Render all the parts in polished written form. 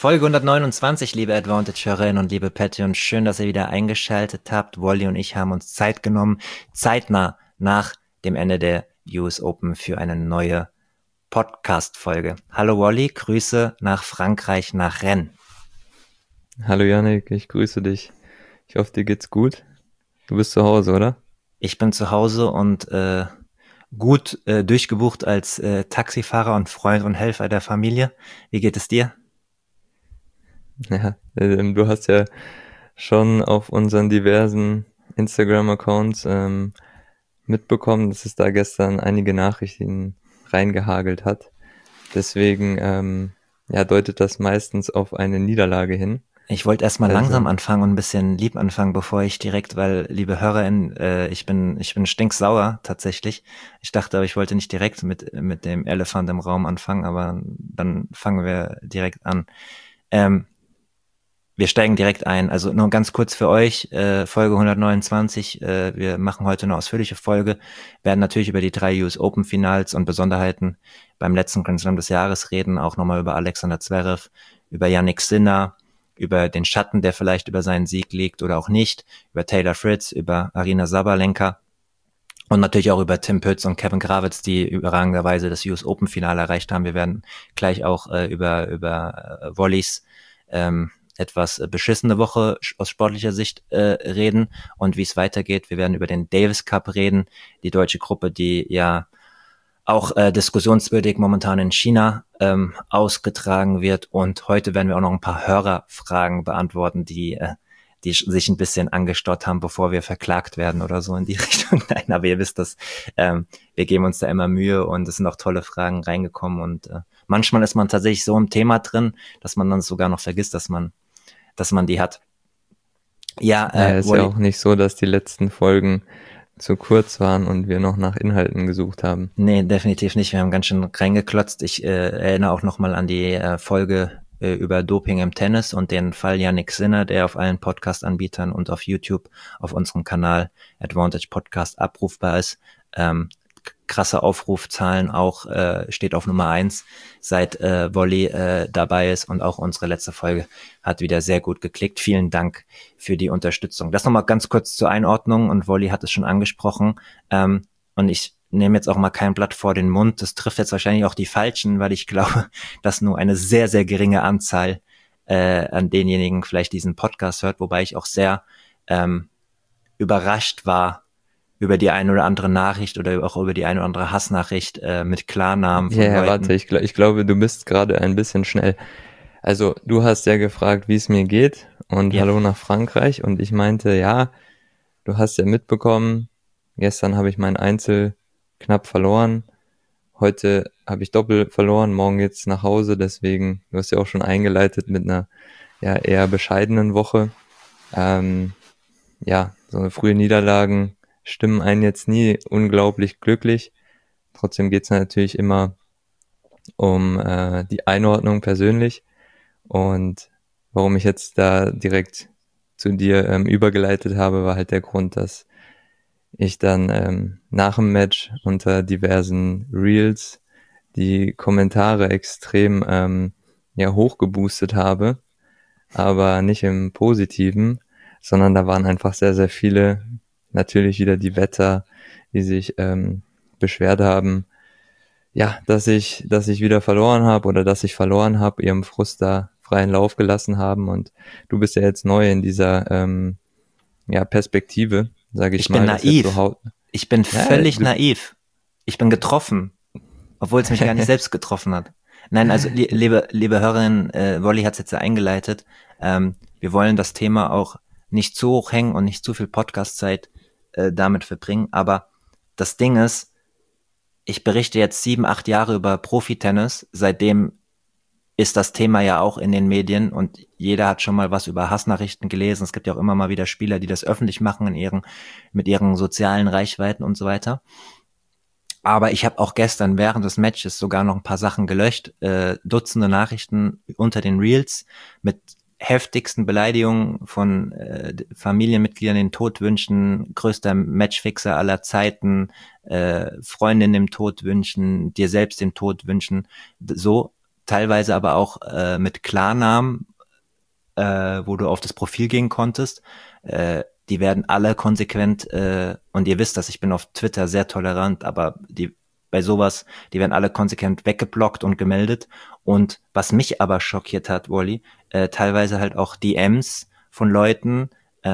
Folge 129, liebe Advantage-Hörerinnen und liebe Patreon. Schön, dass ihr wieder eingeschaltet habt. Wally und ich haben uns Zeit genommen, zeitnah nach dem Ende der US Open für eine neue Podcast-Folge. Hallo Wally, Grüße nach Frankreich, nach Rennes. Hallo Yannick, ich grüße dich. Ich hoffe, dir geht's gut. Du bist zu Hause, oder? Ich bin zu Hause und gut durchgebucht als Taxifahrer und Freund und Helfer der Familie. Wie geht es dir? Ja, du hast ja schon auf unseren diversen Instagram-Accounts mitbekommen, dass es da gestern einige Nachrichten reingehagelt hat. Deswegen ja, deutet das meistens auf eine Niederlage hin. Ich wollte erstmal langsam Also, anfangen und ein bisschen lieb anfangen, bevor ich direkt, weil, liebe HörerInnen, ich bin stinksauer tatsächlich. Ich dachte, aber ich wollte nicht direkt mit dem Elefant im Raum anfangen, aber dann fangen wir direkt an. Wir steigen direkt ein. Also nur ganz kurz für euch, Folge 129. Wir machen heute eine ausführliche Folge, werden natürlich über die 3 US Open Finals und Besonderheiten beim letzten Grand Slam des Jahres reden, auch nochmal über Alexander Zverev, über Jannik Sinner, über den Schatten, der vielleicht über seinen Sieg liegt oder auch nicht, über Taylor Fritz, über Aryna Sabalenka und natürlich auch über Tim Pütz und Kevin Gravitz, die überragenderweise das US Open Finale erreicht haben. Wir werden gleich auch über Volleys etwas beschissene Woche aus sportlicher Sicht reden und wie es weitergeht. Wir werden über den Davis Cup reden, die deutsche Gruppe, die ja auch diskussionswürdig momentan in China ausgetragen wird. Und heute werden wir auch noch ein paar Hörerfragen beantworten, die sich ein bisschen angestaut haben, bevor wir verklagt werden oder so in die Richtung. Nein, aber ihr wisst das, wir geben uns da immer Mühe und es sind auch tolle Fragen reingekommen und manchmal ist man tatsächlich so im Thema drin, dass man dann sogar noch vergisst, dass man die hat. Ja, naja, ist ja Wally. auch nicht so, dass die letzten Folgen zu kurz waren und wir noch nach Inhalten gesucht haben. Nee, definitiv nicht. Wir haben ganz schön reingeklotzt. Ich erinnere auch nochmal an die Folge über Doping im Tennis und den Fall Jannik Sinner, der auf allen Podcast-Anbietern und auf YouTube auf unserem Kanal Advantage Podcast abrufbar ist. Krasse Aufrufzahlen auch, steht auf Nummer 1, seit Wolli dabei ist und auch unsere letzte Folge hat wieder sehr gut geklickt. Vielen Dank für die Unterstützung. Das nochmal ganz kurz zur Einordnung und Wolli hat es schon angesprochen und ich nehme jetzt auch mal kein Blatt vor den Mund. Das trifft jetzt wahrscheinlich auch die Falschen, weil ich glaube, dass nur eine sehr, sehr geringe Anzahl an denjenigen vielleicht diesen Podcast hört, wobei ich auch sehr überrascht war über die eine oder andere Nachricht oder auch über die eine oder andere Hassnachricht mit Klarnamen Ja, von ja, warte, Leuten. ich glaube, du bist gerade ein bisschen schnell. Also, du hast ja gefragt, wie es mir geht und Ja, hallo nach Frankreich und ich meinte, ja, du hast ja mitbekommen, gestern habe ich mein Einzel knapp verloren. Heute habe ich Doppel verloren, morgen geht's nach Hause, deswegen, du hast ja auch schon eingeleitet mit einer ja eher bescheidenen Woche. Ähm, ja, so eine frühe Niederlagen stimmen einen jetzt nie unglaublich glücklich. Trotzdem geht's natürlich immer um die Einordnung persönlich und warum ich jetzt da direkt zu dir übergeleitet habe, war halt der Grund, dass ich dann nach dem Match unter diversen Reels die Kommentare extrem ja hochgeboostet habe, aber nicht im Positiven, sondern da waren einfach sehr, sehr viele, natürlich wieder die Wetter, die sich beschwert haben, ja, dass ich wieder verloren habe oder dass ich verloren habe, ihrem Frust da freien Lauf gelassen haben und du bist ja jetzt neu in dieser ja, Perspektive, sage ich ich bin mal, das jetzt so naiv. haut. Ich bin Ja, völlig naiv. Ich bin getroffen, obwohl es mich gar nicht selbst getroffen hat. Nein, also liebe Hörerin, Wolli hat es jetzt ja eingeleitet. Wir wollen das Thema auch nicht zu hoch hängen und nicht zu viel Podcast-Zeit damit verbringen. Aber das Ding ist, ich berichte jetzt 7, 8 Jahre über Profitennis. Seitdem ist das Thema ja auch in den Medien und jeder hat schon mal was über Hassnachrichten gelesen. Es gibt ja auch immer mal wieder Spieler, die das öffentlich machen mit ihren sozialen Reichweiten und so weiter. Aber ich habe auch gestern während des Matches sogar noch ein paar Sachen gelöscht, Dutzende Nachrichten unter den Reels mit heftigsten Beleidigungen von Familienmitgliedern den Tod wünschen, größter Matchfixer aller Zeiten, Freundin dem Tod wünschen, dir selbst den Tod wünschen. So, teilweise aber auch mit Klarnamen, wo du auf das Profil gehen konntest. Die werden alle konsequent, und ihr wisst das, ich bin auf Twitter sehr tolerant, aber bei sowas, die werden alle konsequent weggeblockt und gemeldet. Und was mich aber schockiert hat, Wally, teilweise halt auch DMs von Leuten,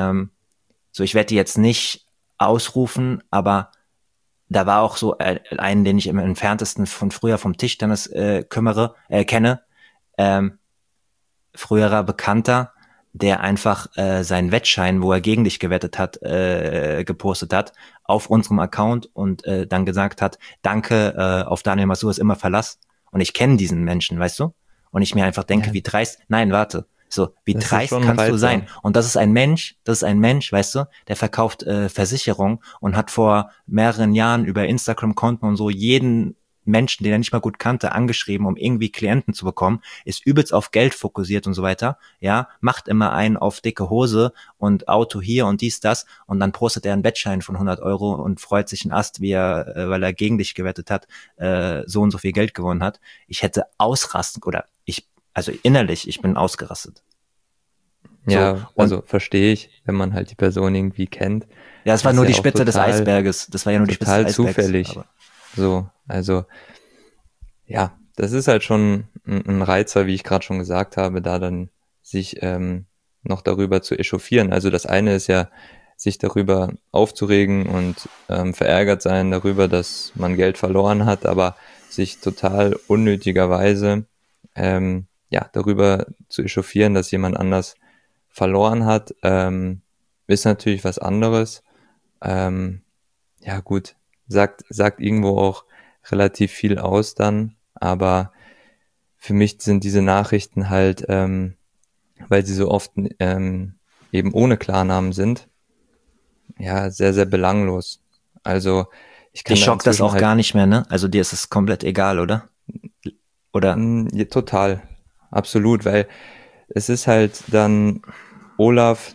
so ich werde die jetzt nicht ausrufen, aber da war auch so einen, den ich im entferntesten von früher vom Tischtennis kenne, ähm, früherer Bekannter, der einfach seinen Wettschein, wo er gegen dich gewettet hat, gepostet hat auf unserem Account und dann gesagt hat, danke, auf Daniel Masur ist immer Verlass. Und ich kenne diesen Menschen, weißt du? Und ich mir einfach denke, Ja, wie dreist, nein, warte, so, wie das ist dreist schon ein kannst du sein? Reizer. Und das ist ein Mensch, weißt du, der verkauft Versicherung und hat vor mehreren Jahren über Instagram-Konten und so jeden Menschen, den er nicht mal gut kannte, angeschrieben, um irgendwie Klienten zu bekommen, ist übelst auf Geld fokussiert und so weiter, ja, macht immer einen auf dicke Hose und Auto hier und dies, das und dann postet er einen Wettschein von 100 € und freut sich einen Ast, wie er, weil er gegen dich gewettet hat, so und so viel Geld gewonnen hat. Ich hätte ausrasten oder also innerlich, ich bin ausgerastet. So, Ja, und also verstehe ich, wenn man halt die Person irgendwie kennt. ja, das war Das ist nur ja die auch Spitze des Eisberges. Das war ja nur die Spitze des total Eisbergs. zufällig. Aber So, also ja, das ist halt schon ein Reizer, wie ich gerade schon gesagt habe, da dann sich noch darüber zu echauffieren. Also das eine ist ja, sich darüber aufzuregen und verärgert sein darüber, dass man Geld verloren hat, aber sich total unnötigerweise ja darüber zu echauffieren, dass jemand anders verloren hat, ist natürlich was anderes. Ähm, ja gut, sagt irgendwo auch relativ viel aus dann, aber für mich sind diese Nachrichten halt, weil sie so oft eben ohne Klarnamen sind, ja, sehr, sehr belanglos. Also ich dich kann da schockt das inzwischen auch halt gar nicht mehr, ne? Also dir ist es komplett egal, oder? Oder? ja, total, absolut, weil es ist halt dann Olaf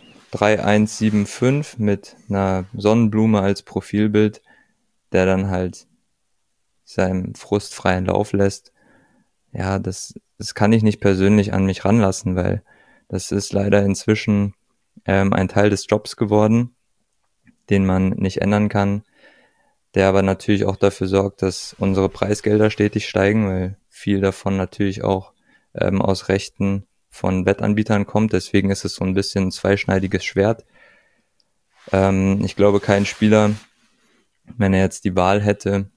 3175 mit einer Sonnenblume als Profilbild, der dann halt seinem Frust freien Lauf lässt. Ja, das kann ich nicht persönlich an mich ranlassen, weil das ist leider inzwischen ein Teil des Jobs geworden, den man nicht ändern kann, der aber natürlich auch dafür sorgt, dass unsere Preisgelder stetig steigen, weil viel davon natürlich auch aus Rechten von Wettanbietern kommt. Deswegen ist es so ein bisschen ein zweischneidiges Schwert. Ich glaube, kein Spieler, wenn er jetzt die Wahl hätte,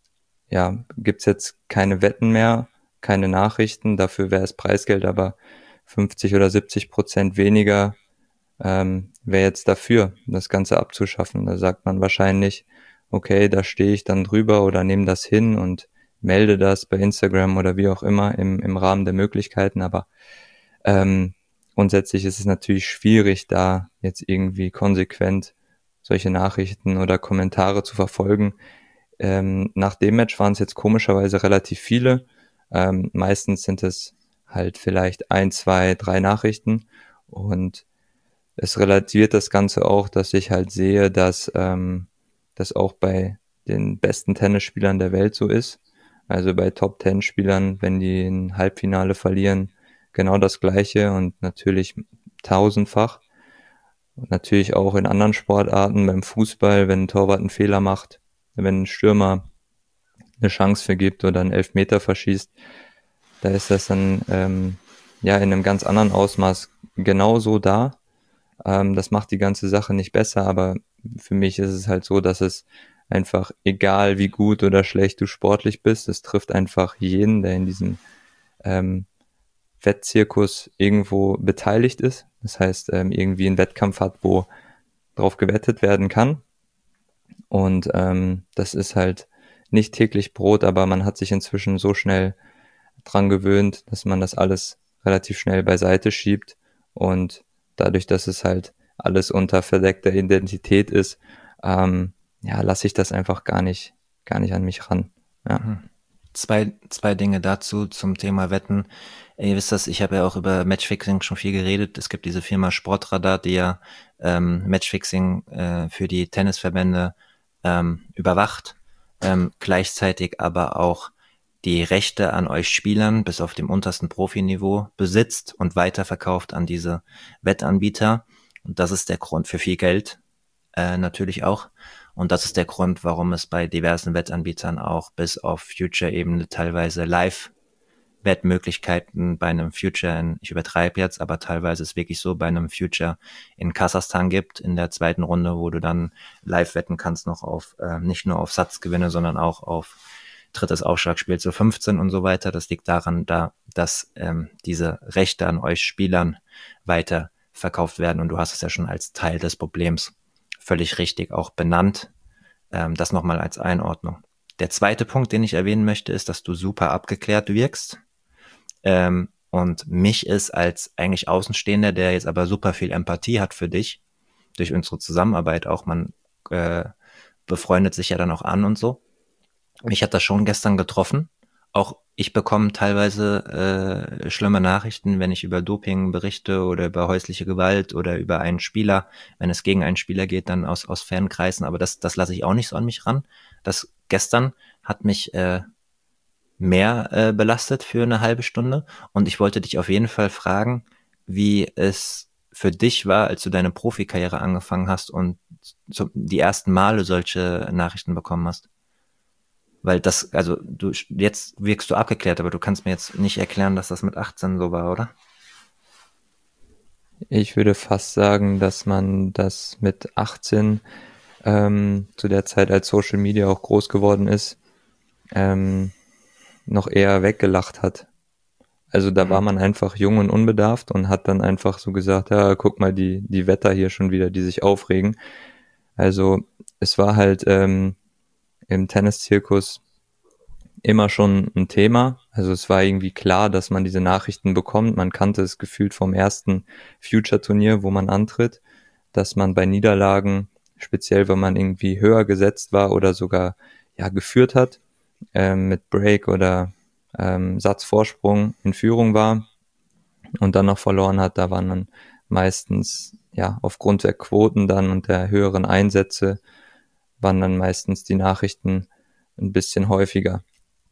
ja, gibt's jetzt keine Wetten mehr, keine Nachrichten, dafür wäre das Preisgeld aber 50 oder 70% weniger, wäre jetzt dafür, das Ganze abzuschaffen. Da sagt man wahrscheinlich, okay, da stehe ich dann drüber oder nehme das hin und melde das bei Instagram oder wie auch immer im Rahmen der Möglichkeiten, aber ähm, grundsätzlich ist es natürlich schwierig, da jetzt irgendwie konsequent solche Nachrichten oder Kommentare zu verfolgen. Nach dem Match waren es jetzt komischerweise relativ viele. Meistens sind es halt vielleicht ein, zwei, drei Nachrichten und es relativiert das Ganze auch, dass ich halt sehe, dass das auch bei den besten Tennisspielern der Welt so ist. Also bei Top-10-Spielern, wenn die ein Halbfinale verlieren, genau das Gleiche und natürlich tausendfach. Und natürlich auch in anderen Sportarten, beim Fußball, wenn ein Torwart einen Fehler macht, wenn ein Stürmer eine Chance vergibt oder einen Elfmeter verschießt, da ist das dann ja in einem ganz anderen Ausmaß genauso da. Das macht die ganze Sache nicht besser, aber für mich ist es halt so, dass es einfach, egal wie gut oder schlecht du sportlich bist, es trifft einfach jeden, der in diesem ähm, Wettzirkus irgendwo beteiligt ist. Das heißt, irgendwie einen Wettkampf hat, wo drauf gewettet werden kann. Und das ist halt nicht täglich Brot, aber man hat sich inzwischen so schnell dran gewöhnt, dass man das alles relativ schnell beiseite schiebt. Und dadurch, dass es halt alles unter verdeckter Identität ist, ja, lasse ich das einfach gar nicht an mich ran. Ja. Mhm. Zwei Dinge dazu zum Thema Wetten. Ihr wisst das, ich habe ja auch über Matchfixing schon viel geredet. Es gibt diese Firma Sportradar, die ja Matchfixing für die Tennisverbände überwacht, gleichzeitig aber auch die Rechte an euch Spielern bis auf dem untersten Profiniveau besitzt und weiterverkauft an diese Wettanbieter. Und das ist der Grund für viel Geld, natürlich auch. Und das ist der Grund, warum es bei diversen Wettanbietern auch bis auf Future-Ebene teilweise Live-Wettmöglichkeiten bei einem Future ich übertreibe jetzt, aber teilweise ist wirklich so, bei einem Future in Kasachstan gibt, in der zweiten Runde, wo du dann live wetten kannst noch auf, nicht nur auf Satzgewinne, sondern auch auf drittes Aufschlagspiel zu 15 und so weiter. Das liegt daran, dass diese Rechte an euch Spielern weiter verkauft werden und du hast es ja schon als Teil des Problems völlig richtig auch benannt. Das nochmal als Einordnung. Der zweite Punkt, den ich erwähnen möchte, ist, dass du super abgeklärt wirkst. Und mich ist als eigentlich Außenstehender, der jetzt aber super viel Empathie hat für dich, durch unsere Zusammenarbeit auch, man befreundet sich ja dann auch an und so. Mich hat das schon gestern getroffen. Auch ich bekomme teilweise schlimme Nachrichten, wenn ich über Doping berichte oder über häusliche Gewalt oder über einen Spieler, wenn es gegen einen Spieler geht, dann aus Fankreisen. Aber das lasse ich auch nicht so an mich ran. Das gestern hat mich mehr belastet für eine halbe Stunde. Und ich wollte dich auf jeden Fall fragen, wie es für dich war, als du deine Profikarriere angefangen hast und die ersten Male solche Nachrichten bekommen hast. Weil das, also jetzt wirkst du abgeklärt, aber du kannst mir jetzt nicht erklären, dass das mit 18 so war, oder? Ich würde fast sagen, dass man das mit 18 zu der Zeit, als Social Media auch groß geworden ist, noch eher weggelacht hat. Also da war man einfach jung und unbedarft und hat dann einfach so gesagt, ja, guck mal, die Wetter hier schon wieder, die sich aufregen. Also es war halt im Tenniszirkus immer schon ein Thema. Also es war irgendwie klar, dass man diese Nachrichten bekommt. Man kannte es gefühlt vom ersten Future-Turnier, wo man antritt, dass man bei Niederlagen, speziell wenn man irgendwie höher gesetzt war oder sogar ja geführt hat, mit Break oder Satzvorsprung in Führung war und dann noch verloren hat, da waren dann meistens, ja, aufgrund der Quoten dann und der höheren Einsätze, waren dann meistens die Nachrichten ein bisschen häufiger.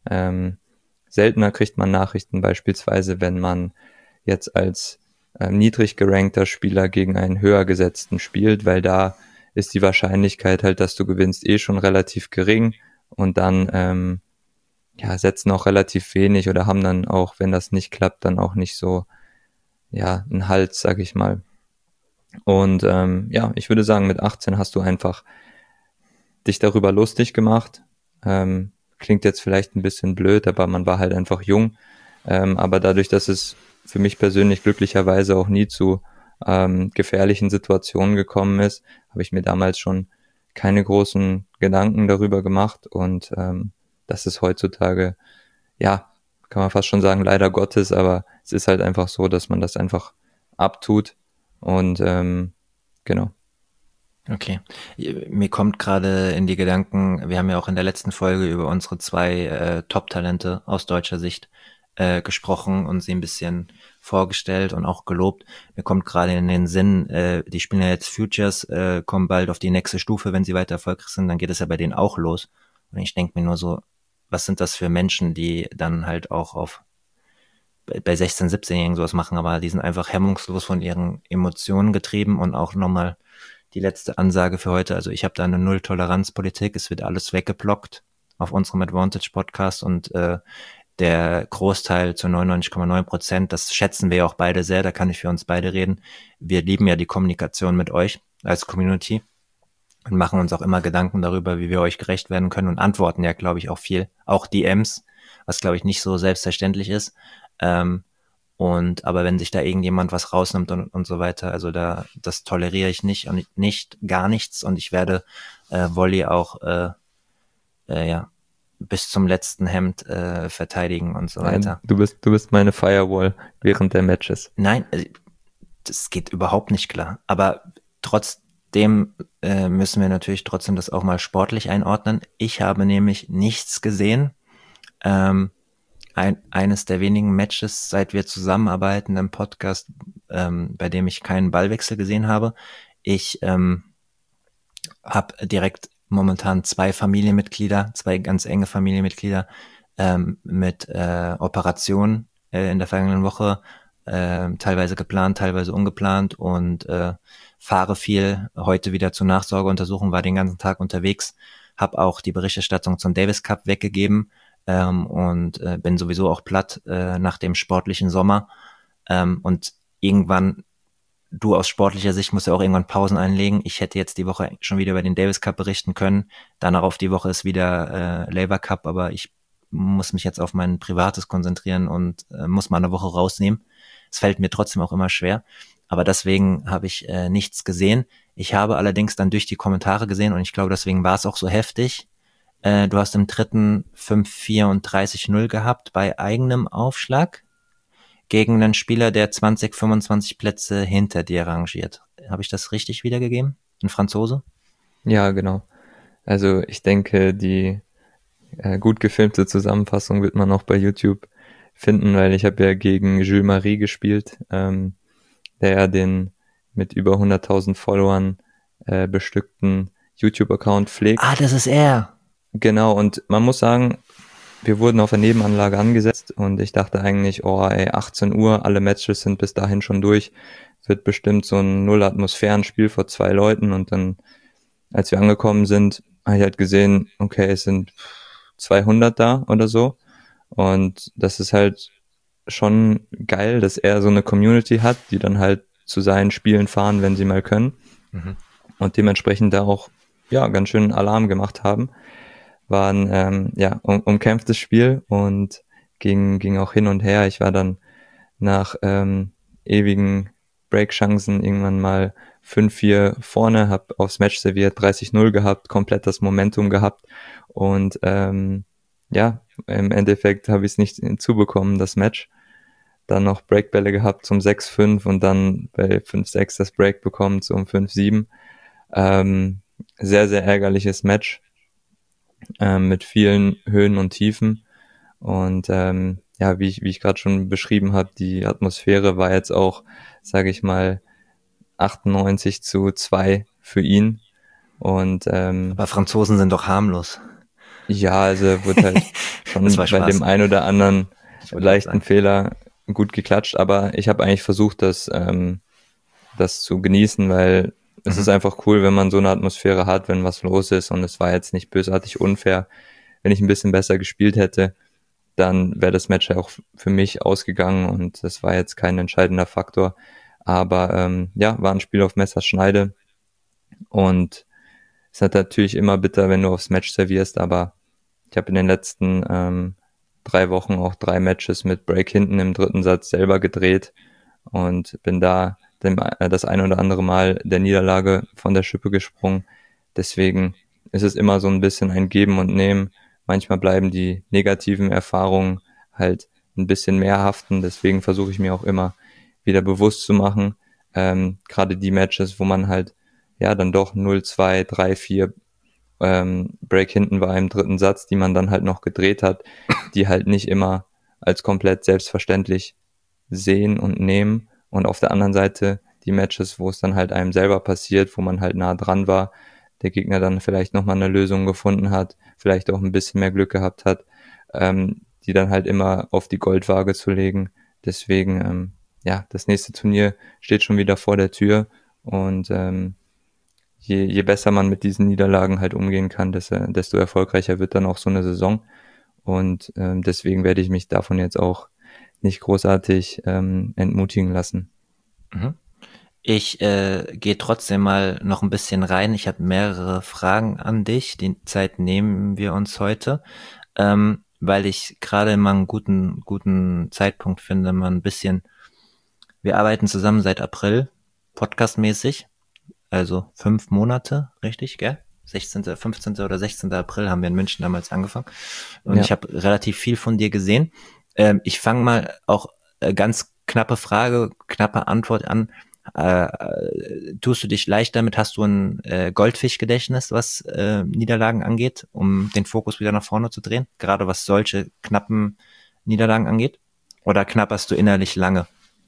Seltener kriegt man Nachrichten beispielsweise, wenn man jetzt als niedrig gerankter Spieler gegen einen höher gesetzten spielt, weil da ist die Wahrscheinlichkeit halt, dass du gewinnst, schon relativ gering und dann ja, setzen auch relativ wenig oder haben dann auch, wenn das nicht klappt, dann auch nicht so, ja, einen Hals, sag ich mal. Und ja, ich würde sagen, mit 18 hast du einfach dich darüber lustig gemacht. Klingt jetzt vielleicht ein bisschen blöd, aber man war halt einfach jung. Aber dadurch, dass es für mich persönlich glücklicherweise auch nie zu gefährlichen Situationen gekommen ist, habe ich mir damals schon keine großen Gedanken darüber gemacht und das ist heutzutage, ja, kann man fast schon sagen, leider Gottes, aber es ist halt einfach so, dass man das einfach abtut und genau. Okay. Mir kommt gerade in die Gedanken, wir haben ja auch in der letzten Folge über unsere zwei Top-Talente aus deutscher Sicht gesprochen und sie ein bisschen vorgestellt und auch gelobt. Mir kommt gerade in den Sinn, die spielen ja jetzt Futures, kommen bald auf die nächste Stufe, wenn sie weiter erfolgreich sind, dann geht es ja bei denen auch los. Und ich denke mir nur so, was sind das für Menschen, die dann halt auch bei 16-, 17-Jährigen sowas machen, aber die sind einfach hemmungslos von ihren Emotionen getrieben und auch nochmal die letzte Ansage für heute. Also ich habe da eine Null-Toleranz-Politik. Es wird alles weggeblockt auf unserem Advantage-Podcast und der Großteil zu 99,9%, das schätzen wir ja auch beide sehr, da kann ich für uns beide reden. Wir lieben ja die Kommunikation mit euch als Community und machen uns auch immer Gedanken darüber, wie wir euch gerecht werden können und antworten ja, glaube ich, auch viel. Auch DMs, was, glaube ich, nicht so selbstverständlich ist. Aber wenn sich da irgendjemand was rausnimmt und so weiter, also das toleriere ich nicht und nicht gar nichts und ich werde Volley auch ja bis zum letzten Hemd verteidigen und so weiter. Du bist meine Firewall während der Matches. Nein, das geht überhaupt nicht klar. Aber trotzdem müssen wir natürlich trotzdem das auch mal sportlich einordnen. Ich habe nämlich nichts gesehen. Eines der wenigen Matches, seit wir zusammenarbeiten im Podcast, bei dem ich keinen Ballwechsel gesehen habe. Ich habe direkt momentan zwei ganz enge Familienmitglieder, mit Operationen in der vergangenen Woche, teilweise geplant, teilweise ungeplant und fahre viel. Heute wieder zur Nachsorgeuntersuchung, war den ganzen Tag unterwegs, habe auch die Berichterstattung zum Davis Cup weggegeben und bin sowieso auch platt nach dem sportlichen Sommer. Und irgendwann, du aus sportlicher Sicht musst ja auch irgendwann Pausen einlegen. Ich hätte jetzt die Woche schon wieder über den Davis Cup berichten können. Danach auf die Woche ist wieder Labour Cup, aber ich muss mich jetzt auf mein Privates konzentrieren und muss mal eine Woche rausnehmen. Es fällt mir trotzdem auch immer schwer. Aber deswegen habe ich nichts gesehen. Ich habe allerdings dann durch die Kommentare gesehen und ich glaube, deswegen war es auch so heftig. Du hast im dritten 5-4 und 30-0 gehabt bei eigenem Aufschlag gegen einen Spieler, der 20, 25 Plätze hinter dir rangiert. Habe ich das richtig wiedergegeben? Ein Franzose? Ja, genau. Also ich denke, die gut gefilmte Zusammenfassung wird man auch bei YouTube finden, weil ich habe ja gegen Jules Marie gespielt, der ja den mit über 100.000 Followern bestückten YouTube-Account pflegt. Ah, das ist er. Genau, und man muss sagen, wir wurden auf der Nebenanlage angesetzt und ich dachte eigentlich, oh ey, 18 Uhr, alle Matches sind bis dahin schon durch, wird bestimmt so ein Null-Atmosphären-Spiel vor 2 Leuten und dann, als wir angekommen sind, habe ich halt gesehen, okay, es sind 200 da oder so und das ist halt schon geil, dass er so eine Community hat, die dann halt zu seinen Spielen fahren, wenn sie mal können und dementsprechend da auch ja ganz schön Alarm gemacht haben. War ein umkämpftes Spiel und ging auch hin und her. Ich war dann nach ewigen Breakchancen irgendwann mal 5-4 vorne, habe aufs Match serviert, 30-0 gehabt, komplett das Momentum gehabt und ja, im Endeffekt habe ich es nicht hinzubekommen, das Match. Dann noch Breakbälle gehabt zum 6-5 und dann bei 5-6 das Break bekommen zum 5-7. Sehr, sehr ärgerliches Match mit vielen Höhen und Tiefen. Und ja, wie ich gerade schon beschrieben habe, die Atmosphäre war jetzt auch, sage ich mal, 98-2 für ihn. Und Aber Franzosen sind doch harmlos. ja, also wird halt Das schon war bei Spaß. dem ein oder anderen Ich wollte leichten sagen. Fehler gut geklatscht, aber ich habe eigentlich versucht, das zu genießen, weil es ist einfach cool, wenn man so eine Atmosphäre hat, wenn was los ist und es war jetzt nicht bösartig unfair. Wenn ich ein bisschen besser gespielt hätte, dann wäre das Match ja auch für mich ausgegangen und das war jetzt kein entscheidender Faktor. Aber ja, war ein Spiel auf Messerschneide und es ist halt natürlich immer bitter, wenn du aufs Match servierst, aber ich habe in den letzten 3 Wochen auch 3 Matches mit Break hinten im dritten Satz selber gedreht und bin da das ein oder andere Mal der Niederlage von der Schippe gesprungen. Deswegen ist es immer so ein bisschen ein Geben und Nehmen. Manchmal bleiben die negativen Erfahrungen halt ein bisschen mehr haften. Deswegen versuche ich mir auch immer wieder bewusst zu machen, gerade die Matches, wo man halt ja dann doch 0-2, 3-4 Break hinten war im dritten Satz, die man dann halt noch gedreht hat, die halt nicht immer als komplett selbstverständlich sehen und nehmen. Und auf der anderen Seite die Matches, wo es dann halt einem selber passiert, wo man halt nah dran war, der Gegner dann vielleicht nochmal eine Lösung gefunden hat, vielleicht auch ein bisschen mehr Glück gehabt hat, die dann halt immer auf die Goldwaage zu legen. Deswegen, ja, das nächste Turnier steht schon wieder vor der Tür und je besser man mit diesen Niederlagen halt umgehen kann, desto erfolgreicher wird dann auch so eine Saison. Und deswegen werde ich mich davon jetzt auch nicht großartig entmutigen lassen. Ich gehe trotzdem mal noch ein bisschen rein. Ich habe mehrere Fragen an dich. Die Zeit nehmen wir uns heute, weil ich gerade mal einen guten Zeitpunkt finde, mal ein bisschen. Wir arbeiten zusammen seit April, podcastmäßig, also 5 Monate, richtig, gell? 16., 15. oder 16. April haben wir in München damals angefangen. Und Ja. ich habe relativ viel von dir gesehen. Ich fange mal auch ganz knappe Frage, knappe Antwort an. Tust du dich leicht damit? Hast du ein Goldfischgedächtnis, was Niederlagen angeht, um den Fokus wieder nach vorne zu drehen? Gerade was solche knappen Niederlagen angeht? Oder knapperst du innerlich lange?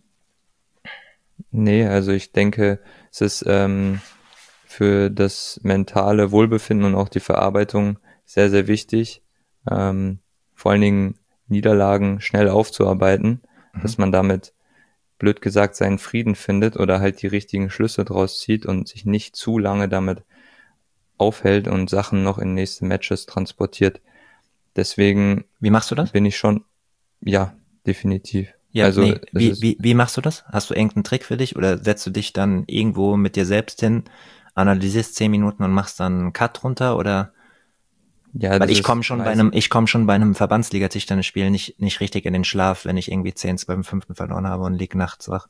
Nee, also ich denke, es ist für das mentale Wohlbefinden und auch die Verarbeitung sehr, sehr wichtig, vor allen Dingen Niederlagen schnell aufzuarbeiten, dass man damit, blöd gesagt, seinen Frieden findet oder halt die richtigen Schlüsse draus zieht und sich nicht zu lange damit aufhält und Sachen noch in nächste Matches transportiert. Deswegen Wie machst du das? bin ich schon, ja, definitiv. Ja, Also nee, es ist, wie machst du das? Hast du irgendeinen Trick für dich oder setzt du dich dann irgendwo mit dir selbst hin, analysierst 10 Minuten und machst dann einen Cut runter oder ja, weil das ist meist, ich komme schon bei einem Verbandsliga-Tischtennisspiel nicht richtig in den Schlaf, wenn ich irgendwie 10, 12, 5. verloren habe und lieg nachts wach.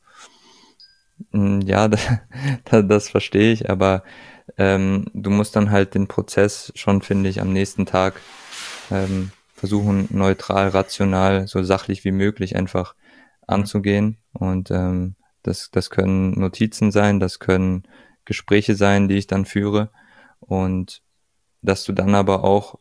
ja, das verstehe ich, aber du musst dann halt den Prozess schon, finde ich, am nächsten Tag versuchen, neutral, rational, so sachlich wie möglich einfach Mhm. anzugehen. Und das können Notizen sein, das können Gespräche sein, die ich dann führe. Und dass du dann aber auch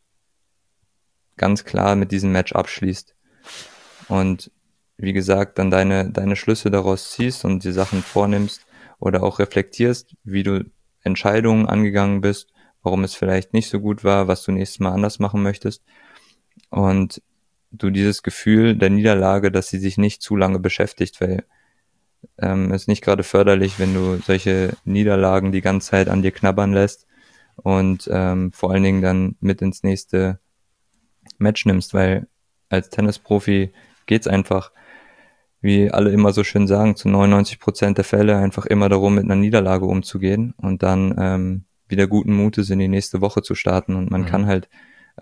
ganz klar mit diesem Match abschließt. Und wie gesagt, dann deine Schlüsse daraus ziehst und die Sachen vornimmst oder auch reflektierst, wie du Entscheidungen angegangen bist, warum es vielleicht nicht so gut war, was du nächstes Mal anders machen möchtest. Und du dieses Gefühl der Niederlage, dass sie sich nicht zu lange beschäftigt, weil ist nicht gerade förderlich, wenn du solche Niederlagen die ganze Zeit an dir knabbern lässt und vor allen Dingen dann mit ins nächste Match nimmst, weil als Tennisprofi geht's einfach, wie alle immer so schön sagen, zu 99% der Fälle einfach immer darum, mit einer Niederlage umzugehen und dann wieder guten Mutes in die nächste Woche zu starten. Und man Mhm. kann halt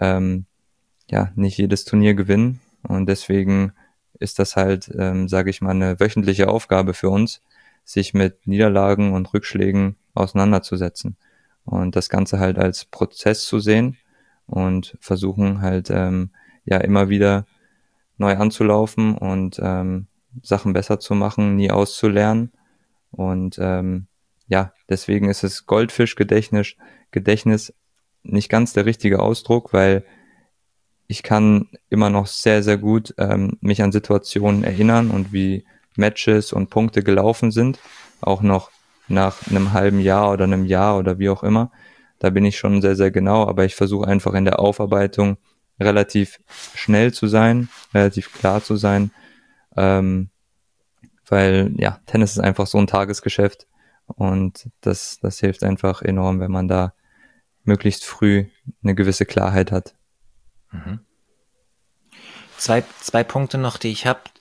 ja nicht jedes Turnier gewinnen. Und deswegen ist das halt, sage ich mal, eine wöchentliche Aufgabe für uns, sich mit Niederlagen und Rückschlägen auseinanderzusetzen. Und das Ganze halt als Prozess zu sehen und versuchen halt ja immer wieder neu anzulaufen und Sachen besser zu machen, nie auszulernen. Und ja, deswegen ist es Gedächtnis nicht ganz der richtige Ausdruck, weil ich kann immer noch sehr, sehr gut mich an Situationen erinnern und wie Matches und Punkte gelaufen sind, auch noch nach einem halben Jahr oder einem Jahr oder wie auch immer. Da bin ich schon sehr, sehr genau, aber ich versuche einfach in der Aufarbeitung relativ schnell zu sein, relativ klar zu sein, ähm, weil ja, Tennis ist einfach so ein Tagesgeschäft und das hilft einfach enorm, wenn man da möglichst früh eine gewisse Klarheit hat. Mhm. Zwei Punkte noch, die ich habe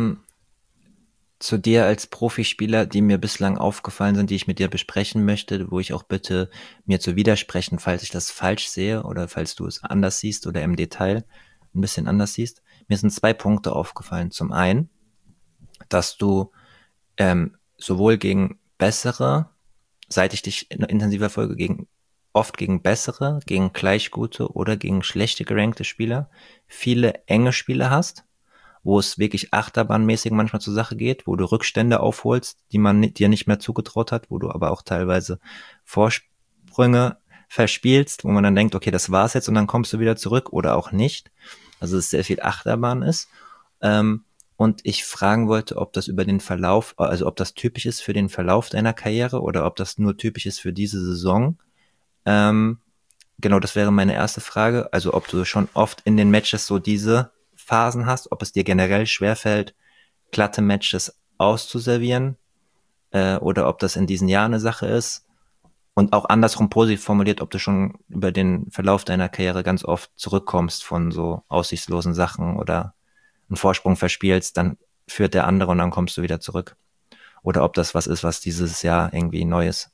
zu dir als Profispieler, die mir bislang aufgefallen sind, die ich mit dir besprechen möchte, wo ich auch bitte mir zu widersprechen, falls ich das falsch sehe oder falls du es anders siehst oder im Detail ein bisschen anders siehst. Mir sind zwei Punkte aufgefallen. Zum einen, dass du sowohl gegen bessere, seit ich dich intensiver folge, oft gegen bessere, gegen gleich gute oder gegen schlechte gerankte Spieler viele enge Spiele hast, wo es wirklich achterbahnmäßig manchmal zur Sache geht, wo du Rückstände aufholst, die man dir nicht mehr zugetraut hat, wo du aber auch teilweise Vorsprünge verspielst, wo man dann denkt, okay, das war's jetzt und dann kommst du wieder zurück oder auch nicht. Also es sehr viel Achterbahn ist. Und ich fragen wollte, ob das über den Verlauf, also ob das typisch ist für den Verlauf deiner Karriere oder ob das nur typisch ist für diese Saison. Ähm, genau, das wäre meine erste Frage. Also ob du schon oft in den Matches so diese Phasen hast, ob es dir generell schwerfällt, glatte Matches auszuservieren, oder ob das in diesen Jahren eine Sache ist. Und auch andersrum positiv formuliert, ob du schon über den Verlauf deiner Karriere ganz oft zurückkommst von so aussichtslosen Sachen oder einen Vorsprung verspielst, dann führt der andere und dann kommst du wieder zurück. Oder ob das was ist, was dieses Jahr irgendwie neu ist.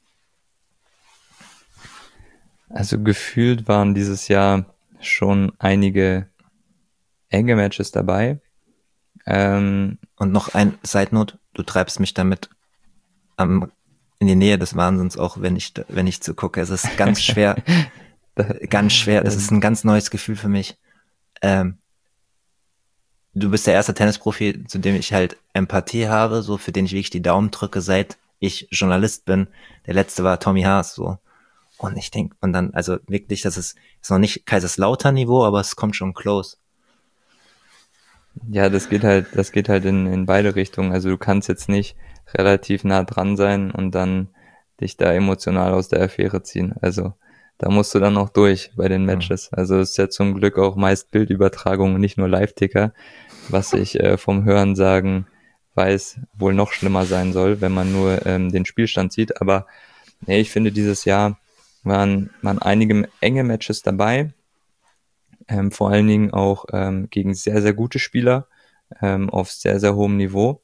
Also gefühlt waren dieses Jahr schon einige enge Matches dabei. Und noch ein Side Note, du treibst mich damit in die Nähe des Wahnsinns, auch wenn ich zugucke. Es ist da, ganz schwer. Das ist ähm, ein ganz neues Gefühl für mich. Ähm, Du bist der erste Tennisprofi, zu dem ich halt Empathie habe, so für den ich wirklich die Daumen drücke, seit ich Journalist bin. Der letzte war Tommy Haas, so. Und ich denke, und dann, also wirklich, ist noch nicht Kaiserslautern-Niveau, aber es kommt schon close. ja, das geht halt in beide Richtungen. Also du kannst jetzt nicht relativ nah dran sein und dann dich da emotional aus der Affäre ziehen. Also da musst du dann noch durch bei den Hm. Matches. Also es ist ja zum Glück auch meist Bildübertragung und nicht nur Live-Ticker, was ich vom Hörensagen weiß, wohl noch schlimmer sein soll, wenn man nur den Spielstand sieht. Aber nee, ich finde, dieses Jahr waren einige enge Matches dabei, vor allen Dingen auch gegen sehr, sehr gute Spieler auf sehr, sehr hohem Niveau.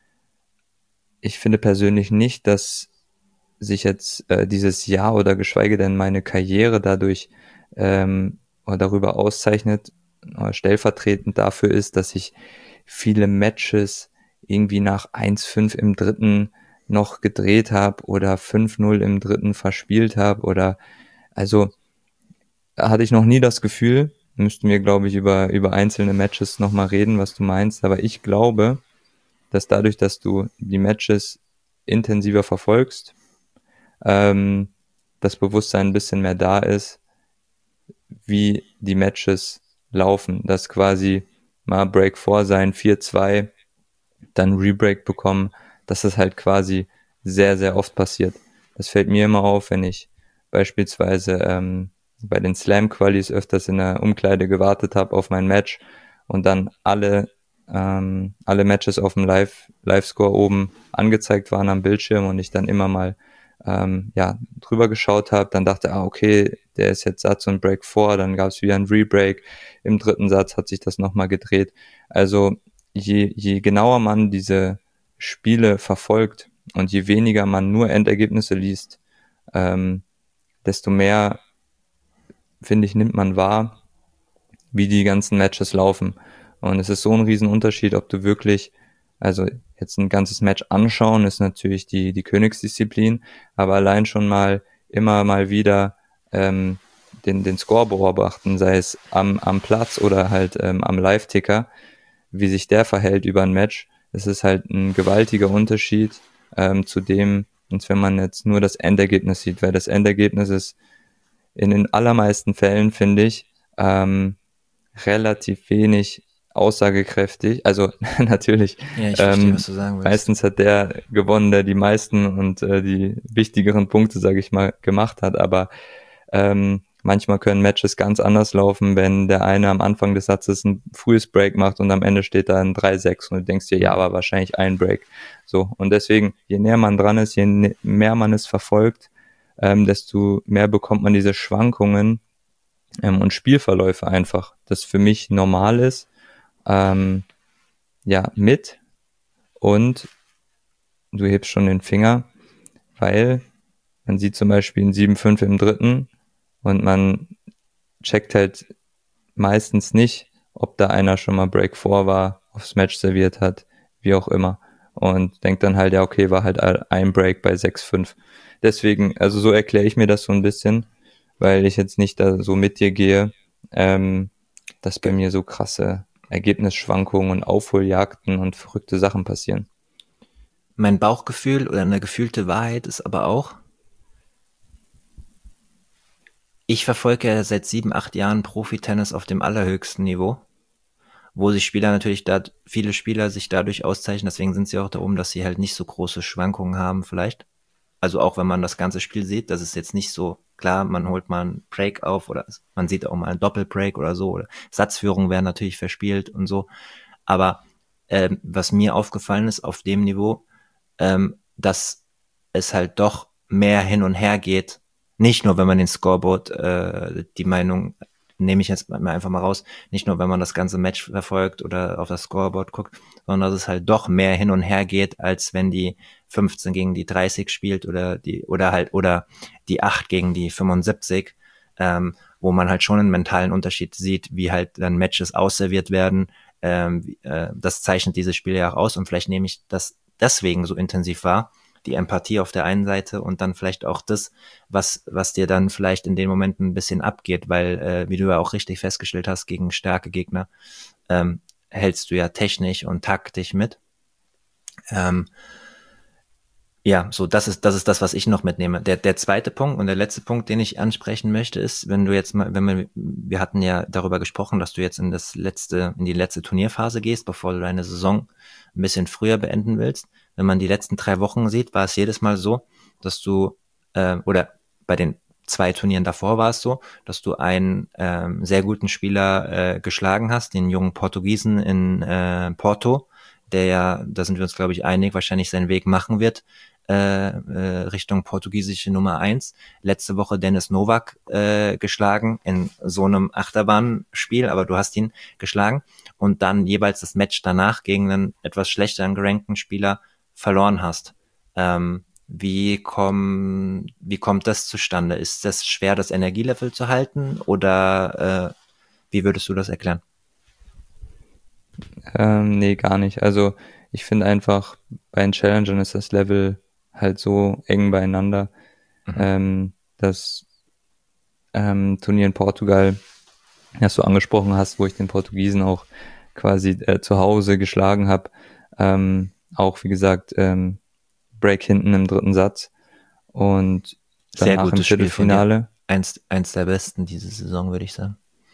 Ich finde persönlich nicht, dass sich jetzt dieses Jahr oder geschweige denn meine Karriere dadurch oder darüber auszeichnet, oder stellvertretend dafür ist, dass ich viele Matches irgendwie nach 1:5 im dritten noch gedreht habe oder 5:0 im dritten verspielt habe oder also hatte ich noch nie das Gefühl, müssten wir, glaube ich, über einzelne Matches nochmal reden, was du meinst, aber ich glaube, dass dadurch, dass du die Matches intensiver verfolgst, ähm, das Bewusstsein ein bisschen mehr da ist, wie die Matches laufen, dass quasi mal Break 4 sein, 4-2, dann Rebreak bekommen, dass das halt quasi sehr, sehr oft passiert. Das fällt mir immer auf, wenn ich beispielsweise bei den Slam-Qualis öfters in der Umkleide gewartet habe auf mein Match und dann alle Matches auf dem Live-Score oben angezeigt waren am Bildschirm und ich dann immer mal drüber geschaut habe, dann dachte, okay, der ist jetzt Satz und Break 4, dann gab es wieder ein Rebreak, im dritten Satz hat sich das nochmal gedreht. Also je genauer man diese Spiele verfolgt und je weniger man nur Endergebnisse liest, desto mehr, finde ich, nimmt man wahr, wie die ganzen Matches laufen. Und es ist so ein Riesenunterschied, ob du wirklich, also jetzt ein ganzes Match anschauen, ist natürlich die Königsdisziplin, aber allein schon mal immer mal wieder den Score beobachten, sei es am Platz oder halt am Live-Ticker, wie sich der verhält über ein Match. Es ist halt ein gewaltiger Unterschied zu dem, als wenn man jetzt nur das Endergebnis sieht, weil das Endergebnis ist in den allermeisten Fällen, finde ich, relativ wenig aussagekräftig. Also natürlich, Ja, ich verstehe, was du sagen willst. meistens hat der gewonnen, der die meisten und die wichtigeren Punkte, sage ich mal, gemacht hat. Aber manchmal können Matches ganz anders laufen, wenn der eine am Anfang des Satzes ein frühes Break macht und am Ende steht da ein 3-6 und du denkst dir, ja, aber wahrscheinlich ein Break. So, und deswegen, je näher man dran ist, mehr man es verfolgt, desto mehr bekommt man diese Schwankungen und Spielverläufe einfach, das für mich normal ist, ähm, mit und du hebst schon den Finger, weil man sieht zum Beispiel ein 7-5 im dritten und man checkt halt meistens nicht, ob da einer schon mal Break 4 war, aufs Match serviert hat, wie auch immer. Und denkt dann halt, ja, okay, war halt ein Break bei 6-5. Deswegen, also so erkläre ich mir das so ein bisschen, weil ich jetzt nicht da so mit dir gehe, dass bei mir so krasse Ergebnisschwankungen und Aufholjagden und verrückte Sachen passieren. Mein Bauchgefühl oder eine gefühlte Wahrheit ist aber auch, ich verfolge ja seit 7, 8 Jahren Profi-Tennis auf dem allerhöchsten Niveau, wo sich Spieler natürlich viele Spieler sich dadurch auszeichnen, deswegen sind sie auch da oben, dass sie halt nicht so große Schwankungen haben vielleicht. Also auch wenn man das ganze Spiel sieht, das ist jetzt nicht so klar, man holt mal einen Break auf oder man sieht auch mal einen Doppelbreak oder so oder Satzführungen werden natürlich verspielt und so. Aber was mir aufgefallen ist auf dem Niveau, dass es halt doch mehr hin und her geht. Nicht nur, wenn man den Scoreboard, die Meinung nehme ich jetzt mal einfach mal raus, nicht nur, wenn man das ganze Match verfolgt oder auf das Scoreboard guckt, sondern dass es halt doch mehr hin und her geht, als wenn die 15 gegen die 30 spielt oder die 8 gegen die 75, wo man halt schon einen mentalen Unterschied sieht, wie halt dann Matches ausserviert werden. Das zeichnet dieses Spiel ja auch aus und vielleicht nehme ich das deswegen so intensiv wahr, die Empathie auf der einen Seite und dann vielleicht auch das, was dir dann vielleicht in den Momenten ein bisschen abgeht, weil, wie du ja auch richtig festgestellt hast, gegen starke Gegner hältst du ja technisch und taktisch mit. Ähm, ja, so das ist das, was ich noch mitnehme. Der zweite Punkt und der letzte Punkt, den ich ansprechen möchte, ist, wenn du jetzt mal, wir hatten ja darüber gesprochen, dass du jetzt in die letzte Turnierphase gehst, bevor du deine Saison ein bisschen früher beenden willst. Wenn man die letzten 3 Wochen sieht, war es jedes Mal so, dass du oder bei den 2 Turnieren davor war es so, dass du einen sehr guten Spieler geschlagen hast, den jungen Portugiesen in Porto, der ja, da sind wir uns glaube ich einig, wahrscheinlich seinen Weg machen wird Richtung portugiesische Nummer 1. Letzte Woche Dennis Novak geschlagen in so einem Achterbahnspiel, aber du hast ihn geschlagen und dann jeweils das Match danach gegen einen etwas schlechteren gerankten Spieler verloren hast. Wie kommt das zustande? Ist das schwer, das Energielevel zu halten oder wie würdest du das erklären? Nee, gar nicht. Also ich finde einfach, bei den Challengern ist das Level halt so eng beieinander. Das Turnier in Portugal, das du angesprochen hast, wo ich den Portugiesen auch quasi zu Hause geschlagen habe. Auch wie gesagt, Break hinten im dritten Satz und Sehr danach im gutes Spiel von dir. Viertelfinale. Eins der besten diese Saison, würde ich sagen.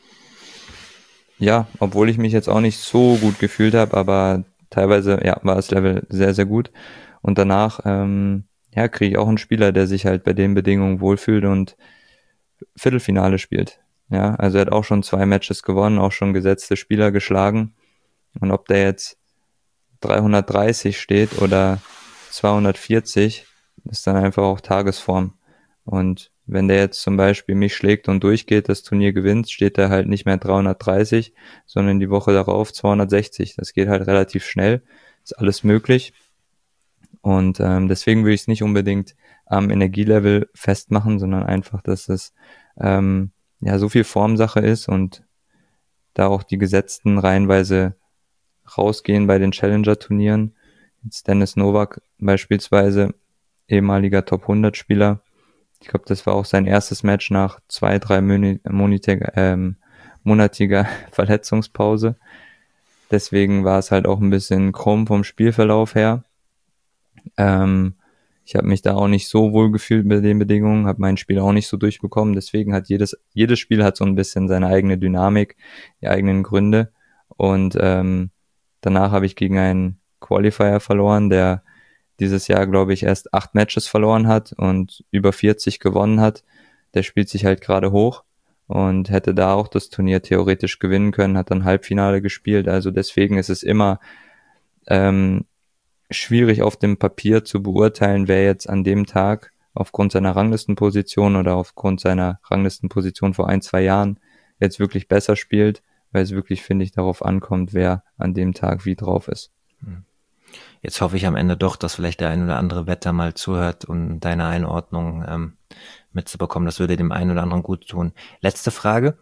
Ja, obwohl ich mich jetzt auch nicht so gut gefühlt habe, aber teilweise ja, war das Level sehr, sehr gut. Und danach ja, kriege ich auch einen Spieler, der sich halt bei den Bedingungen wohlfühlt und Viertelfinale spielt. Ja, also er hat auch schon 2 Matches gewonnen, auch schon gesetzte Spieler geschlagen. Und ob der jetzt 330 steht oder 240, ist dann einfach auch Tagesform. Und wenn der jetzt zum Beispiel mich schlägt und durchgeht, das Turnier gewinnt, steht er halt nicht mehr 330, sondern die Woche darauf 260. Das geht halt relativ schnell, ist alles möglich. Und deswegen würde ich es nicht unbedingt am Energielevel festmachen, sondern einfach, dass es ja so viel Formsache ist und da auch die Gesetzten reihenweise rausgehen bei den Challenger-Turnieren. Jetzt Dennis Novak beispielsweise, ehemaliger Top-100-Spieler. Ich glaube, das war auch sein erstes Match nach 2-3 monatiger Verletzungspause. Deswegen war es halt auch ein bisschen krumm vom Spielverlauf her. Ich habe mich da auch nicht so wohl gefühlt bei den Bedingungen, habe mein Spiel auch nicht so durchbekommen. Deswegen hat jedes Spiel hat so ein bisschen seine eigene Dynamik, die eigenen Gründe. Und danach habe ich gegen einen Qualifier verloren, der dieses Jahr, glaube ich, erst 8 Matches verloren hat und über 40 gewonnen hat. Der spielt sich halt gerade hoch und hätte da auch das Turnier theoretisch gewinnen können, hat dann Halbfinale gespielt. Also deswegen ist es immer schwierig auf dem Papier zu beurteilen, wer jetzt an dem Tag aufgrund seiner Ranglistenposition oder aufgrund seiner Ranglistenposition vor 1, 2 Jahren jetzt wirklich besser spielt, weil es wirklich, finde ich, darauf ankommt, wer an dem Tag wie drauf ist. Jetzt hoffe ich am Ende doch, dass vielleicht der ein oder andere Wetter mal zuhört, um deine Einordnung mitzubekommen. Das würde dem einen oder anderen gut tun. Letzte Frage.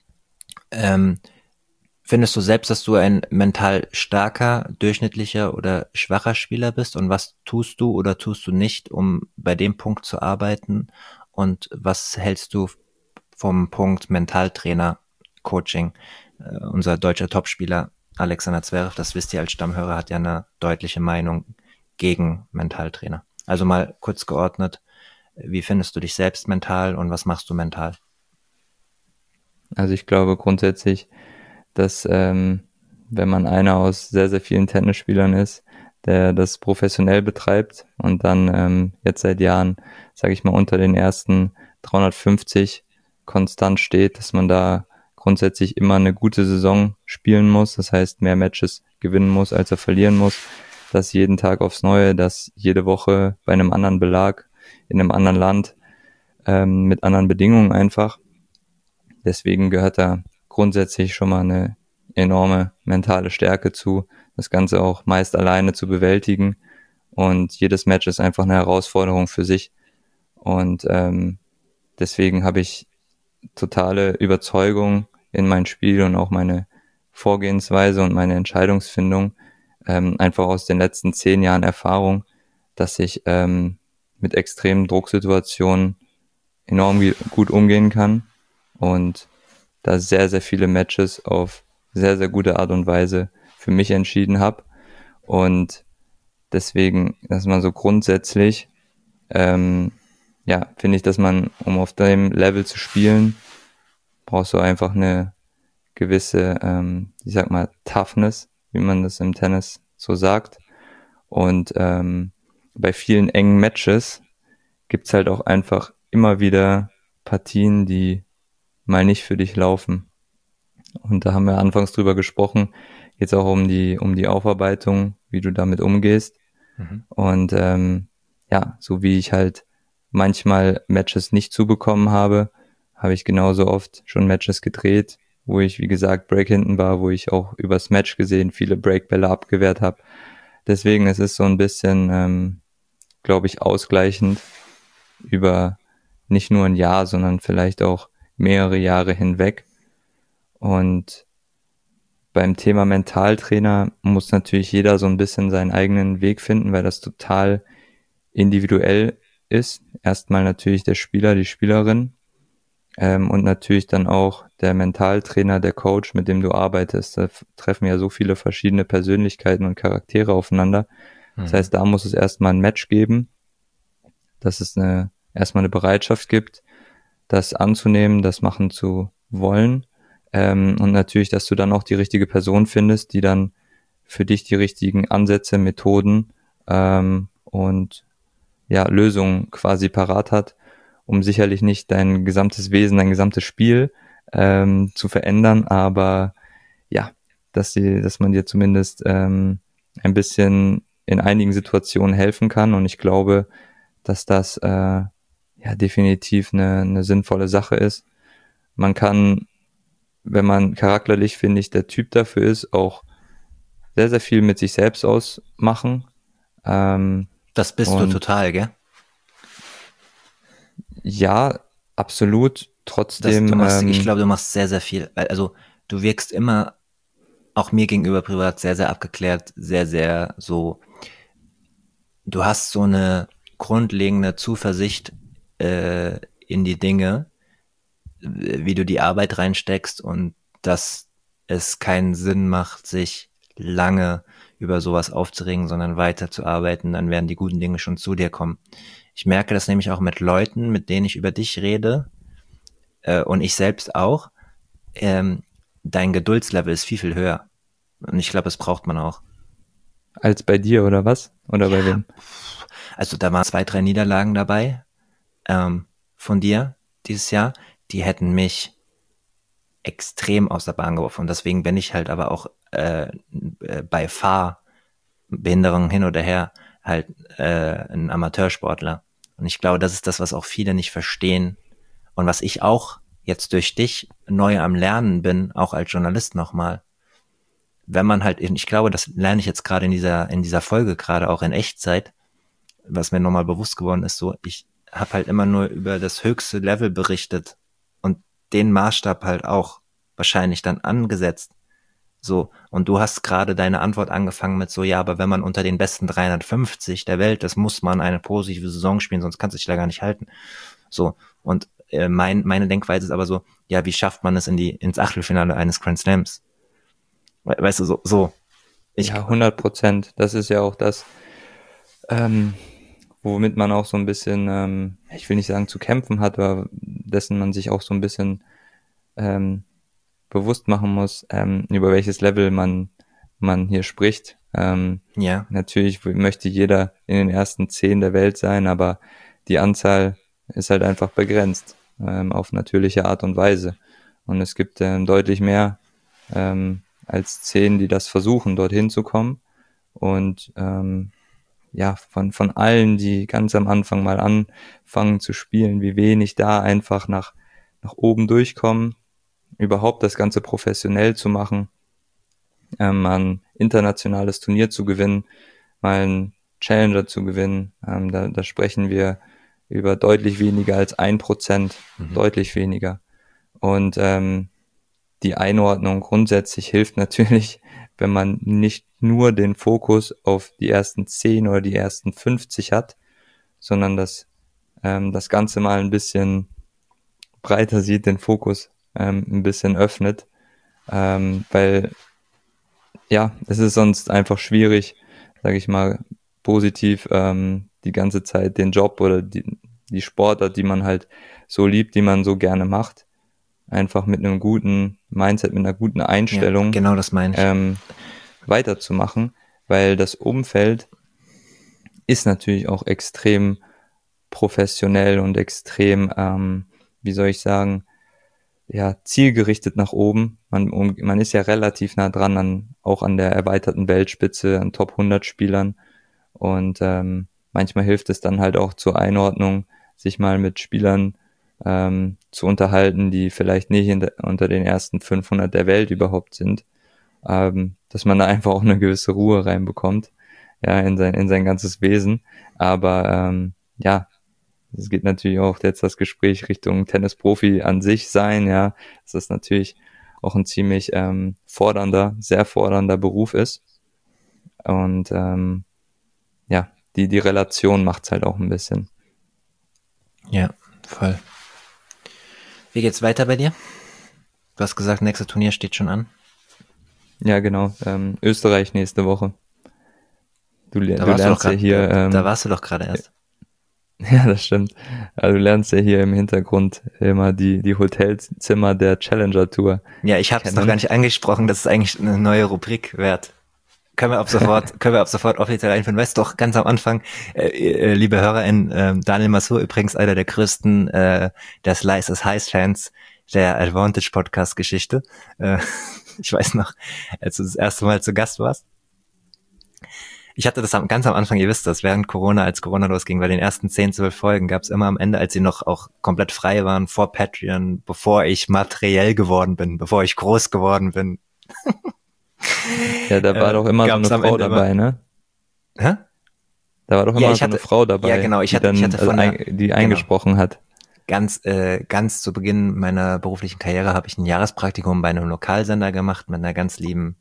Findest du selbst, dass du ein mental starker, durchschnittlicher oder schwacher Spieler bist? Und was tust du oder tust du nicht, um bei dem Punkt zu arbeiten? Und was hältst du vom Punkt Mentaltrainer, Coaching? Unser deutscher Topspieler Alexander Zverev, das wisst ihr als Stammhörer, hat ja eine deutliche Meinung gegen Mentaltrainer. Also mal kurz geordnet, wie findest du dich selbst mental und was machst du mental? Also ich glaube grundsätzlich, dass wenn man einer aus sehr, sehr vielen Tennisspielern ist, der das professionell betreibt und dann jetzt seit Jahren, sage ich mal, unter den ersten 350 konstant steht, dass man da grundsätzlich immer eine gute Saison spielen muss, das heißt mehr Matches gewinnen muss, als er verlieren muss, dass jeden Tag aufs Neue, dass jede Woche bei einem anderen Belag, in einem anderen Land, mit anderen Bedingungen einfach. Deswegen gehört da grundsätzlich schon mal eine enorme mentale Stärke zu, das Ganze auch meist alleine zu bewältigen. Und jedes Match ist einfach eine Herausforderung für sich. Und deswegen habe ich totale Überzeugung in mein Spiel und auch meine Vorgehensweise und meine Entscheidungsfindung, einfach aus den letzten 10 Jahren Erfahrung, dass ich mit extremen Drucksituationen enorm gut umgehen kann und da sehr, sehr viele Matches auf sehr, sehr gute Art und Weise für mich entschieden habe. Und deswegen, dass man so grundsätzlich, ja, finde ich, dass man, um auf dem Level zu spielen, brauchst du einfach eine gewisse, ich sag mal, Toughness, wie man das im Tennis so sagt. Und bei vielen engen Matches gibt's halt auch einfach immer wieder Partien, die mal nicht für dich laufen. Und da haben wir anfangs drüber gesprochen, jetzt auch um die Aufarbeitung, wie du damit umgehst. Mhm. Und ja, so wie ich halt manchmal Matches nicht zubekommen habe, habe ich genauso oft schon Matches gedreht, wo ich, wie gesagt, Break hinten war, wo ich auch übers Match gesehen viele Breakbälle abgewehrt habe. Deswegen es ist so ein bisschen, glaube ich, ausgleichend über nicht nur ein Jahr, sondern vielleicht auch mehrere Jahre hinweg. Und beim Thema Mentaltrainer muss natürlich jeder so ein bisschen seinen eigenen Weg finden, weil das total individuell ist. Erstmal natürlich der Spieler, die Spielerin, und natürlich dann auch der Mentaltrainer, der Coach, mit dem du arbeitest. Da treffen ja so viele verschiedene Persönlichkeiten und Charaktere aufeinander. Das Mhm. heißt, da muss es erstmal ein Match geben, dass es erstmal eine Bereitschaft gibt, das anzunehmen, das machen zu wollen. Und natürlich, dass du dann auch die richtige Person findest, die dann für dich die richtigen Ansätze, Methoden und ja, Lösungen quasi parat hat, um sicherlich nicht dein gesamtes Wesen, dein gesamtes Spiel zu verändern, aber ja, dass man dir zumindest ein bisschen in einigen Situationen helfen kann. Und ich glaube, dass das ja definitiv eine sinnvolle Sache ist. Man kann, wenn man charakterlich, finde ich, der Typ dafür ist, auch sehr, sehr viel mit sich selbst ausmachen. Ähm, Das bist du und total, gell? ja, absolut. Du Trotzdem, machst, ich glaube, du machst sehr, sehr viel. Also du wirkst immer, auch mir gegenüber privat, sehr, sehr abgeklärt, sehr, sehr so, du hast so eine grundlegende Zuversicht in die Dinge, wie du die Arbeit reinsteckst und dass es keinen Sinn macht, sich lange über sowas aufzuregen, sondern weiterzuarbeiten, dann werden die guten Dinge schon zu dir kommen. Ich merke das nämlich auch mit Leuten, mit denen ich über dich rede, und ich selbst auch. Ähm, Dein Geduldslevel ist viel, viel höher. Und ich glaube, das braucht man auch. als bei dir oder was? Oder bei Ja, wem? also da waren 2, 3 Niederlagen dabei, von dir dieses Jahr. Die hätten mich extrem aus der Bahn geworfen. Und deswegen bin ich halt aber auch bei Fahrbehinderungen hin oder her halt ein Amateursportler. Und ich glaube, das ist das, was auch viele nicht verstehen und was ich auch jetzt durch dich neu am Lernen bin, auch als Journalist nochmal. Wenn man halt, ich glaube, das lerne ich jetzt gerade in dieser Folge, gerade auch in Echtzeit, was mir nochmal bewusst geworden ist, so, ich habe halt immer nur über das höchste Level berichtet und den Maßstab halt auch wahrscheinlich dann angesetzt. So, und du hast gerade deine Antwort angefangen mit so, ja, aber wenn man unter den besten 350 der Welt ist, muss man eine positive Saison spielen, sonst kannst du dich da gar nicht halten. So, und meine Denkweise ist aber so, ja, wie schafft man es ins Achtelfinale eines Grand Slams? Weißt du, so. Ich, Ja, 100%. Das ist ja auch das, ähm, womit man auch so ein bisschen, ich will nicht sagen zu kämpfen hat, aber dessen man sich auch so ein bisschen ähm, bewusst machen muss, über welches Level man hier spricht. ja, Natürlich möchte jeder in den ersten 10 der Welt sein, aber die Anzahl ist halt einfach begrenzt, auf natürliche Art und Weise. Und es gibt deutlich mehr als 10, die das versuchen, dorthin zu kommen. Und ja, von allen, die ganz am Anfang mal anfangen zu spielen, wie wenig da einfach nach oben durchkommen, überhaupt das Ganze professionell zu machen, ein internationales Turnier zu gewinnen, mal einen Challenger zu gewinnen. Da sprechen wir über deutlich weniger als 1%, mhm. deutlich weniger. Und die Einordnung grundsätzlich hilft natürlich, wenn man nicht nur den Fokus auf die ersten 10 oder die ersten 50 hat, sondern das Ganze mal ein bisschen breiter sieht, den Fokus ein bisschen öffnet, weil ja, es ist sonst einfach schwierig, sage ich mal, positiv die ganze Zeit den Job oder die Sportart, die man halt so liebt, die man so gerne macht, einfach mit einem guten Mindset, mit einer guten Ja, Einstellung genau das meine ich. weiterzumachen, weil das Umfeld ist natürlich auch extrem professionell und extrem wie soll ich sagen, ja, zielgerichtet nach oben. Man ist ja relativ nah dran auch an der erweiterten Weltspitze, an Top 100 Spielern. Und manchmal hilft es dann halt auch zur Einordnung, sich mal mit Spielern zu unterhalten, die vielleicht nicht unter den ersten 500 der Welt überhaupt sind. Dass man da einfach auch eine gewisse Ruhe reinbekommt, ja, in sein ganzes Wesen. Aber ja, es geht natürlich auch jetzt das Gespräch Richtung Tennisprofi an sich sein, ja, dass das natürlich auch ein ziemlich sehr fordernder Beruf ist. Und ja, die Relation macht's halt auch ein bisschen. Ja, voll. Wie geht's weiter bei dir? Du hast gesagt, nächstes Turnier steht schon an. Ja, genau. Österreich nächste Woche. Du Da lernst ja hier. Da warst du doch gerade erst. Ja, das stimmt. Also du lernst ja hier im Hintergrund immer die Hotelzimmer der Challenger Tour. Ja, ich habe es noch gar nicht angesprochen. Das ist eigentlich eine neue Rubrik wert. Können wir ab sofort offiziell einführen. Weißt du doch, ganz am Anfang, liebe HörerInnen, Daniel Masur, übrigens einer der größten der Slice is Heiß Fans der Advantage Podcast Geschichte. Ich weiß noch, als du das erste Mal zu Gast warst. Ich hatte das ganz am Anfang, ihr wisst das, während Corona, als Corona losging, bei den ersten 10, 12 Folgen gab es immer am Ende, als sie noch auch komplett frei waren, vor Patreon, bevor ich materiell geworden bin, bevor ich groß geworden bin. Ja, da war doch immer so eine Frau dabei, ne? Hä? Da war doch immer so eine Frau dabei, ja, genau, ich hatte die eingesprochen hat. Ganz zu Beginn meiner beruflichen Karriere habe ich ein Jahrespraktikum bei einem Lokalsender gemacht mit einer ganz lieben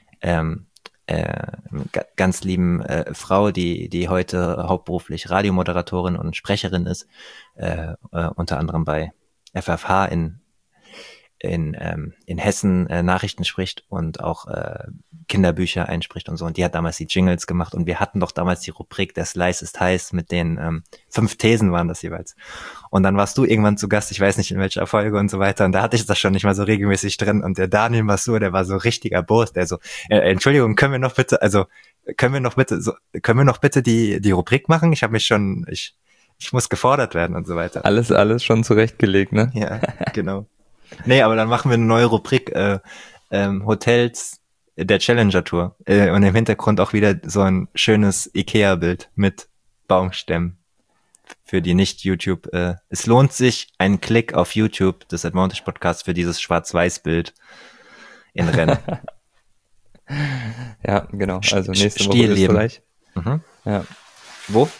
Frau, die heute hauptberuflich Radiomoderatorin und Sprecherin ist, unter anderem bei FFH in Hessen Nachrichten spricht und auch Kinderbücher einspricht und so. Und die hat damals die Jingles gemacht und wir hatten doch damals die Rubrik der Slice ist heiß mit den 5 Thesen waren das jeweils. Und dann warst du irgendwann zu Gast, ich weiß nicht in welcher Folge und so weiter. Und da hatte ich das schon nicht mal so regelmäßig drin. Und der Daniel Masur, der war so richtiger Boss, der so, Entschuldigung, können wir noch bitte die Rubrik machen? Ich muss gefordert werden und so weiter. Alles schon zurechtgelegt, ne? Ja, genau. Nee, aber dann machen wir eine neue Rubrik, Hotels der Challenger Tour. Und im Hintergrund auch wieder so ein schönes Ikea-Bild mit Baumstämmen. Für die Nicht-YouTube. Es lohnt sich ein Klick auf YouTube des Advantage Podcasts für dieses Schwarz-Weiß-Bild in Rennen. Ja, genau. Also nächste Woche Österreich. Mhm. Ja. Wo?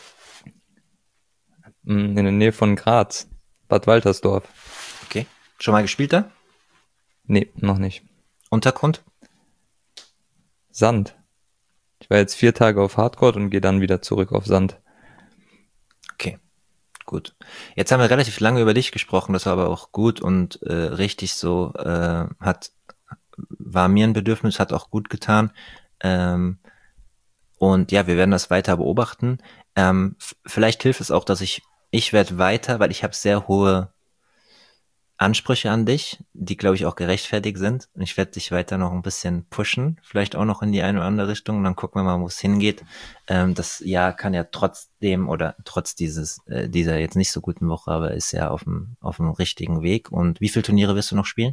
In der Nähe von Graz. Bad Waltersdorf. Okay. Schon mal gespielt da? Nee, noch nicht. Untergrund? Sand. Ich war jetzt 4 Tage auf Hardcourt und gehe dann wieder zurück auf Sand. Okay, gut. Jetzt haben wir relativ lange über dich gesprochen, das war aber auch gut und richtig so, war mir ein Bedürfnis, hat auch gut getan. Und ja, wir werden das weiter beobachten. Vielleicht hilft es auch, dass ich werde weiter, weil ich habe sehr hohe Ansprüche an dich, die, glaube ich, auch gerechtfertigt sind. Und ich werde dich weiter noch ein bisschen pushen, vielleicht auch noch in die eine oder andere Richtung. Und dann gucken wir mal, wo es hingeht. Das Jahr kann ja trotz dieser jetzt nicht so guten Woche, aber ist ja auf dem richtigen Weg. Und wie viele Turniere wirst du noch spielen?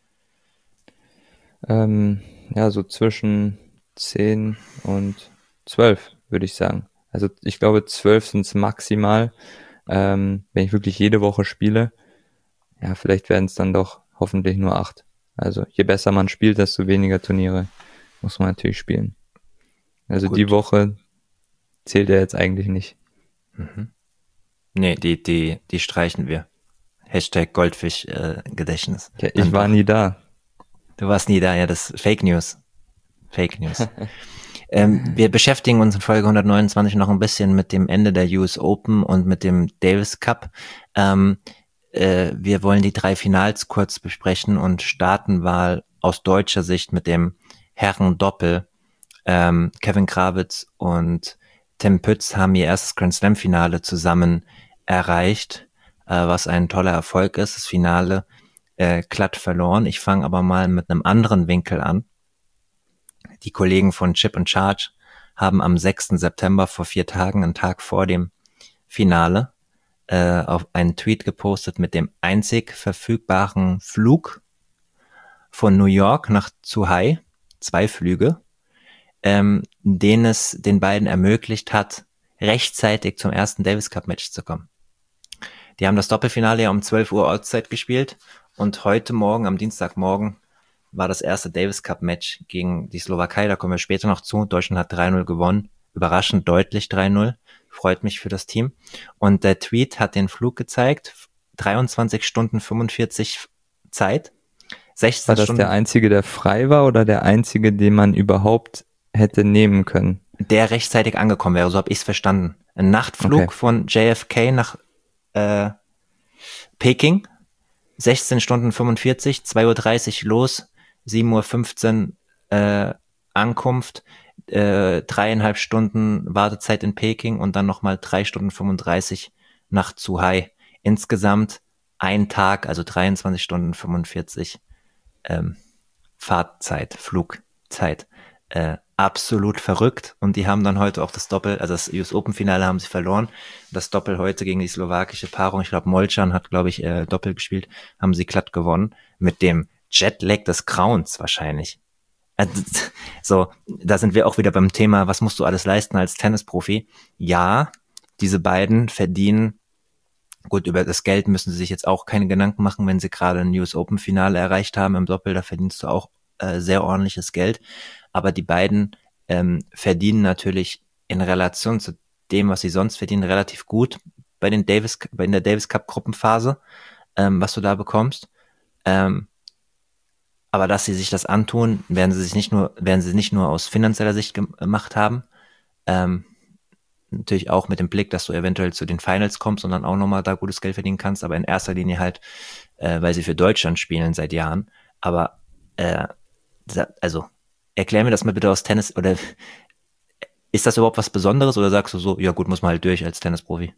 Ja, so zwischen 10 und 12, würde ich sagen. Also ich glaube, 12 sind es maximal, wenn ich wirklich jede Woche spiele. Ja, vielleicht werden es dann doch hoffentlich nur 8. Also je besser man spielt, desto weniger Turniere muss man natürlich spielen. Also gut. Die Woche zählt ja jetzt eigentlich nicht. Mhm. Nee, die streichen wir. Hashtag Goldfisch Gedächtnis. Ja, ich war nie da. Du warst nie da, ja, das ist Fake News. Fake News. Wir beschäftigen uns in Folge 129 noch ein bisschen mit dem Ende der US Open und mit dem Davis Cup. Wir wollen die 3 Finals kurz besprechen und starten mal aus deutscher Sicht mit dem Herren-Doppel. Kevin Krawitz und Tim Pütz haben ihr erstes Grand Slam Finale zusammen erreicht, was ein toller Erfolg ist. Das Finale glatt verloren. Ich fange aber mal mit einem anderen Winkel an. Die Kollegen von Chip and Charge haben am 6. September vor 4 Tagen, einen Tag vor dem Finale, auf einen Tweet gepostet mit dem einzig verfügbaren Flug von New York nach Zhuhai, 2 Flüge, den es den beiden ermöglicht hat, rechtzeitig zum ersten Davis Cup Match zu kommen. Die haben das Doppelfinale ja um 12 Uhr Ortszeit gespielt und heute Morgen, am Dienstagmorgen, war das erste Davis Cup Match gegen die Slowakei. Da kommen wir später noch zu. Deutschland hat 3-0 gewonnen. Überraschend deutlich 3-0. Freut mich für das Team. Und der Tweet hat den Flug gezeigt. 23 Stunden 45 Zeit. 16 War das Stunden. der einzige, der frei war oder der einzige, den man überhaupt hätte nehmen können? Der rechtzeitig angekommen wäre, so habe ich es verstanden. Ein Nachtflug von JFK nach Peking. 16 Stunden 45, 2:30 Uhr los, 7:15 Uhr Ankunft, 3,5 Stunden Wartezeit in Peking und dann nochmal 3 Stunden 35 nach Zhuhai. Insgesamt ein Tag, also 23 Stunden 45 Fahrtzeit, Flugzeit. Absolut verrückt. Und die haben dann heute auch das Doppel, also das US Open Finale haben sie verloren. Das Doppel heute gegen die slowakische Paarung, ich glaube Molcan hat, glaube ich, Doppel gespielt, haben sie glatt gewonnen. Mit dem Jetlag des Grauens wahrscheinlich. So, da sind wir auch wieder beim Thema, was musst du alles leisten als Tennisprofi? Ja, diese beiden verdienen, gut, über das Geld müssen sie sich jetzt auch keine Gedanken machen, wenn sie gerade ein US Open Finale erreicht haben im Doppel, da verdienst du auch sehr ordentliches Geld. Aber die beiden verdienen natürlich in Relation zu dem, was sie sonst verdienen, relativ gut bei der Davis Cup Gruppenphase, was du da bekommst. Aber dass sie sich das antun, werden sie nicht nur aus finanzieller Sicht gemacht haben. Natürlich auch mit dem Blick, dass du eventuell zu den Finals kommst und dann auch nochmal da gutes Geld verdienen kannst, aber in erster Linie halt, weil sie für Deutschland spielen seit Jahren. Aber also erklär mir das mal bitte aus Tennis, oder ist das überhaupt was Besonderes oder sagst du so, ja gut, muss man halt durch als Tennisprofi?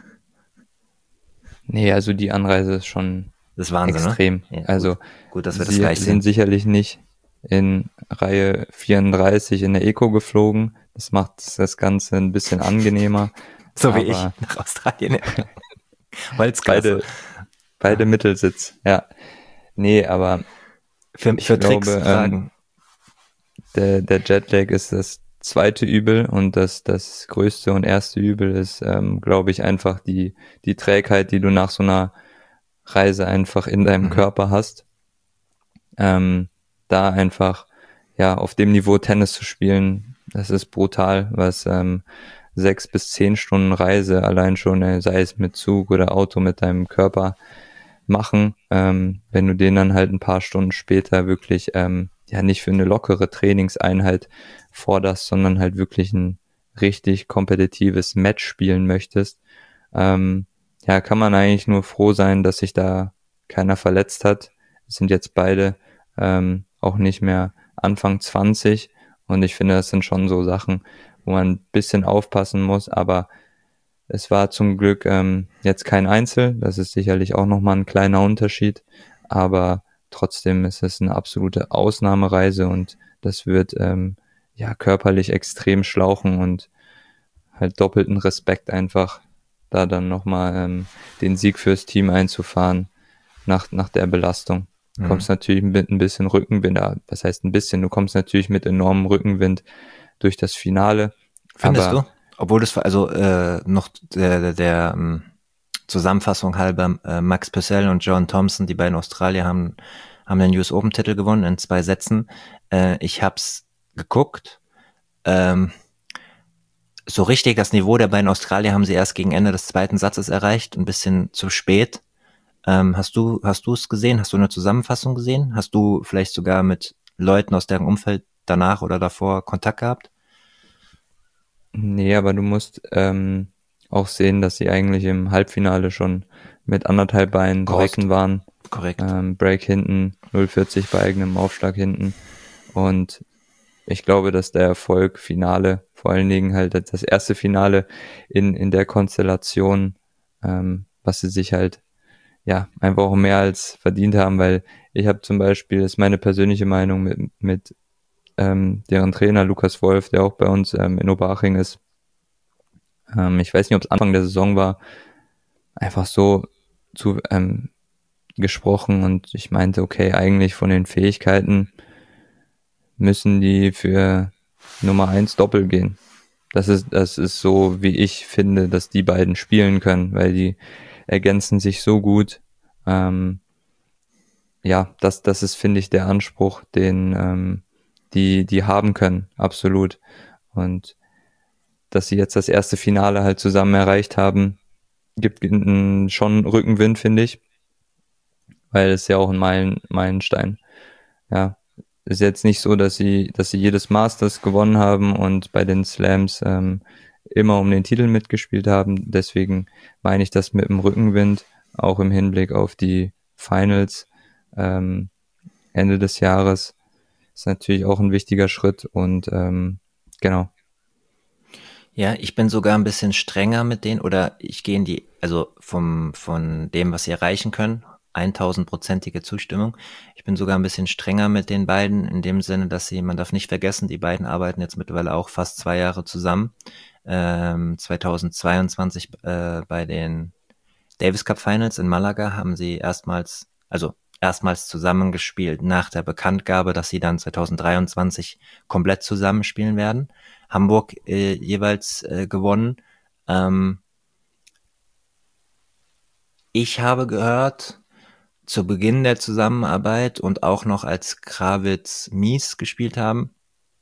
Nee, also die Anreise ist schon Das ist Wahnsinn, extrem. Ne? Ja, also gut, dass wir das sie gleich sind sehen. sicherlich nicht in Reihe 34 in der Eco geflogen. Das macht das Ganze ein bisschen angenehmer. So wie ich nach Australien. Holzklasse. Beide Mittelsitz, ja. Nee, aber für Tricks fragen. Der Jetlag ist das zweite Übel und das größte und erste Übel ist, glaube ich, einfach die Trägheit, die du nach so einer Reise einfach in deinem Körper hast. Da einfach, ja, auf dem Niveau Tennis zu spielen, das ist brutal, was 6 bis 10 Stunden Reise allein schon, sei es mit Zug oder Auto mit deinem Körper machen, wenn du den dann halt ein paar Stunden später wirklich ja nicht für eine lockere Trainingseinheit forderst, sondern halt wirklich ein richtig kompetitives Match spielen möchtest, ja, kann man eigentlich nur froh sein, dass sich da keiner verletzt hat. Es sind jetzt beide auch nicht mehr Anfang 20 und ich finde, das sind schon so Sachen, wo man ein bisschen aufpassen muss, aber es war zum Glück jetzt kein Einzel, das ist sicherlich auch nochmal ein kleiner Unterschied, aber trotzdem ist es eine absolute Ausnahmereise und das wird ja körperlich extrem schlauchen und halt doppelten Respekt einfach, da dann nochmal den Sieg fürs Team einzufahren nach der Belastung. Du kommst natürlich mit ein bisschen Rückenwind, was heißt ein bisschen, du kommst natürlich mit enormem Rückenwind durch das Finale. Findest du? Obwohl das, also noch der Zusammenfassung halber, Max Purcell und John Thompson, die beiden Australier, haben den US Open Titel gewonnen in 2 Sätzen. Ich hab's geguckt. So richtig das Niveau der beiden Australier haben sie erst gegen Ende des 2. Satzes erreicht, ein bisschen zu spät. Hast du es gesehen? Hast du eine Zusammenfassung gesehen? Hast du vielleicht sogar mit Leuten aus deren Umfeld danach oder davor Kontakt gehabt? Nee, aber du musst auch sehen, dass sie eigentlich im Halbfinale schon mit 1,5 Beinen draußen waren. Korrekt. Break hinten, 0,40 bei eigenem Aufschlag hinten. Und ich glaube, dass der Erfolg Finale, vor allen Dingen halt das erste Finale in der Konstellation, was sie sich halt ja einfach auch mehr als verdient haben, weil ich habe zum Beispiel, das ist meine persönliche Meinung mit deren Trainer Lukas Wolf, der auch bei uns in Oberhaching ist. Ich weiß nicht, ob es Anfang der Saison war, einfach so zu gesprochen und ich meinte, okay, eigentlich von den Fähigkeiten müssen die für Nummer 1 Doppel gehen. Das ist so, wie ich finde, dass die beiden spielen können, weil die ergänzen sich so gut. Ja, das ist, finde ich, der Anspruch, den die haben können, absolut. Und dass sie jetzt das erste Finale halt zusammen erreicht haben, gibt schon Rückenwind, finde ich, weil es ja auch ein Meilenstein. Ja, ist jetzt nicht so, dass sie jedes Masters gewonnen haben und bei den Slams immer um den Titel mitgespielt haben. Deswegen meine ich das mit dem Rückenwind, auch im Hinblick auf die Finals Ende des Jahres. Ist natürlich auch ein wichtiger Schritt und genau. Ja, ich bin sogar ein bisschen strenger mit denen oder ich gehe in die, also von dem, was sie erreichen können, 1000-prozentige Zustimmung. Ich bin sogar ein bisschen strenger mit den beiden in dem Sinne, dass man darf nicht vergessen, die beiden arbeiten jetzt mittlerweile auch fast 2 Jahre zusammen. 2022 bei den Davis Cup Finals in Malaga haben sie erstmals zusammengespielt nach der Bekanntgabe, dass sie dann 2023 komplett zusammenspielen werden. Hamburg jeweils gewonnen. Ähm, ich habe gehört, zu Beginn der Zusammenarbeit und auch noch als Krawitz Mies gespielt haben,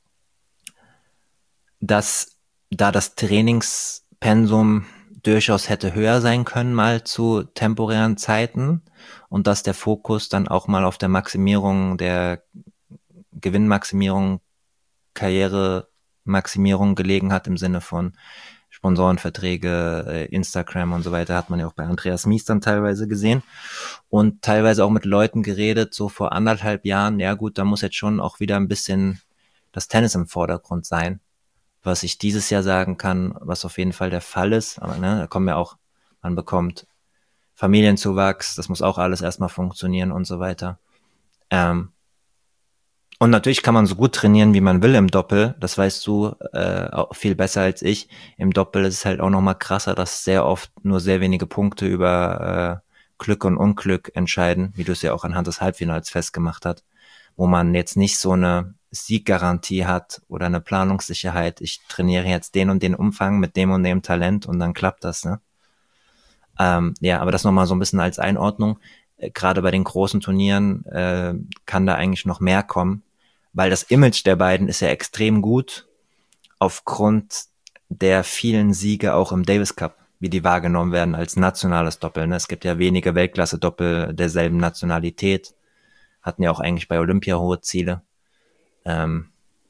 dass da das Trainingspensum durchaus hätte höher sein können, mal zu temporären Zeiten und dass der Fokus dann auch mal auf der Maximierung der Gewinnmaximierung, Karrieremaximierung gelegen hat im Sinne von Sponsorenverträge, Instagram und so weiter, hat man ja auch bei Andreas Mies dann teilweise gesehen und teilweise auch mit Leuten geredet, so vor 1,5 Jahren, ja gut, da muss jetzt schon auch wieder ein bisschen das Tennis im Vordergrund sein, was ich dieses Jahr sagen kann, was auf jeden Fall der Fall ist, aber ne, da kommen ja auch, man bekommt Familienzuwachs, das muss auch alles erstmal funktionieren und so weiter. Ähm, und natürlich kann man so gut trainieren, wie man will im Doppel. Das weißt du auch viel besser als ich. Im Doppel ist es halt auch noch mal krasser, dass sehr oft nur sehr wenige Punkte über Glück und Unglück entscheiden, wie du es ja auch anhand des Halbfinals festgemacht hast, wo man jetzt nicht so eine Sieggarantie hat oder eine Planungssicherheit. Ich trainiere jetzt den und den Umfang mit dem und dem Talent und dann klappt das, ne? Ja, aber das nochmal so ein bisschen als Einordnung. Gerade bei den großen Turnieren kann da eigentlich noch mehr kommen, weil das Image der beiden ist ja extrem gut aufgrund der vielen Siege auch im Davis Cup, wie die wahrgenommen werden als nationales Doppel. Ne? Es gibt ja wenige Weltklasse-Doppel derselben Nationalität, hatten ja auch eigentlich bei Olympia hohe Ziele. Ähm,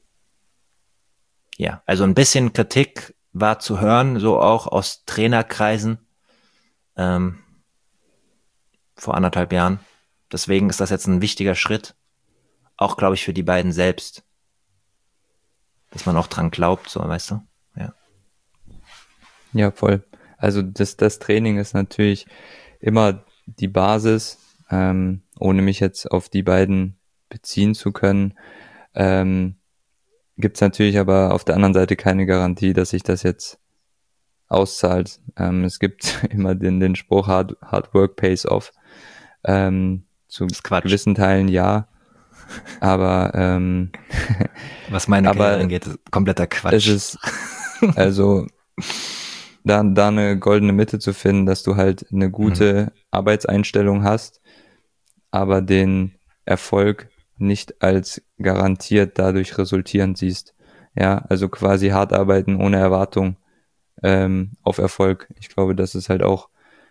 ja, also ein bisschen Kritik war zu hören, so auch aus Trainerkreisen. Ähm, vor 1,5 Jahren. Deswegen ist das jetzt ein wichtiger Schritt, auch glaube ich für die beiden selbst, dass man auch dran glaubt, so weißt du. Ja. Ja, voll. Also das Training ist natürlich immer die Basis, ohne mich jetzt auf die beiden beziehen zu können. Gibt es natürlich aber auf der anderen Seite keine Garantie, dass sich das jetzt auszahlt. Es gibt immer den Spruch, hard work pays off. Zu gewissen Teilen ja, aber was meine Karriere angeht, ist kompletter Quatsch. Es ist also da eine goldene Mitte zu finden, dass du halt eine gute Arbeitseinstellung hast, aber den Erfolg nicht als garantiert dadurch resultierend siehst. Ja, also quasi hart arbeiten ohne Erwartung auf Erfolg. Ich glaube, das ist halt auch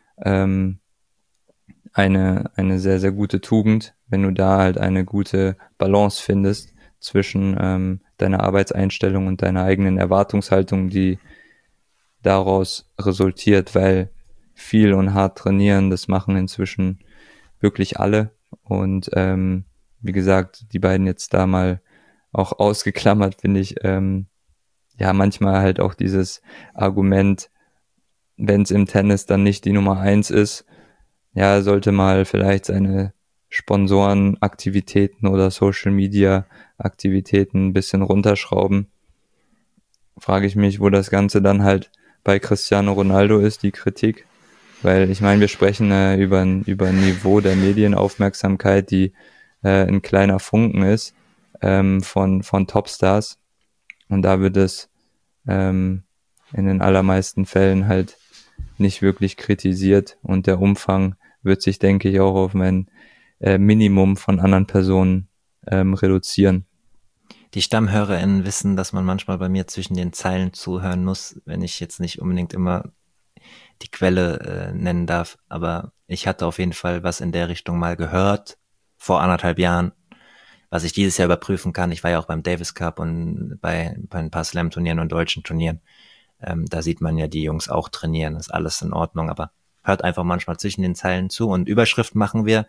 eine sehr, sehr gute Tugend, wenn du da halt eine gute Balance findest zwischen deiner Arbeitseinstellung und deiner eigenen Erwartungshaltung, die daraus resultiert, weil viel und hart trainieren, das machen inzwischen wirklich alle. Und wie gesagt, die beiden jetzt da mal auch ausgeklammert, finde ich, ja, manchmal halt auch dieses Argument, wenn es im Tennis dann nicht die Nummer 1 ist, ja, sollte mal vielleicht seine Sponsorenaktivitäten oder Social Media Aktivitäten ein bisschen runterschrauben. Frage ich mich, wo das Ganze dann halt bei Cristiano Ronaldo ist, die Kritik. Weil ich meine, wir sprechen über ein Niveau der Medienaufmerksamkeit, die ein kleiner Funken ist von Topstars. Und da wird es in den allermeisten Fällen halt nicht wirklich kritisiert. Und der Umfang wird sich, denke ich, auch auf ein Minimum von anderen Personen reduzieren. Die StammhörerInnen wissen, dass man manchmal bei mir zwischen den Zeilen zuhören muss, wenn ich jetzt nicht unbedingt immer die Quelle nennen darf. Aber ich hatte auf jeden Fall was in der Richtung mal gehört, vor 1,5 Jahren, was ich dieses Jahr überprüfen kann. Ich war ja auch beim Davis Cup und bei ein paar Slam-Turnieren und deutschen Turnieren. Da sieht man ja die Jungs auch trainieren, ist alles in Ordnung, aber hört einfach manchmal zwischen den Zeilen zu. Und Überschrift machen wir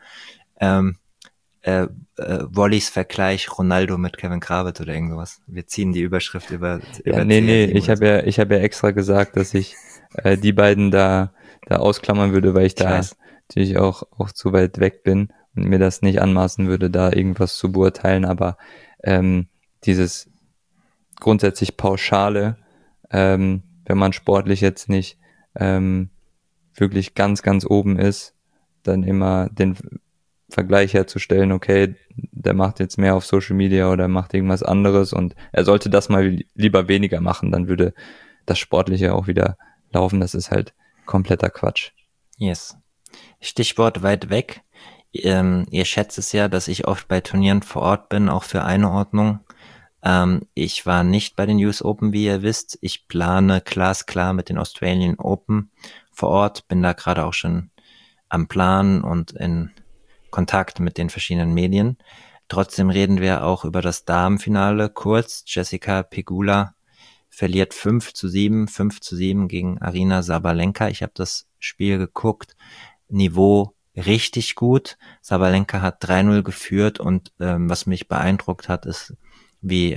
Wollys Vergleich Ronaldo mit Kevin Krawitz oder irgendwas. Wir ziehen die Überschrift über nee, ich habe ja extra gesagt, dass ich die beiden da ausklammern würde, weil ich da natürlich auch zu weit weg bin und mir das nicht anmaßen würde, da irgendwas zu beurteilen, aber dieses grundsätzlich Pauschale, wenn man sportlich jetzt nicht wirklich ganz, ganz oben ist, dann immer den Vergleich herzustellen, okay, der macht jetzt mehr auf Social Media oder macht irgendwas anderes und er sollte das mal lieber weniger machen, dann würde das Sportliche auch wieder laufen. Das ist halt kompletter Quatsch. Yes. Stichwort weit weg. Ihr schätzt es ja, dass ich oft bei Turnieren vor Ort bin, auch für Einordnung. Ich war nicht bei den US Open, wie ihr wisst. Ich plane glasklar mit den Australian Open vor Ort, bin da gerade auch schon am Plan und in Kontakt mit den verschiedenen Medien. Trotzdem reden wir auch über das Damenfinale kurz. Jessica Pegula verliert 5-7 gegen Aryna Sabalenka. Ich habe das Spiel geguckt. Niveau richtig gut. Sabalenka hat 3-0 geführt und was mich beeindruckt hat, ist, wie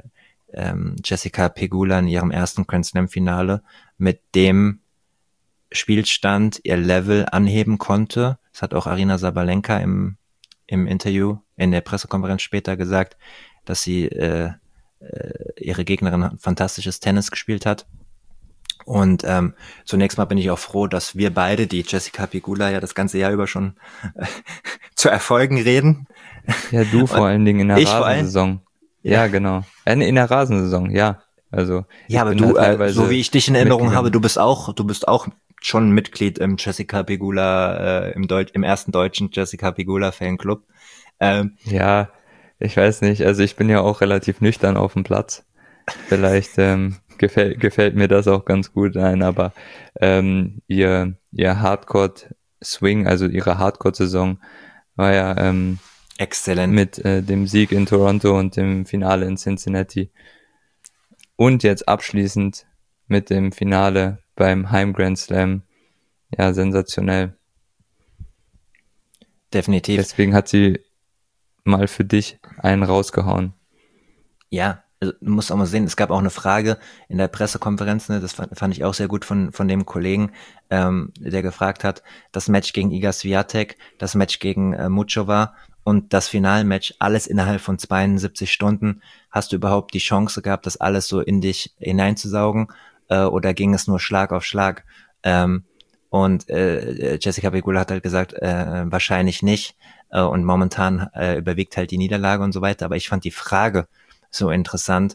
Jessica Pegula in ihrem ersten Grand Slam Finale mit dem Spielstand ihr Level anheben konnte. Das hat auch Aryna Sabalenka im Interview, in der Pressekonferenz später gesagt, dass sie ihre Gegnerin fantastisches Tennis gespielt hat. Und zunächst mal bin ich auch froh, dass wir beide, die Jessica Pegula ja das ganze Jahr über schon zu Erfolgen reden. Ja, du vor allen Dingen in der Rasensaison. Ja, genau. In der Rasensaison, ja. Also ja, aber du, so wie ich dich in Erinnerung habe, du bist auch schon Mitglied im Jessica Pegula, im ersten deutschen Jessica Pegula Fanclub. Ja, ich weiß nicht. Also ich bin ja auch relativ nüchtern auf dem Platz. Vielleicht gefällt mir das auch ganz gut ein, aber ihr Hardcore-Swing, also ihre Hardcore-Saison war ja exzellent mit dem Sieg in Toronto und dem Finale in Cincinnati. Und jetzt abschließend mit dem Finale beim Heim Grand Slam. Ja, sensationell. Definitiv. Deswegen hat sie mal für dich einen rausgehauen. Ja, also du musst auch mal sehen, es gab auch eine Frage in der Pressekonferenz, ne, das fand ich auch sehr gut von dem Kollegen, der gefragt hat, das Match gegen Iga Swiatek, das Match gegen Muchova und das Finalmatch, alles innerhalb von 72 Stunden. Hast du überhaupt die Chance gehabt, das alles so in dich hineinzusaugen oder ging es nur Schlag auf Schlag? Und Jessica Pegula hat halt gesagt, wahrscheinlich nicht und momentan überwiegt halt die Niederlage und so weiter. Aber ich fand die Frage so interessant,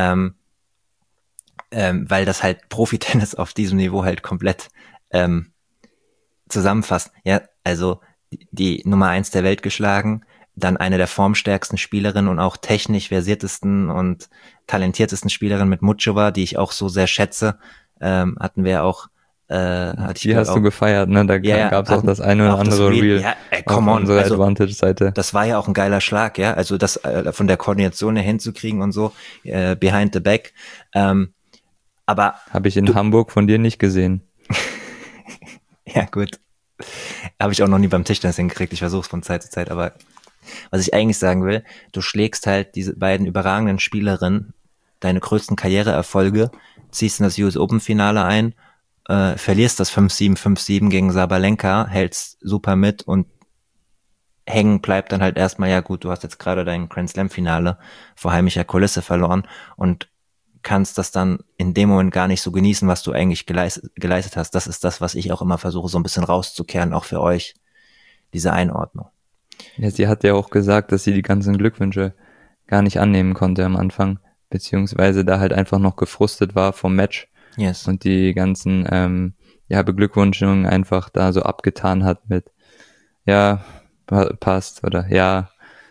weil das halt Profi-Tennis auf diesem Niveau halt komplett zusammenfasst. Ja, also die Nummer 1 der Welt geschlagen, dann eine der formstärksten Spielerinnen und auch technisch versiertesten und talentiertesten Spielerinnen mit Muchova, die ich auch so sehr schätze, hatten wir auch die hast du gefeiert, ne? Da gab's auch das eine oder andere Reel auf unserer Advantage-Seite. Das war ja auch ein geiler Schlag, ja. Also das von der Koordination her hinzukriegen und so, behind the back. Aber habe ich in Hamburg von dir nicht gesehen. Ja, gut. Habe ich auch noch nie beim Tischtennis hingekriegt. Ich versuche es von Zeit zu Zeit, aber was ich eigentlich sagen will, du schlägst halt diese beiden überragenden Spielerinnen, deine größten Karriereerfolge, ziehst in das US Open Finale ein, verlierst das 5-7, 5-7 gegen Sabalenka, hältst super mit und hängen bleibt dann halt erstmal, ja gut, du hast jetzt gerade dein Grand Slam Finale vor heimischer Kulisse verloren und kannst das dann in dem Moment gar nicht so genießen, was du eigentlich geleistet hast. Das ist das, was ich auch immer versuche, so ein bisschen rauszukehren, auch für euch, diese Einordnung. Ja, sie hat ja auch gesagt, dass sie die ganzen Glückwünsche gar nicht annehmen konnte am Anfang, beziehungsweise da halt einfach noch gefrustet war vom Match Yes. und die ganzen Beglückwünschungen einfach da so abgetan hat mit ja, passt oder ja,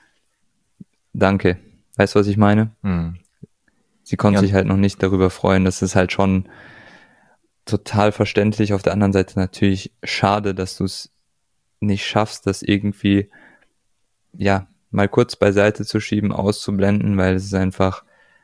danke. Weißt du, was ich meine? Hm. Sie konnte Ja, sich halt noch nicht darüber freuen. Das ist halt schon total verständlich. Auf der anderen Seite natürlich schade, dass du es nicht schaffst, das irgendwie ja mal kurz beiseite zu schieben, auszublenden, weil es ist einfach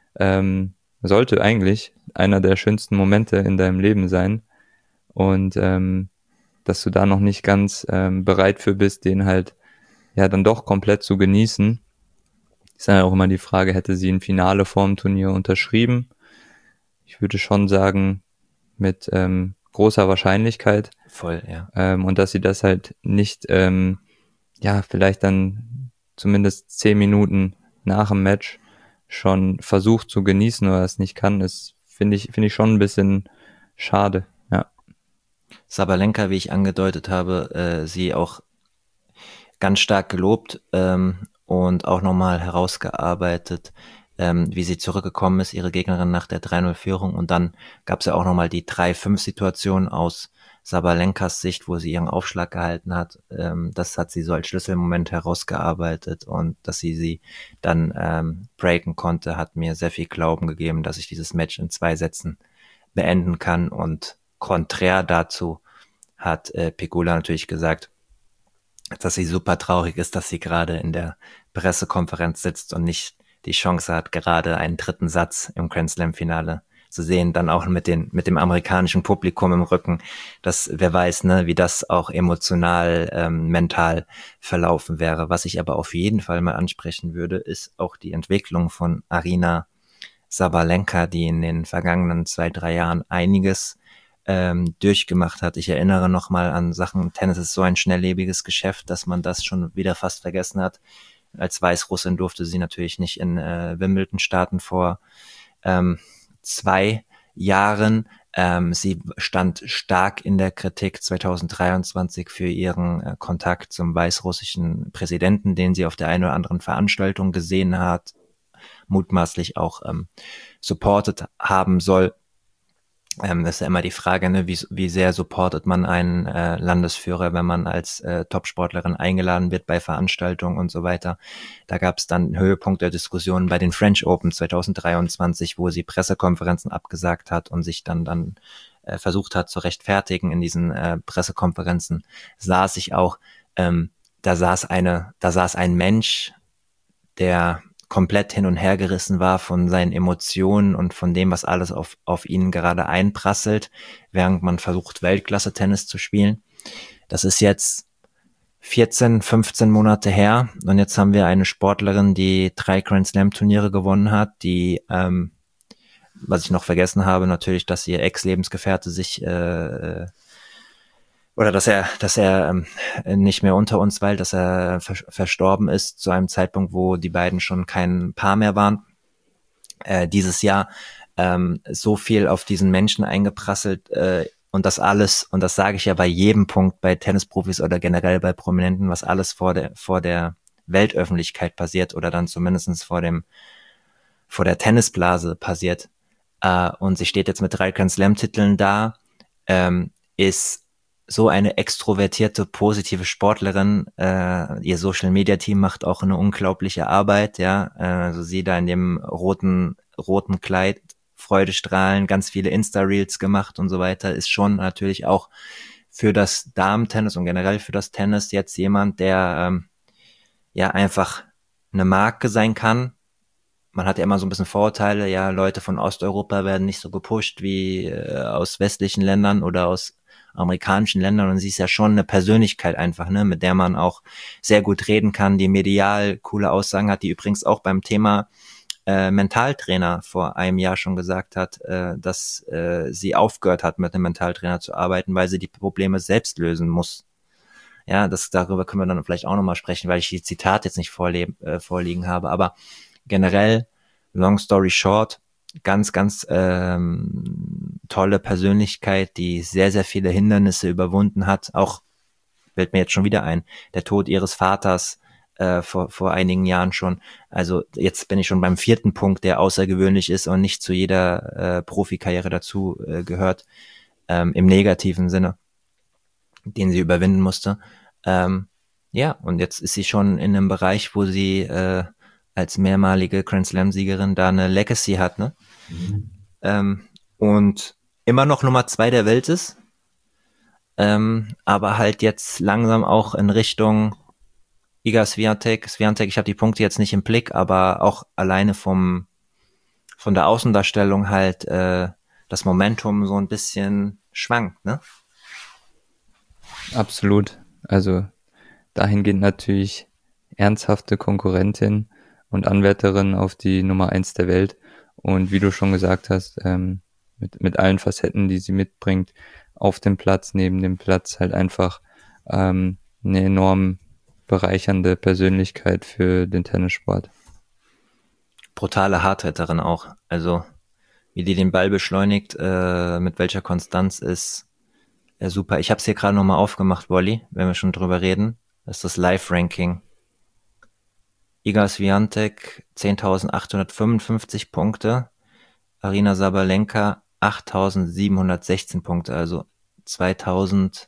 sollte eigentlich einer der schönsten Momente in deinem Leben sein und dass du da noch nicht ganz bereit für bist, den halt ja dann doch komplett zu genießen. Ist dann auch immer die Frage, hätte sie ein Finale vorm Turnier unterschrieben? Ich würde schon sagen, mit großer Wahrscheinlichkeit. voll, ja. Und dass sie das halt nicht, ja, vielleicht dann zumindest 10 Minuten nach dem Match schon versucht zu genießen oder es nicht kann, ist, finde ich schon ein bisschen schade, ja. Sabalenka, wie ich angedeutet habe, sie auch ganz stark gelobt und auch nochmal herausgearbeitet, wie sie zurückgekommen ist, ihre Gegnerin nach der 3-0-Führung. Und dann gab es ja auch nochmal die 3-5-Situation aus Sabalenkas Sicht, wo sie ihren Aufschlag gehalten hat. Das hat sie so als Schlüsselmoment herausgearbeitet und dass sie dann breaken konnte, hat mir sehr viel Glauben gegeben, dass ich dieses Match in 2 Sätzen beenden kann. Und konträr dazu hat Pegula natürlich gesagt, dass sie super traurig ist, dass sie gerade in der Pressekonferenz sitzt und nicht die Chance hat, gerade einen 3. Satz im Grand Slam Finale zu sehen, dann auch mit dem amerikanischen Publikum im Rücken, dass wer weiß, ne, wie das auch emotional, mental verlaufen wäre. Was ich aber auf jeden Fall mal ansprechen würde, ist auch die Entwicklung von Aryna Sabalenka, die in den vergangenen 2-3 Jahren einiges durchgemacht hat. Ich erinnere nochmal an Sachen, Tennis ist so ein schnelllebiges Geschäft, dass man das schon wieder fast vergessen hat. Als Weißrussin durfte sie natürlich nicht in Wimbledon starten vor 2 Jahren. Sie stand stark in der Kritik 2023 für ihren Kontakt zum weißrussischen Präsidenten, den sie auf der einen oder anderen Veranstaltung gesehen hat, mutmaßlich auch supported haben soll. Das ist ja immer die Frage, ne, wie sehr supportet man einen Landesführer, wenn man als Topsportlerin eingeladen wird bei Veranstaltungen und so weiter. Da gab es dann einen Höhepunkt der Diskussion bei den French Open 2023, wo sie Pressekonferenzen abgesagt hat und sich dann versucht hat zu rechtfertigen in diesen Pressekonferenzen. Saß ich auch, da saß ein Mensch, der komplett hin und her gerissen war von seinen Emotionen und von dem, was alles auf ihn gerade einprasselt, während man versucht, Weltklasse-Tennis zu spielen. Das ist jetzt 14, 15 Monate her und jetzt haben wir eine Sportlerin, die 3 Grand Slam Turniere gewonnen hat, die, was ich noch vergessen habe, natürlich, dass ihr Ex-Lebensgefährte sich oder dass er nicht mehr unter uns weilt, dass er verstorben ist zu einem Zeitpunkt, wo die beiden schon kein Paar mehr waren. Dieses Jahr so viel auf diesen Menschen eingeprasselt und das alles, und das sage ich ja bei jedem Punkt bei Tennisprofis oder generell bei Prominenten, was alles vor der Weltöffentlichkeit passiert oder dann zumindest vor der Tennisblase passiert. Und sie steht jetzt mit 3 Grand Slam Titeln da, ist so eine extrovertierte, positive Sportlerin. Ihr Social Media Team macht auch eine unglaubliche Arbeit, ja. Also sie da in dem roten Kleid, Freudestrahlen, ganz viele Insta-Reels gemacht und so weiter, ist schon natürlich auch für das Damen-Tennis und generell für das Tennis jetzt jemand, der ja einfach eine Marke sein kann. Man hat ja immer so ein bisschen Vorurteile, ja, Leute von Osteuropa werden nicht so gepusht wie aus westlichen Ländern oder aus amerikanischen Ländern, und sie ist ja schon eine Persönlichkeit einfach, ne, mit der man auch sehr gut reden kann, die medial coole Aussagen hat, die übrigens auch beim Thema Mentaltrainer vor einem Jahr schon gesagt hat, dass sie aufgehört hat, mit einem Mentaltrainer zu arbeiten, weil sie die Probleme selbst lösen muss. Ja, darüber können wir dann vielleicht auch nochmal sprechen, weil ich die Zitate jetzt nicht vorliegen habe, aber generell, long story short, ganz, ganz tolle Persönlichkeit, die sehr, sehr viele Hindernisse überwunden hat. Auch fällt mir jetzt schon wieder ein, der Tod ihres Vaters vor einigen Jahren schon. Also jetzt bin ich schon beim 4. Punkt, der außergewöhnlich ist und nicht zu jeder Profikarriere dazu gehört, im negativen Sinne, den sie überwinden musste. Ja, und jetzt ist sie schon in einem Bereich, wo sie als mehrmalige Grand Slam-Siegerin da eine Legacy hat, ne? Und immer noch Nummer 2 der Welt ist, aber halt jetzt langsam auch in Richtung Iga Swiatek. Swiatek, ich habe die Punkte jetzt nicht im Blick, aber auch alleine von der Außendarstellung halt das Momentum so ein bisschen schwankt, ne? Absolut. Also dahingehend natürlich ernsthafte Konkurrentin und Anwärterin auf die Nummer 1 der Welt. Und wie du schon gesagt hast, mit allen Facetten, die sie mitbringt, auf dem Platz, neben dem Platz, halt einfach eine enorm bereichernde Persönlichkeit für den Tennissport. Brutale Hardhitterin auch. Also wie die den Ball beschleunigt, mit welcher Konstanz ist super. Ich habe es hier gerade nochmal aufgemacht, Wolli, wenn wir schon drüber reden. Das ist das Live-Ranking. Iga Swiatek 10.855 Punkte, Aryna Sabalenka 8.716 Punkte, also 2.000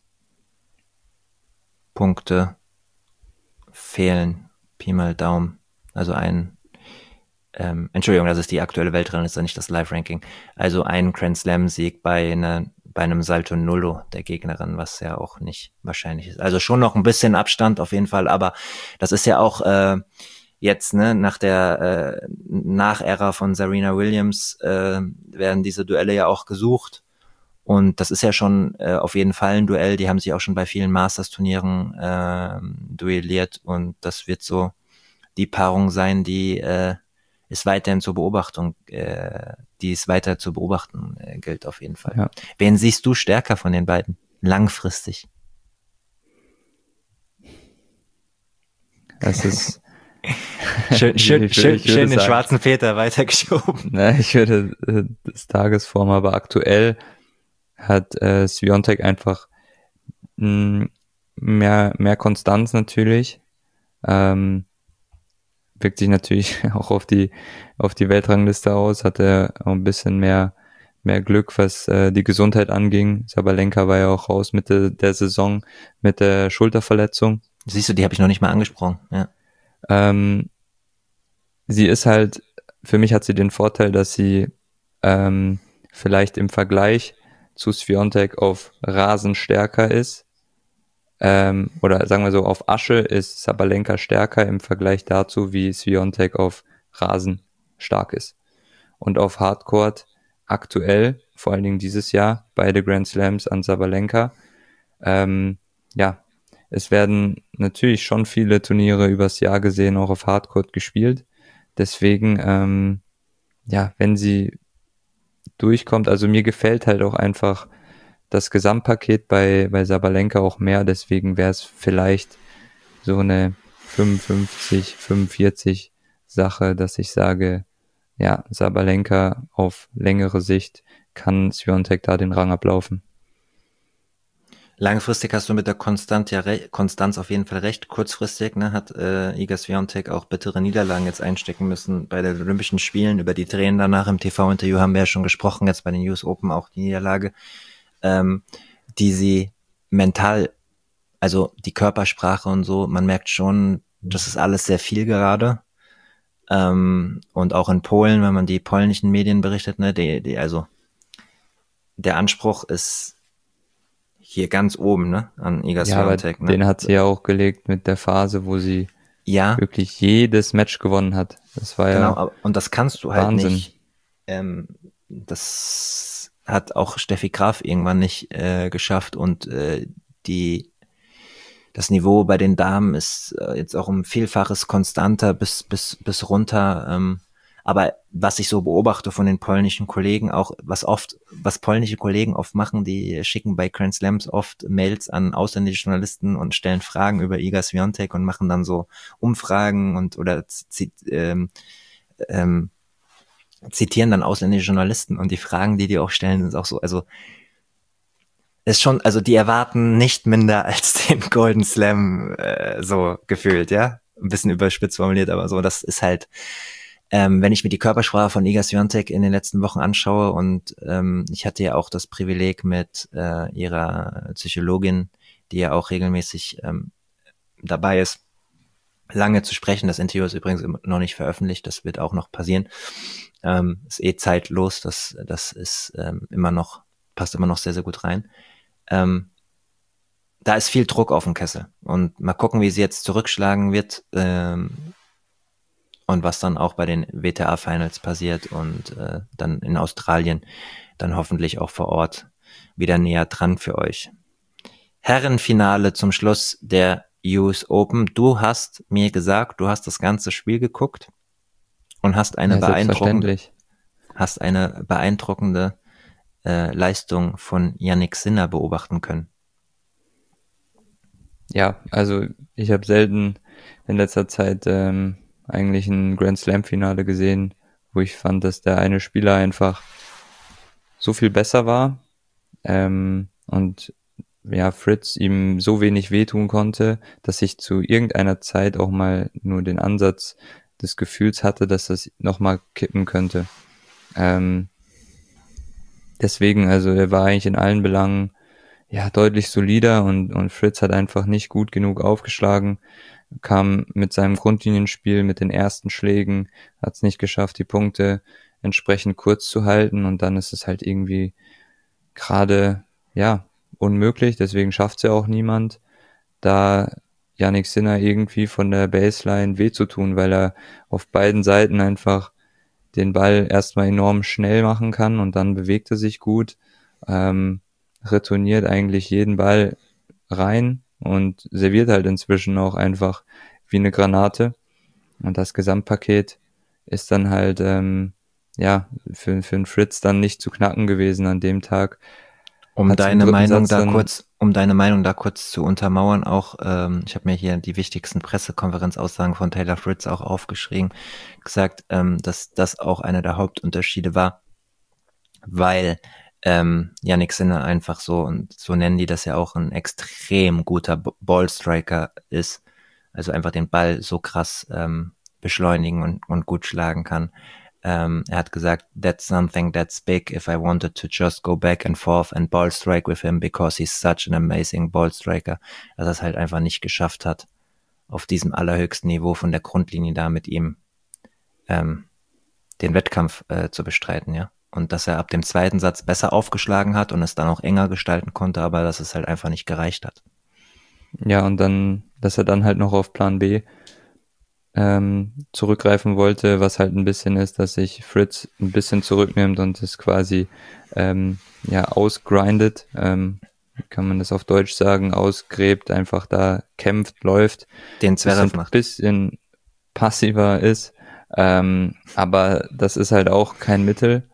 Punkte fehlen, Pi mal Daumen. Also Entschuldigung, das ist die aktuelle Weltrangliste, nicht das Live-Ranking. Also ein Grand Slam-Sieg bei einem Salto Nullo der Gegnerin, was ja auch nicht wahrscheinlich ist. Also schon noch ein bisschen Abstand auf jeden Fall, aber das ist ja auch jetzt, ne, nach der Nachära von Serena Williams werden diese Duelle ja auch gesucht. Und das ist ja schon auf jeden Fall ein Duell. Die haben sich auch schon bei vielen Masters-Turnieren duelliert. Und das wird so die Paarung sein, die ist weiterhin zur Beobachtung, die es weiter zu beobachten gilt auf jeden Fall. Ja. Wen siehst du stärker von den beiden? Langfristig. Das ist schön den schwarzen Peter weitergeschoben. Na, ich würde das Tagesform, aber aktuell hat Swiatek einfach mehr Konstanz natürlich. Wirkt sich natürlich auch auf die Weltrangliste aus, hatte auch ein bisschen mehr Glück, was die Gesundheit anging. Sabalenka war ja auch raus Mitte der Saison mit der Schulterverletzung. Siehst du, die habe ich noch nicht mal angesprochen. Ja. Sie ist halt, für mich hat sie den Vorteil, dass sie vielleicht im Vergleich zu Swiatek auf Rasen stärker ist. Oder sagen wir so, auf Asche ist Sabalenka stärker im Vergleich dazu, wie Swiatek auf Rasen stark ist. Und auf Hardcourt aktuell, vor allen Dingen dieses Jahr, beide Grand Slams an Sabalenka. Ja, es werden natürlich schon viele Turniere übers Jahr gesehen, auch auf Hardcourt gespielt. Deswegen, ja, wenn sie durchkommt, also mir gefällt halt auch einfach das Gesamtpaket bei Sabalenka auch mehr, deswegen wäre es vielleicht so eine 55, 45 Sache, dass ich sage, ja, Sabalenka auf längere Sicht kann Swiatek da den Rang ablaufen. Langfristig hast du mit der Konstanz auf jeden Fall recht. Kurzfristig hat Iga Swiatek auch bittere Niederlagen jetzt einstecken müssen bei den Olympischen Spielen. Über die Tränen danach im TV-Interview haben wir ja schon gesprochen, jetzt bei den US Open auch die Niederlage, die sie mental, also die Körpersprache und so, man merkt schon, das ist alles sehr viel gerade. Und auch in Polen, wenn man die polnischen Medien berichtet, ne, also der Anspruch ist hier ganz oben, ne, an Iga Swiatek. Ne? Den hat sie ja auch gelegt mit der Phase, wo sie wirklich jedes Match gewonnen hat. Das war genau, und das kannst du halt Wahnsinn. Nicht. Das hat auch Steffi Graf irgendwann nicht geschafft und das Niveau bei den Damen ist jetzt auch um Vielfaches konstanter bis runter. Aber was ich so beobachte von den polnischen Kollegen, auch was polnische Kollegen oft machen, die schicken bei Grand Slams oft Mails an ausländische Journalisten und stellen Fragen über Iga Swiatek und machen dann so Umfragen oder zitieren dann ausländische Journalisten und die Fragen, die auch stellen, sind auch so, also ist schon, also die erwarten nicht minder als den Golden Slam so gefühlt, ja, ein bisschen überspitzt formuliert, aber so, das ist halt, wenn ich mir die Körpersprache von Iga Swiatek in den letzten Wochen anschaue und ich hatte ja auch das Privileg mit ihrer Psychologin, die ja auch regelmäßig dabei ist, lange zu sprechen. Das Interview ist übrigens noch nicht veröffentlicht, das wird auch noch passieren. Ist zeitlos, das ist immer noch, passt immer noch sehr, sehr gut rein. Da ist viel Druck auf dem Kessel und mal gucken, wie sie jetzt zurückschlagen wird und was dann auch bei den WTA-Finals passiert und dann in Australien dann hoffentlich auch vor Ort wieder näher dran für euch. Herrenfinale zum Schluss der US Open. Du hast mir gesagt, du hast das ganze Spiel geguckt und hast eine beeindruckende Leistung von Jannik Sinner beobachten können. Ja, also ich habe selten in letzter Zeit eigentlich ein Grand Slam Finale gesehen, wo ich fand, dass der eine Spieler einfach so viel besser war und ja, Fritz ihm so wenig wehtun konnte, dass ich zu irgendeiner Zeit auch mal nur den Ansatz des Gefühls hatte, dass das nochmal kippen könnte. Deswegen, also er war eigentlich in allen Belangen ja deutlich solider und Fritz hat einfach nicht gut genug aufgeschlagen, kam mit seinem Grundlinienspiel, mit den ersten Schlägen, hat es nicht geschafft, die Punkte entsprechend kurz zu halten und dann ist es halt irgendwie gerade, ja, unmöglich, deswegen schafft es ja auch niemand, da Jannik Sinner irgendwie von der Baseline weh zu tun, weil er auf beiden Seiten einfach den Ball erstmal enorm schnell machen kann und dann bewegt er sich gut, retourniert eigentlich jeden Ball rein und serviert halt inzwischen auch einfach wie eine Granate. Und das Gesamtpaket ist dann halt, ja, für den Fritz dann nicht zu knacken gewesen an dem Tag. Um deine Meinung da kurz zu untermauern, auch, ich habe mir hier die wichtigsten Pressekonferenzaussagen von Taylor Fritz auch aufgeschrieben, gesagt, dass das auch einer der Hauptunterschiede war, weil Jannik Sinner einfach so, und so nennen die das ja auch, ein extrem guter Ballstriker ist, also einfach den Ball so krass beschleunigen und gut schlagen kann. Er hat gesagt, that's something that's big if I wanted to just go back and forth and ball strike with him because he's such an amazing ball striker, dass er es halt einfach nicht geschafft hat, auf diesem allerhöchsten Niveau von der Grundlinie da mit ihm den Wettkampf zu bestreiten, ja. Und dass er ab dem zweiten Satz besser aufgeschlagen hat und es dann auch enger gestalten konnte, aber dass es halt einfach nicht gereicht hat. Ja, und dann, dass er dann halt noch auf Plan B zurückgreifen wollte, was halt ein bisschen ist, dass sich Fritz ein bisschen zurücknimmt und es quasi ja ausgrindet, kann man das auf Deutsch sagen, ausgräbt, einfach da kämpft, läuft, den Zverev macht. Bisschen passiver ist, aber das ist halt auch kein Mittel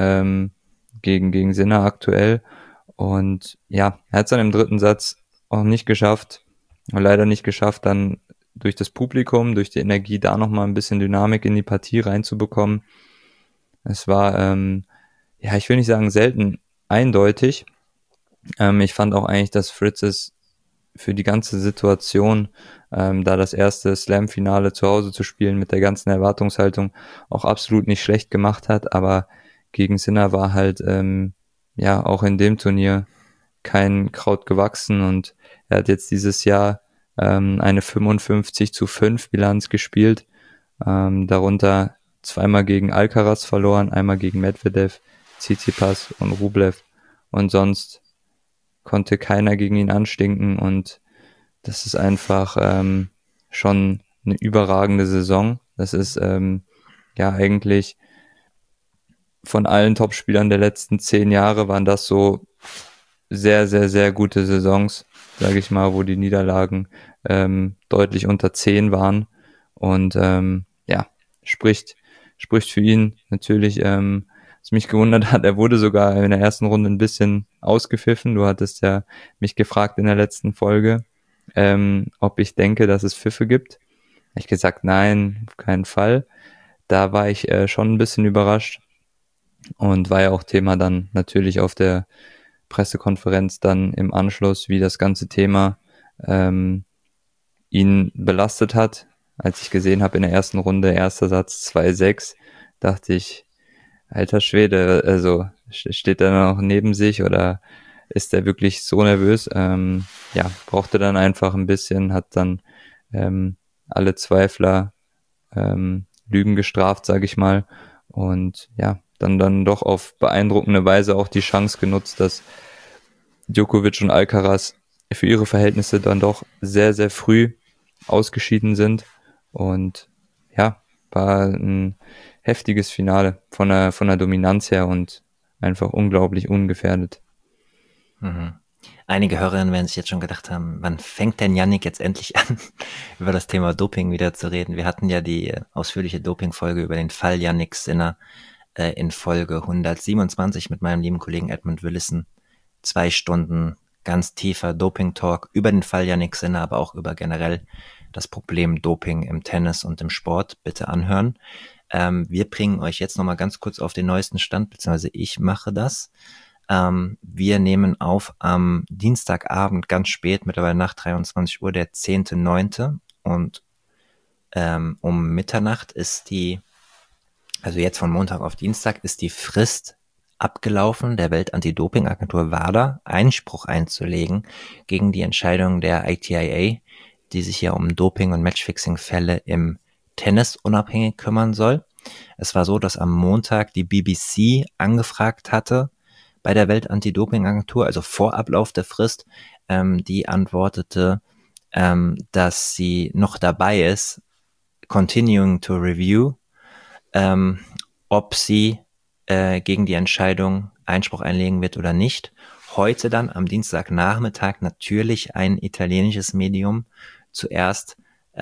gegen Sinner aktuell und ja, er hat es dann im dritten Satz auch nicht geschafft, leider nicht geschafft, dann durch das Publikum, durch die Energie da nochmal ein bisschen Dynamik in die Partie reinzubekommen. Es war, ja, ich will nicht sagen selten eindeutig. Ich fand auch eigentlich, dass Fritz es für die ganze Situation, da das erste Slam-Finale zu Hause zu spielen mit der ganzen Erwartungshaltung auch absolut nicht schlecht gemacht hat, aber gegen Sinner war halt, ja, auch in dem Turnier kein Kraut gewachsen und er hat jetzt dieses Jahr eine 55-5 Bilanz gespielt, darunter zweimal gegen Alcaraz verloren, einmal gegen Medvedev, Tsitsipas und Rublev und sonst konnte keiner gegen ihn anstinken und das ist einfach schon eine überragende Saison. Das ist ja eigentlich von allen Topspielern der letzten 10 Jahre waren das so sehr, sehr, sehr gute Saisons, sage ich mal, wo die Niederlagen deutlich unter 10 waren und ja, spricht für ihn natürlich, was mich gewundert hat, er wurde sogar in der ersten Runde ein bisschen ausgepfiffen. Du hattest ja mich gefragt in der letzten Folge, ob ich denke, dass es Pfiffe gibt. Hab ich gesagt, nein, auf keinen Fall. Da war ich schon ein bisschen überrascht. und war ja auch Thema dann natürlich auf der Pressekonferenz dann im Anschluss, wie das ganze Thema ihn belastet hat. Als ich gesehen habe in der ersten Runde, erster Satz 2-6, dachte ich, alter Schwede, also steht er noch neben sich oder ist er wirklich so nervös? Ja, brauchte dann einfach ein bisschen, hat dann alle Zweifler Lügen gestraft, sage ich mal. Und ja, dann doch auf beeindruckende Weise auch die Chance genutzt, dass Djokovic und Alcaraz für ihre Verhältnisse dann doch sehr, sehr früh ausgeschieden sind. Und ja, war ein heftiges Finale von der Dominanz her und einfach unglaublich ungefährdet. Mhm. Einige Hörerinnen werden sich jetzt schon gedacht haben, wann fängt denn Yannick jetzt endlich an, über das Thema Doping wieder zu reden? Wir hatten ja die ausführliche Doping-Folge über den Fall Yannick Sinner in Folge 127 mit meinem lieben Kollegen Edmund Willissen. 2 Stunden ganz tiefer Doping-Talk über den Fall Yannick Sinner, aber auch über generell das Problem Doping im Tennis und im Sport. Bitte anhören. Wir bringen euch jetzt nochmal ganz kurz auf den neuesten Stand, beziehungsweise ich mache das. Wir nehmen auf am Dienstagabend ganz spät, mittlerweile nach 23 Uhr, der 10.9. Und um Mitternacht ist also jetzt von Montag auf Dienstag, ist die Frist abgelaufen, der Welt-Anti-Doping-Agentur WADA Einspruch einzulegen gegen die Entscheidung der ITIA, die sich ja um Doping- und Matchfixing-Fälle im Tennis unabhängig kümmern soll. Es war so, dass am Montag die BBC angefragt hatte bei der Welt-Anti-Doping-Agentur, also vor Ablauf der Frist, die antwortete, dass sie noch dabei ist, continuing to review, ob sie gegen die Entscheidung Einspruch einlegen wird oder nicht. Heute dann am Dienstagnachmittag natürlich ein italienisches Medium zuerst,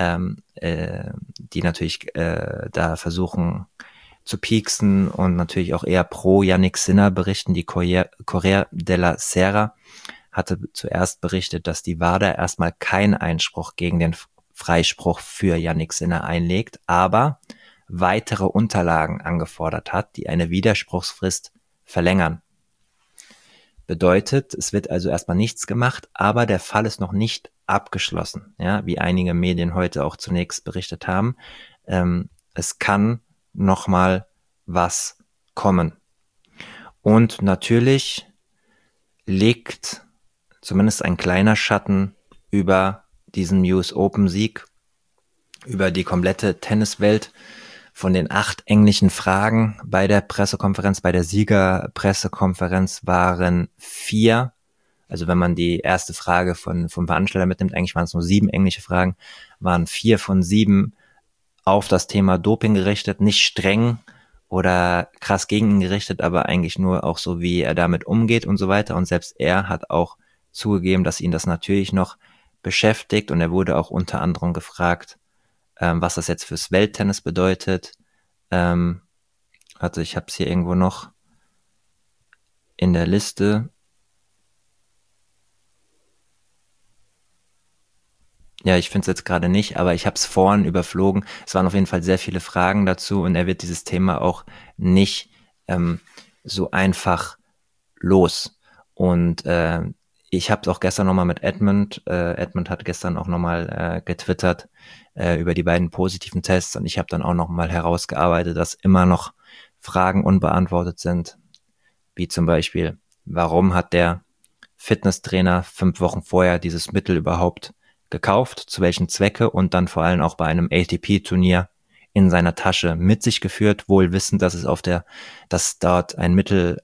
die natürlich da versuchen zu pieksen und natürlich auch eher pro Yannick Sinner berichten. Die Corriere della Sera hatte zuerst berichtet, dass die WADA erstmal keinen Einspruch gegen den Freispruch für Yannick Sinner einlegt, aber weitere Unterlagen angefordert hat, die eine Widerspruchsfrist verlängern. Bedeutet, es wird also erstmal nichts gemacht, aber der Fall ist noch nicht abgeschlossen, ja, wie einige Medien heute auch zunächst berichtet haben. Es kann nochmal was kommen. Und natürlich liegt zumindest ein kleiner Schatten über diesen US Open Sieg, über die komplette Tenniswelt. Von den 8 englischen Fragen bei der Pressekonferenz, bei der Siegerpressekonferenz waren 4, also wenn man die erste Frage vom Veranstalter mitnimmt, eigentlich waren es nur 7 englische Fragen, waren 4 von 7 auf das Thema Doping gerichtet, nicht streng oder krass gegen ihn gerichtet, aber eigentlich nur auch so, wie er damit umgeht und so weiter. Und selbst er hat auch zugegeben, dass ihn das natürlich noch beschäftigt, und er wurde auch unter anderem gefragt, was das jetzt fürs Welttennis bedeutet. Also ich habe es hier irgendwo noch in der Liste. Ja, ich finde es jetzt gerade nicht, aber ich habe es vorhin überflogen. Es waren auf jeden Fall sehr viele Fragen dazu, und er wird dieses Thema auch nicht so einfach los. Und ich habe es auch gestern nochmal mit Edmund. Edmund hat gestern auch nochmal getwittert über die beiden positiven Tests, und ich habe dann auch nochmal herausgearbeitet, dass immer noch Fragen unbeantwortet sind, wie zum Beispiel, warum hat der Fitnesstrainer 5 Wochen vorher dieses Mittel überhaupt gekauft, zu welchen Zwecke, und dann vor allem auch bei einem ATP-Turnier in seiner Tasche mit sich geführt, wohl wissend, dass dort ein Mittel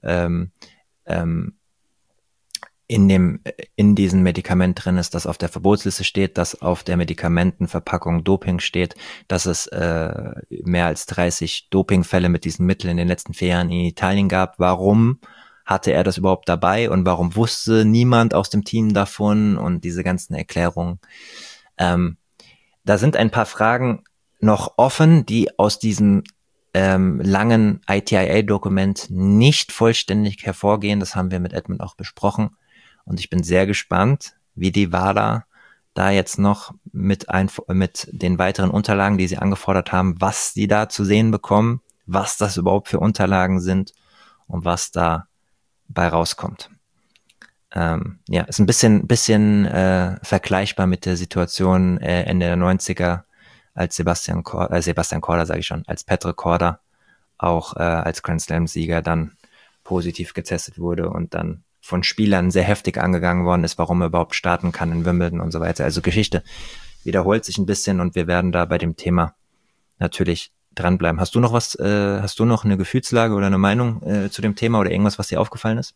in diesem Medikament drin ist, das auf der Verbotsliste steht, dass auf der Medikamentenverpackung Doping steht, dass es mehr als 30 Dopingfälle mit diesem Mittel in den letzten 4 Jahren in Italien gab. Warum hatte er das überhaupt dabei, und warum wusste niemand aus dem Team davon, und diese ganzen Erklärungen. Da sind ein paar Fragen noch offen, die aus diesem langen ITIA-Dokument nicht vollständig hervorgehen. Das haben wir mit Edmund auch besprochen. Und ich bin sehr gespannt, wie die WADA da jetzt noch mit den weiteren Unterlagen, die sie angefordert haben, was sie da zu sehen bekommen, was das überhaupt für Unterlagen sind und was da bei rauskommt. Ja, ist ein bisschen vergleichbar mit der Situation Ende der 90er, als Sebastian Korda, sage ich schon, als Petr Korda auch als Grand Slam-Sieger dann positiv getestet wurde und dann von Spielern sehr heftig angegangen worden ist, warum er überhaupt starten kann in Wimbledon und so weiter. Also Geschichte wiederholt sich ein bisschen und wir werden da bei dem Thema natürlich dranbleiben. Hast du noch eine Gefühlslage oder eine Meinung zu dem Thema oder irgendwas, was dir aufgefallen ist?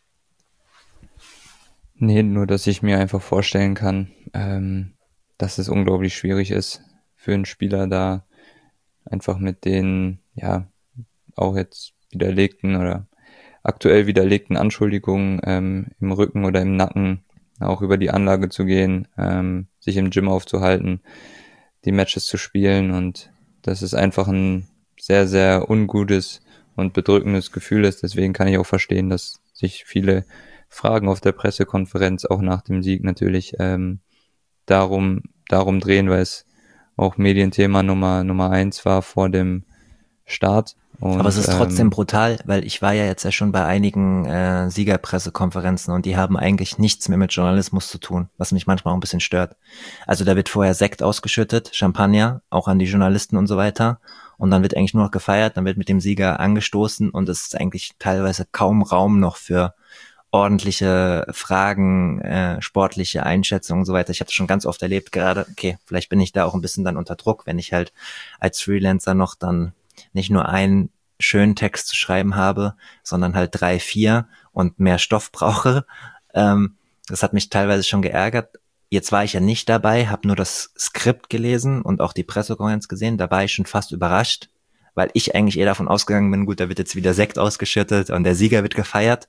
Nee, nur dass ich mir einfach vorstellen kann, dass es unglaublich schwierig ist für einen Spieler da einfach mit den, ja, auch jetzt widerlegten oder aktuell widerlegten Anschuldigungen im Rücken oder im Nacken auch über die Anlage zu gehen, sich im Gym aufzuhalten, die Matches zu spielen, und das ist einfach ein sehr, sehr ungutes und bedrückendes Gefühl ist. Deswegen kann ich auch verstehen, dass sich viele Fragen auf der Pressekonferenz auch nach dem Sieg natürlich darum drehen, weil es auch Medienthema Nummer 1 war vor dem Start. Aber es Und ist trotzdem brutal, weil ich war ja jetzt ja schon bei einigen Siegerpressekonferenzen und die haben eigentlich nichts mehr mit Journalismus zu tun, was mich manchmal auch ein bisschen stört. Also da wird vorher Sekt ausgeschüttet, Champagner, auch an die Journalisten und so weiter. Und dann wird eigentlich nur noch gefeiert, dann wird mit dem Sieger angestoßen und es ist eigentlich teilweise kaum Raum noch für ordentliche Fragen, sportliche Einschätzungen und so weiter. Ich habe das schon ganz oft erlebt, gerade, okay, vielleicht bin ich da auch ein bisschen dann unter Druck, wenn ich halt als Freelancer noch dann nicht nur einen schönen Text zu schreiben habe, sondern halt 3, 4 und mehr Stoff brauche. Das hat mich teilweise schon geärgert. Jetzt war ich ja nicht dabei, habe nur das Skript gelesen und auch die Pressekonferenz gesehen. Da war ich schon fast überrascht, weil ich eigentlich eher davon ausgegangen bin, gut, da wird jetzt wieder Sekt ausgeschüttet und der Sieger wird gefeiert.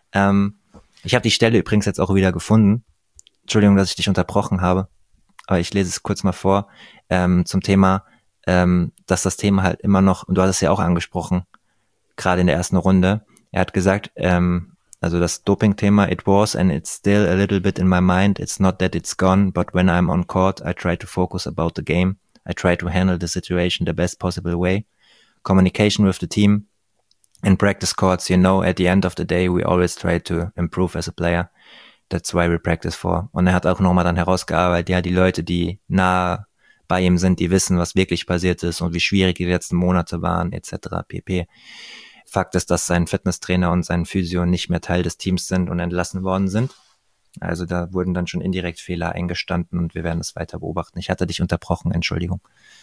Ich habe die Stelle übrigens jetzt auch wieder gefunden. Entschuldigung, dass ich dich unterbrochen habe, aber ich lese es kurz mal vor, zum Thema, dass das Thema halt immer noch, und du hast es ja auch angesprochen, gerade in der ersten Runde, er hat gesagt, also das Doping-Thema, it was and it's still a little bit in my mind, it's not that it's gone, but when I'm on court, I try to focus about the game, I try to handle the situation the best possible way, communication with the team, in practice courts, you know, at the end of the day, we always try to improve as a player. That's why we practice for. Und er hat auch nochmal dann herausgearbeitet, ja, die Leute, die nah bei ihm sind, die wissen, was wirklich passiert ist und wie schwierig die letzten Monate waren, etc. pp. Fakt ist, dass sein Fitnesstrainer und sein Physio nicht mehr Teil des Teams sind und entlassen worden sind. Also da wurden dann schon indirekt Fehler eingestanden und wir werden es weiter beobachten. Ich hatte dich unterbrochen, Entschuldigung.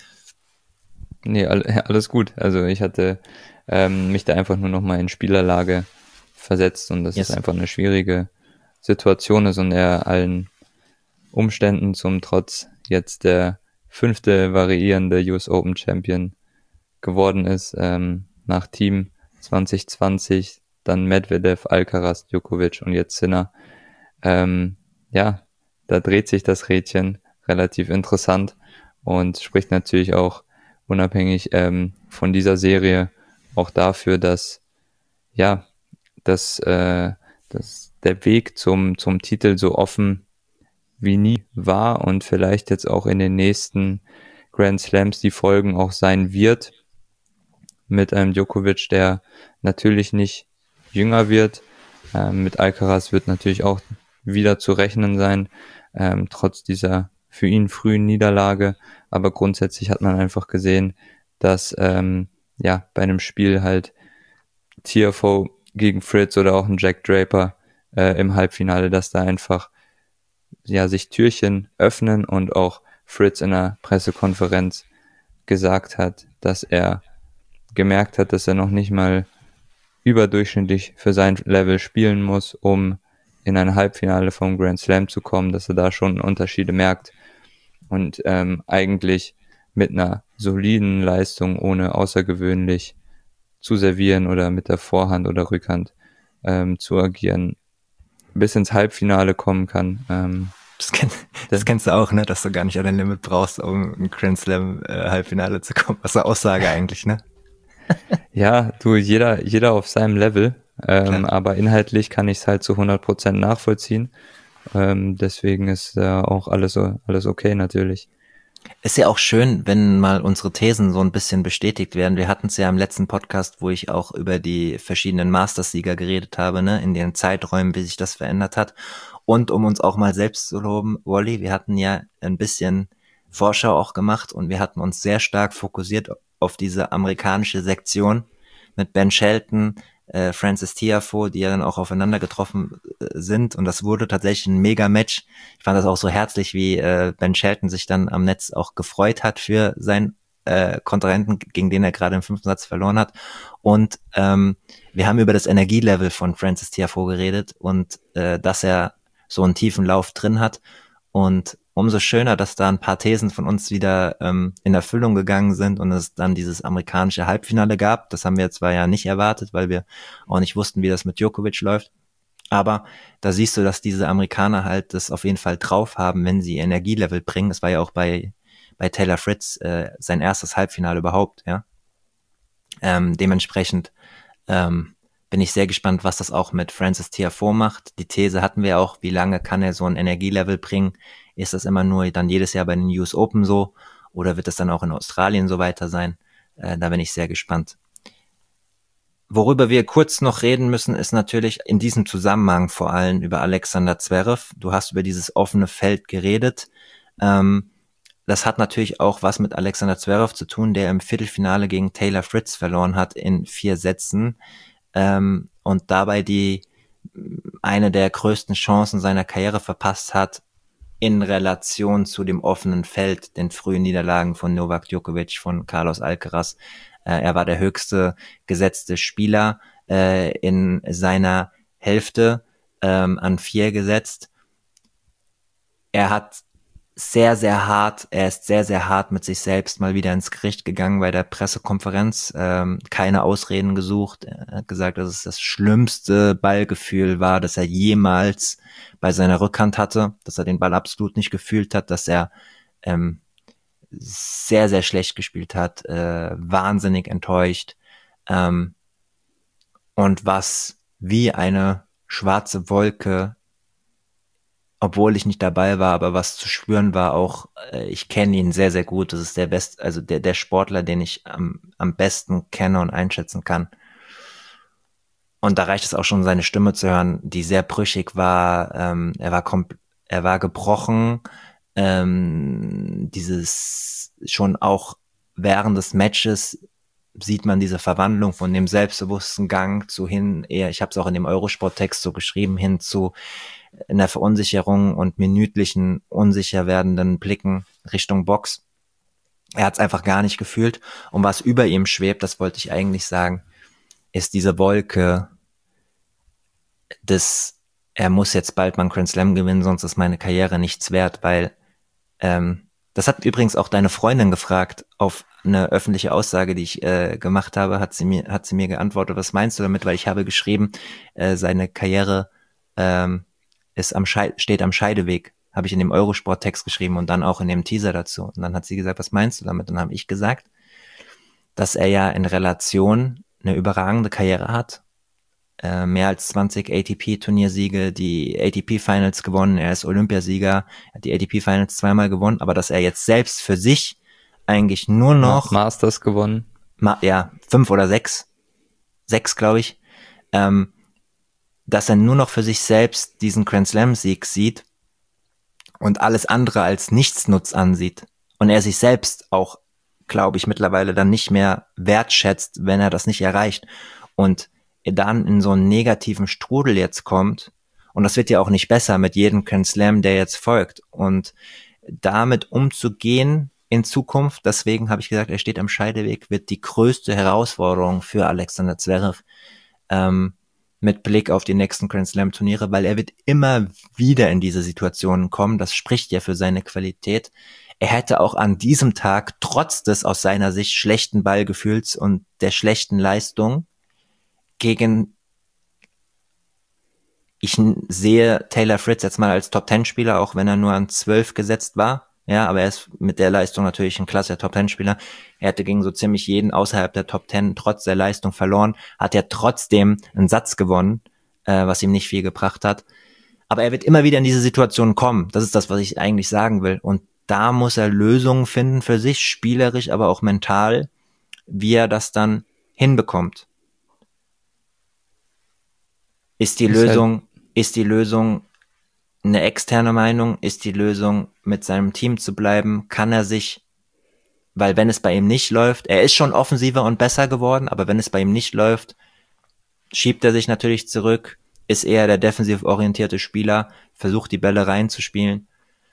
Nee, alles gut. Also ich hatte mich da einfach nur nochmal in Spielerlage versetzt und das ist einfach eine schwierige Situation ist und er allen Umständen zum Trotz jetzt der 5. variierende US Open Champion geworden ist, nach Team 2020, dann Medvedev, Alcaraz, Djokovic und jetzt Sinner. Ja, da dreht sich das Rädchen relativ interessant und spricht natürlich auch unabhängig von dieser Serie auch dafür, dass ja, dass der Weg zum Titel so offen wie nie war und vielleicht jetzt auch in den nächsten Grand Slams die Folgen auch sein wird, mit einem Djokovic, der natürlich nicht jünger wird. Mit Alcaraz wird natürlich auch wieder zu rechnen sein, trotz dieser für ihn frühen Niederlage. Aber grundsätzlich hat man einfach gesehen, dass bei einem Spiel halt Tiafoe gegen Fritz oder auch ein Jack Draper im Halbfinale, dass da einfach sich Türchen öffnen und auch Fritz in der Pressekonferenz gesagt hat, dass er gemerkt hat, dass er noch nicht mal überdurchschnittlich für sein Level spielen muss, um in ein Halbfinale vom Grand Slam zu kommen, dass er da schon Unterschiede merkt und eigentlich mit einer soliden Leistung, ohne außergewöhnlich zu servieren oder mit der Vorhand oder Rückhand zu agieren, bis ins Halbfinale kommen kann. Das kennst du auch, ne, dass du gar nicht an dein Limit brauchst, um im Grand Slam Halbfinale zu kommen. Was eine Aussage eigentlich, ne? Ja, du, jeder auf seinem Level, aber inhaltlich kann ich es halt zu 100% nachvollziehen. Deswegen ist auch alles okay natürlich. Ist ja auch schön, wenn mal unsere Thesen so ein bisschen bestätigt werden. Wir hatten es ja im letzten Podcast, wo ich auch über die verschiedenen Masters-Sieger geredet habe, ne, in den Zeiträumen, wie sich das verändert hat. Und um uns auch mal selbst zu loben, Wally, wir hatten ja ein bisschen Vorschau auch gemacht und wir hatten uns sehr stark fokussiert auf diese amerikanische Sektion mit Ben Shelton, Francis Tiafoe, die ja dann auch aufeinander getroffen sind, und das wurde tatsächlich ein Mega-Match. Ich fand das auch so herzlich, wie Ben Shelton sich dann am Netz auch gefreut hat für seinen Kontrahenten, gegen den er gerade im 5. Satz verloren hat. Und wir haben über das Energielevel von Francis Tiafoe geredet und dass er so einen tiefen Lauf drin hat. Und umso schöner, dass da ein paar Thesen von uns wieder in Erfüllung gegangen sind und es dann dieses amerikanische Halbfinale gab. Das haben wir zwar ja nicht erwartet, weil wir auch nicht wussten, wie das mit Djokovic läuft. Aber da siehst du, dass diese Amerikaner halt das auf jeden Fall drauf haben, wenn sie Energielevel bringen. Das war ja auch bei Taylor Fritz sein erstes Halbfinale überhaupt, ja. Dementsprechend bin ich sehr gespannt, was das auch mit Francis Tiafoe macht. Die These hatten wir auch, wie lange kann er so ein Energielevel bringen? Ist das immer nur dann jedes Jahr bei den US Open so? Oder wird das dann auch in Australien so weiter sein? Da bin ich sehr gespannt. Worüber wir kurz noch reden müssen, ist natürlich in diesem Zusammenhang vor allem über Alexander Zverev. Du hast über dieses offene Feld geredet. Das hat natürlich auch was mit Alexander Zverev zu tun, der im Viertelfinale gegen Taylor Fritz verloren hat in 4 Sätzen. Und dabei eine der größten Chancen seiner Karriere verpasst hat in Relation zu dem offenen Feld, den frühen Niederlagen von Novak Djokovic, von Carlos Alcaraz. Er war der höchste gesetzte Spieler in seiner Hälfte an 4 gesetzt. Er ist sehr, sehr hart mit sich selbst mal wieder ins Gericht gegangen bei der Pressekonferenz, keine Ausreden gesucht. Er hat gesagt, dass es das schlimmste Ballgefühl war, das er jemals bei seiner Rückhand hatte, dass er den Ball absolut nicht gefühlt hat, dass er sehr, sehr schlecht gespielt hat, wahnsinnig enttäuscht, und was wie eine schwarze Wolke, obwohl ich nicht dabei war, aber was zu spüren war auch, ich kenne ihn sehr, sehr gut. Das ist der Sportler, den ich am besten kenne und einschätzen kann. Und da reicht es auch schon, seine Stimme zu hören, die sehr brüchig war. Er war gebrochen. Schon auch während des Matches sieht man diese Verwandlung von dem selbstbewussten Gang zu hin, eher, ich habe es auch in dem Eurosport-Text so geschrieben, hin zu einer Verunsicherung und minütlichen, unsicher werdenden Blicken Richtung Box. Er hat es einfach gar nicht gefühlt. Und was über ihm schwebt, das wollte ich eigentlich sagen, ist diese Wolke er muss jetzt bald mal einen Grand Slam gewinnen, sonst ist meine Karriere nichts wert, weil das hat übrigens auch deine Freundin gefragt auf eine öffentliche Aussage, die ich gemacht habe, hat sie mir geantwortet, was meinst du damit? Weil ich habe geschrieben, seine Karriere steht am Scheideweg, habe ich in dem Eurosport-Text geschrieben und dann auch in dem Teaser dazu. Und dann hat sie gesagt, was meinst du damit? Und dann habe ich gesagt, dass er ja in Relation eine überragende Karriere hat, mehr als 20 ATP-Turniersiege, die ATP-Finals gewonnen, er ist Olympiasieger, hat die ATP-Finals 2-mal gewonnen, aber dass er jetzt selbst für sich eigentlich nur noch Masters gewonnen. 5 oder 6, glaube ich, dass er nur noch für sich selbst diesen Grand Slam-Sieg sieht und alles andere als Nichtsnutz ansieht. Und er sich selbst auch, glaube ich, mittlerweile dann nicht mehr wertschätzt, wenn er das nicht erreicht. Und er dann in so einen negativen Strudel jetzt kommt. Und das wird ja auch nicht besser mit jedem Grand Slam, der jetzt folgt. Und damit umzugehen in Zukunft, deswegen habe ich gesagt, er steht am Scheideweg, wird die größte Herausforderung für Alexander Zverev, mit Blick auf die nächsten Grand Slam Turniere, weil er wird immer wieder in diese Situationen kommen. Das spricht ja für seine Qualität. Er hätte auch an diesem Tag, trotz des aus seiner Sicht schlechten Ballgefühls und der schlechten Leistung, ich sehe Taylor Fritz jetzt mal als Top-10-Spieler, auch wenn er nur an 12 gesetzt war. Ja, aber er ist mit der Leistung natürlich ein klasse Top-10-Spieler. Er hätte gegen so ziemlich jeden außerhalb der Top 10 trotz der Leistung verloren, hat er trotzdem einen Satz gewonnen, was ihm nicht viel gebracht hat. Aber er wird immer wieder in diese Situation kommen. Das ist das, was ich eigentlich sagen will. Und da muss er Lösungen finden für sich, spielerisch, aber auch mental, wie er das dann hinbekommt. Ist die Lösung eine externe Meinung? Ist die Lösung, mit seinem Team zu bleiben? Kann er sich, weil wenn es bei ihm nicht läuft, er ist schon offensiver und besser geworden, aber wenn es bei ihm nicht läuft, schiebt er sich natürlich zurück, ist eher der defensiv orientierte Spieler, versucht die Bälle reinzuspielen.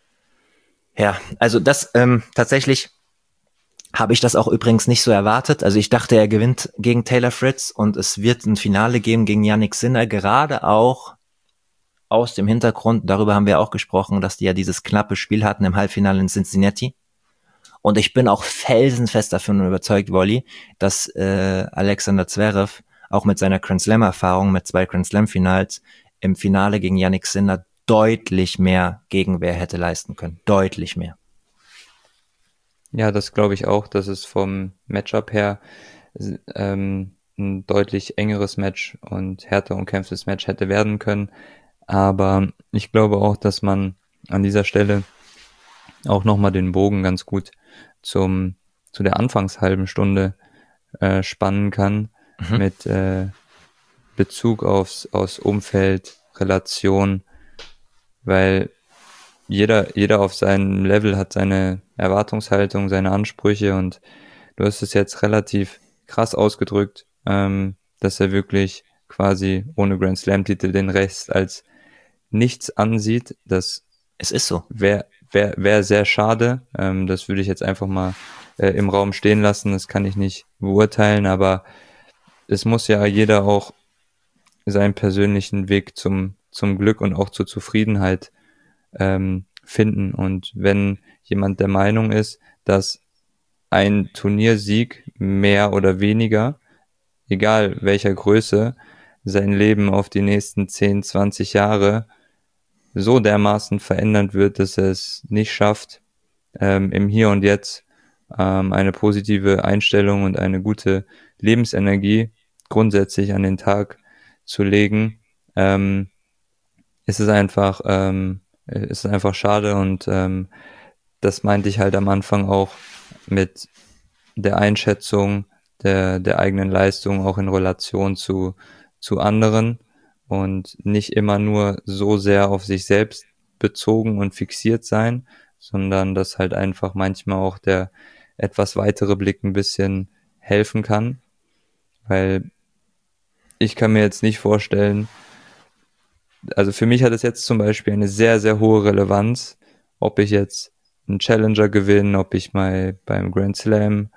Ja, also das tatsächlich habe ich das auch übrigens nicht so erwartet. Also ich dachte, er gewinnt gegen Taylor Fritz und es wird ein Finale geben gegen Yannick Sinner, gerade auch aus dem Hintergrund, darüber haben wir auch gesprochen, dass die ja dieses knappe Spiel hatten im Halbfinale in Cincinnati. Und ich bin auch felsenfest davon überzeugt, Wolli, dass Alexander Zverev auch mit seiner Grand Slam-Erfahrung, mit 2 Grand Slam-Finals, im Finale gegen Yannick Sinner deutlich mehr Gegenwehr hätte leisten können. Deutlich mehr. Ja, das glaube ich auch, dass es vom Matchup her ein deutlich engeres Match und härter umkämpftes Match hätte werden können. Aber ich glaube auch, dass man an dieser Stelle auch nochmal den Bogen ganz gut zu der Anfangshalben Stunde spannen kann mit Bezug aufs Umfeld, Relation, weil jeder auf seinem Level hat seine Erwartungshaltung, seine Ansprüche und du hast es jetzt relativ krass ausgedrückt, dass er wirklich quasi ohne Grand Slam-Titel den Rest als nichts ansieht. Das Es ist so. wäre sehr schade. Das würde ich jetzt einfach mal im Raum stehen lassen. Das kann ich nicht beurteilen, aber es muss ja jeder auch seinen persönlichen Weg zum Glück und auch zur Zufriedenheit finden. Und wenn jemand der Meinung ist, dass ein Turniersieg mehr oder weniger, egal welcher Größe, sein Leben auf die nächsten 10, 20 Jahre so dermaßen verändern wird, dass er es nicht schafft, im Hier und Jetzt eine positive Einstellung und eine gute Lebensenergie grundsätzlich an den Tag zu legen, ist es einfach schade und das meinte ich halt am Anfang auch mit der Einschätzung der eigenen Leistung auch in Relation zu anderen und nicht immer nur so sehr auf sich selbst bezogen und fixiert sein, sondern dass halt einfach manchmal auch der etwas weitere Blick ein bisschen helfen kann, weil ich kann mir jetzt nicht vorstellen, also für mich hat es jetzt zum Beispiel eine sehr, sehr hohe Relevanz, ob ich jetzt einen Challenger gewinne, ob ich mal beim Grand Slam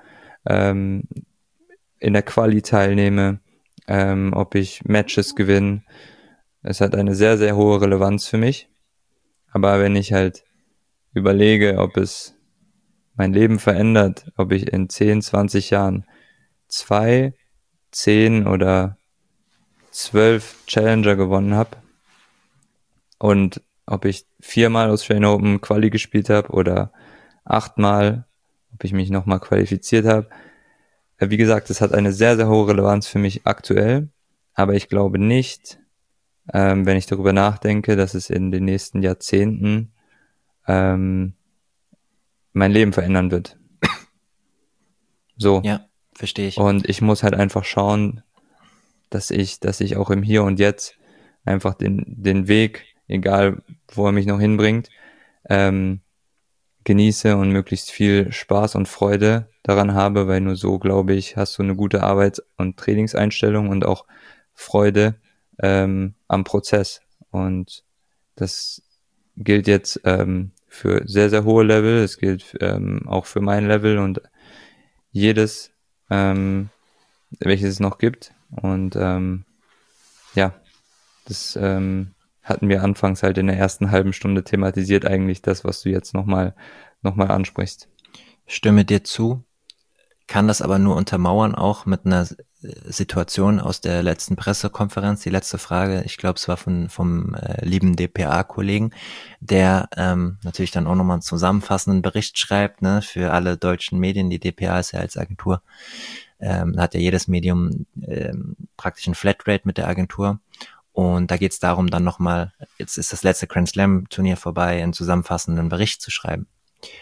in der Quali teilnehme, ob ich Matches gewinne. Es hat eine sehr, sehr hohe Relevanz für mich. Aber wenn ich halt überlege, ob es mein Leben verändert, ob ich in 10, 20 Jahren 2, 10 oder 12 Challenger gewonnen habe und ob ich 4-mal Australian Open Quali gespielt habe oder 8-mal, ob ich mich nochmal qualifiziert habe. Wie gesagt, es hat eine sehr, sehr hohe Relevanz für mich aktuell, aber ich glaube nicht, wenn ich darüber nachdenke, dass es in den nächsten Jahrzehnten mein Leben verändern wird. So. Ja, verstehe ich. Und ich muss halt einfach schauen, dass ich auch im Hier und Jetzt einfach den Weg, egal wo er mich noch hinbringt, genieße und möglichst viel Spaß und Freude daran habe, weil nur so, glaube ich, hast du eine gute Arbeits- und Trainingseinstellung und auch Freude am Prozess. Und das gilt jetzt für sehr, sehr hohe Level, es gilt auch für mein Level und jedes, welches es noch gibt. Und ja, das hatten wir anfangs halt in der ersten halben Stunde thematisiert, eigentlich das, was du jetzt nochmal ansprichst. Stimme dir zu, kann das aber nur untermauern, auch mit einer Situation aus der letzten Pressekonferenz. Die letzte Frage, ich glaube, es war vom lieben DPA-Kollegen, der natürlich dann auch nochmal einen zusammenfassenden Bericht schreibt, ne, für alle deutschen Medien. Die DPA ist ja als Agentur, hat ja jedes Medium praktisch ein Flatrate mit der Agentur. Und da geht es darum, dann nochmal, jetzt ist das letzte Grand Slam Turnier vorbei, einen zusammenfassenden Bericht zu schreiben.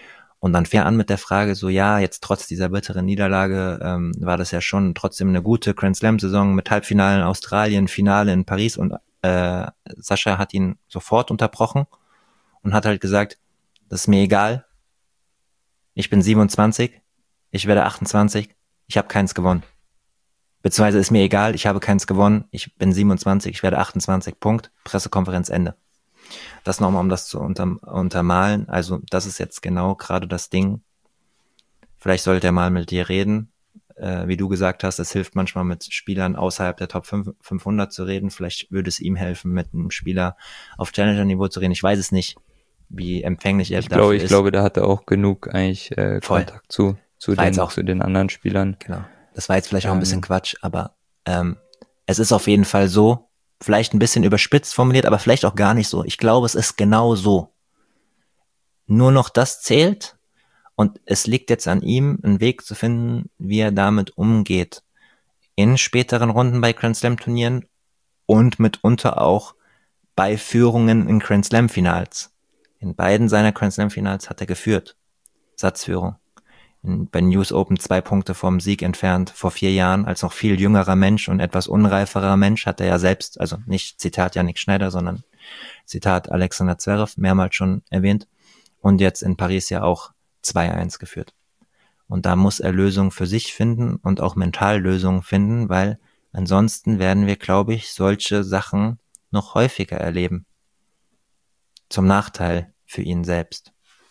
Und dann fähr an mit der Frage so, ja, jetzt trotz dieser bitteren Niederlage war das ja schon trotzdem eine gute Grand Slam-Saison mit Halbfinale in Australien, Finale in Paris und Sascha hat ihn sofort unterbrochen und hat halt gesagt, das ist mir egal, ich bin 27, ich werde 28, ich habe keins gewonnen. Beziehungsweise ist mir egal, ich habe keins gewonnen, ich bin 27, ich werde 28, Punkt, Pressekonferenz Ende. Das nochmal, um das zu untermalen, also das ist jetzt genau gerade das Ding. Vielleicht sollte er mal mit dir reden, wie du gesagt hast, es hilft manchmal mit Spielern außerhalb der Top 500 zu reden, vielleicht würde es ihm helfen, mit einem Spieler auf Challenger-Niveau zu reden, ich weiß es nicht, wie empfänglich er dafür ist. Ich glaube, da hat er auch genug eigentlich Voll. Kontakt zu den anderen Spielern. Genau. Das war jetzt vielleicht auch ein bisschen Quatsch, aber es ist auf jeden Fall so, vielleicht ein bisschen überspitzt formuliert, aber vielleicht auch gar nicht so. Ich glaube, es ist genau so. Nur noch das zählt und es liegt jetzt an ihm, einen Weg zu finden, wie er damit umgeht. In späteren Runden bei Grand Slam Turnieren und mitunter auch bei Führungen in Grand Slam Finals. In beiden seiner Grand Slam Finals hat er geführt. Satzführung. Bei News Open 2 Punkte vom Sieg entfernt, vor 4 Jahren, als noch viel jüngerer Mensch und etwas unreiferer Mensch, hat er ja selbst, also nicht Zitat Yannick Schneider, sondern Zitat Alexander Zverev, mehrmals schon erwähnt, und jetzt in Paris ja auch 2-1 geführt. Und da muss er Lösungen für sich finden und auch mental Lösungen finden, weil ansonsten werden wir, glaube ich, solche Sachen noch häufiger erleben. Zum Nachteil für ihn selbst.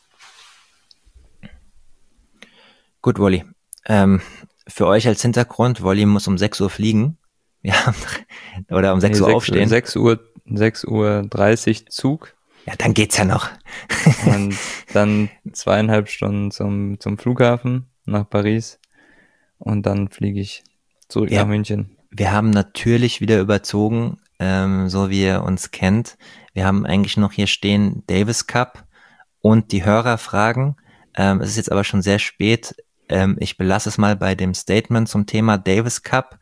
Gut, Wolli. Für euch als Hintergrund, Wolli muss um 6 Uhr fliegen. Ja, oder um 6 Uhr aufstehen. 6 Uhr 30 Zug. Ja, dann geht's ja noch. Und dann 2,5 Stunden zum Flughafen nach Paris. Und dann fliege ich zurück nach München. Wir haben natürlich wieder überzogen, so wie ihr uns kennt. Wir haben eigentlich noch hier stehen Davis Cup und die Hörerfragen. Es ist jetzt aber schon sehr spät. Ich belasse es mal bei dem Statement zum Thema Davis Cup.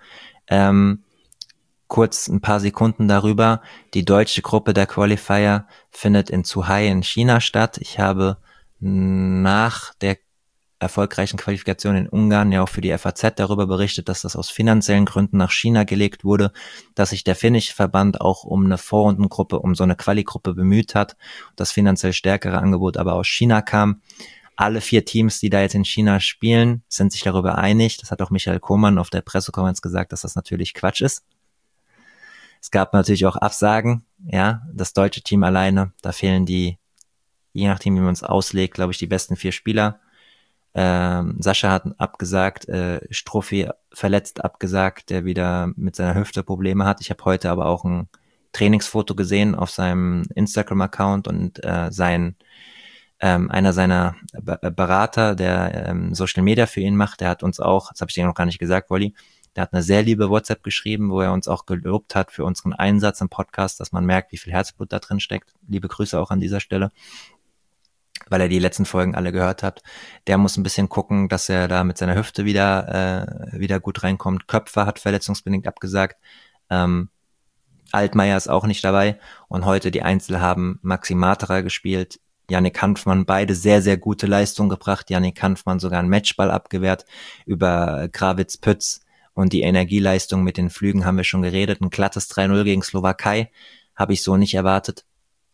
Kurz ein paar Sekunden darüber. Die deutsche Gruppe der Qualifier findet in Zhuhai in China statt. Ich habe nach der erfolgreichen Qualifikation in Ungarn ja auch für die FAZ darüber berichtet, dass das aus finanziellen Gründen nach China gelegt wurde, dass sich der finnische Verband auch um eine Vorrundengruppe, um so eine Quali-Gruppe bemüht hat, das finanziell stärkere Angebot aber aus China kam. Alle 4 Teams, die da jetzt in China spielen, sind sich darüber einig. Das hat auch Michael Kohlmann auf der Pressekonferenz gesagt, dass das natürlich Quatsch ist. Es gab natürlich auch Absagen, ja, das deutsche Team alleine, da fehlen die, je nachdem wie man es auslegt, glaube ich, die besten 4 Spieler. Sascha hat abgesagt, Struffi verletzt abgesagt, der wieder mit seiner Hüfte Probleme hat. Ich habe heute aber auch ein Trainingsfoto gesehen auf seinem Instagram-Account und einer seiner Berater, der Social Media für ihn macht, der hat uns auch, das habe ich dir noch gar nicht gesagt, Wolli, der hat eine sehr liebe WhatsApp geschrieben, wo er uns auch gelobt hat für unseren Einsatz im Podcast, dass man merkt, wie viel Herzblut da drin steckt. Liebe Grüße auch an dieser Stelle, weil er die letzten Folgen alle gehört hat. Der muss ein bisschen gucken, dass er da mit seiner Hüfte wieder gut reinkommt. Köpfer hat verletzungsbedingt abgesagt. Altmaier ist auch nicht dabei. Und heute die Einzel haben Maxi Matera gespielt, Yannick Hanfmann, beide sehr, sehr gute Leistungen gebracht. Yannick Hanfmann sogar einen Matchball abgewehrt über Grawitz-Pütz. Und die Energieleistung mit den Flügen haben wir schon geredet. Ein glattes 3-0 gegen Slowakei habe ich so nicht erwartet.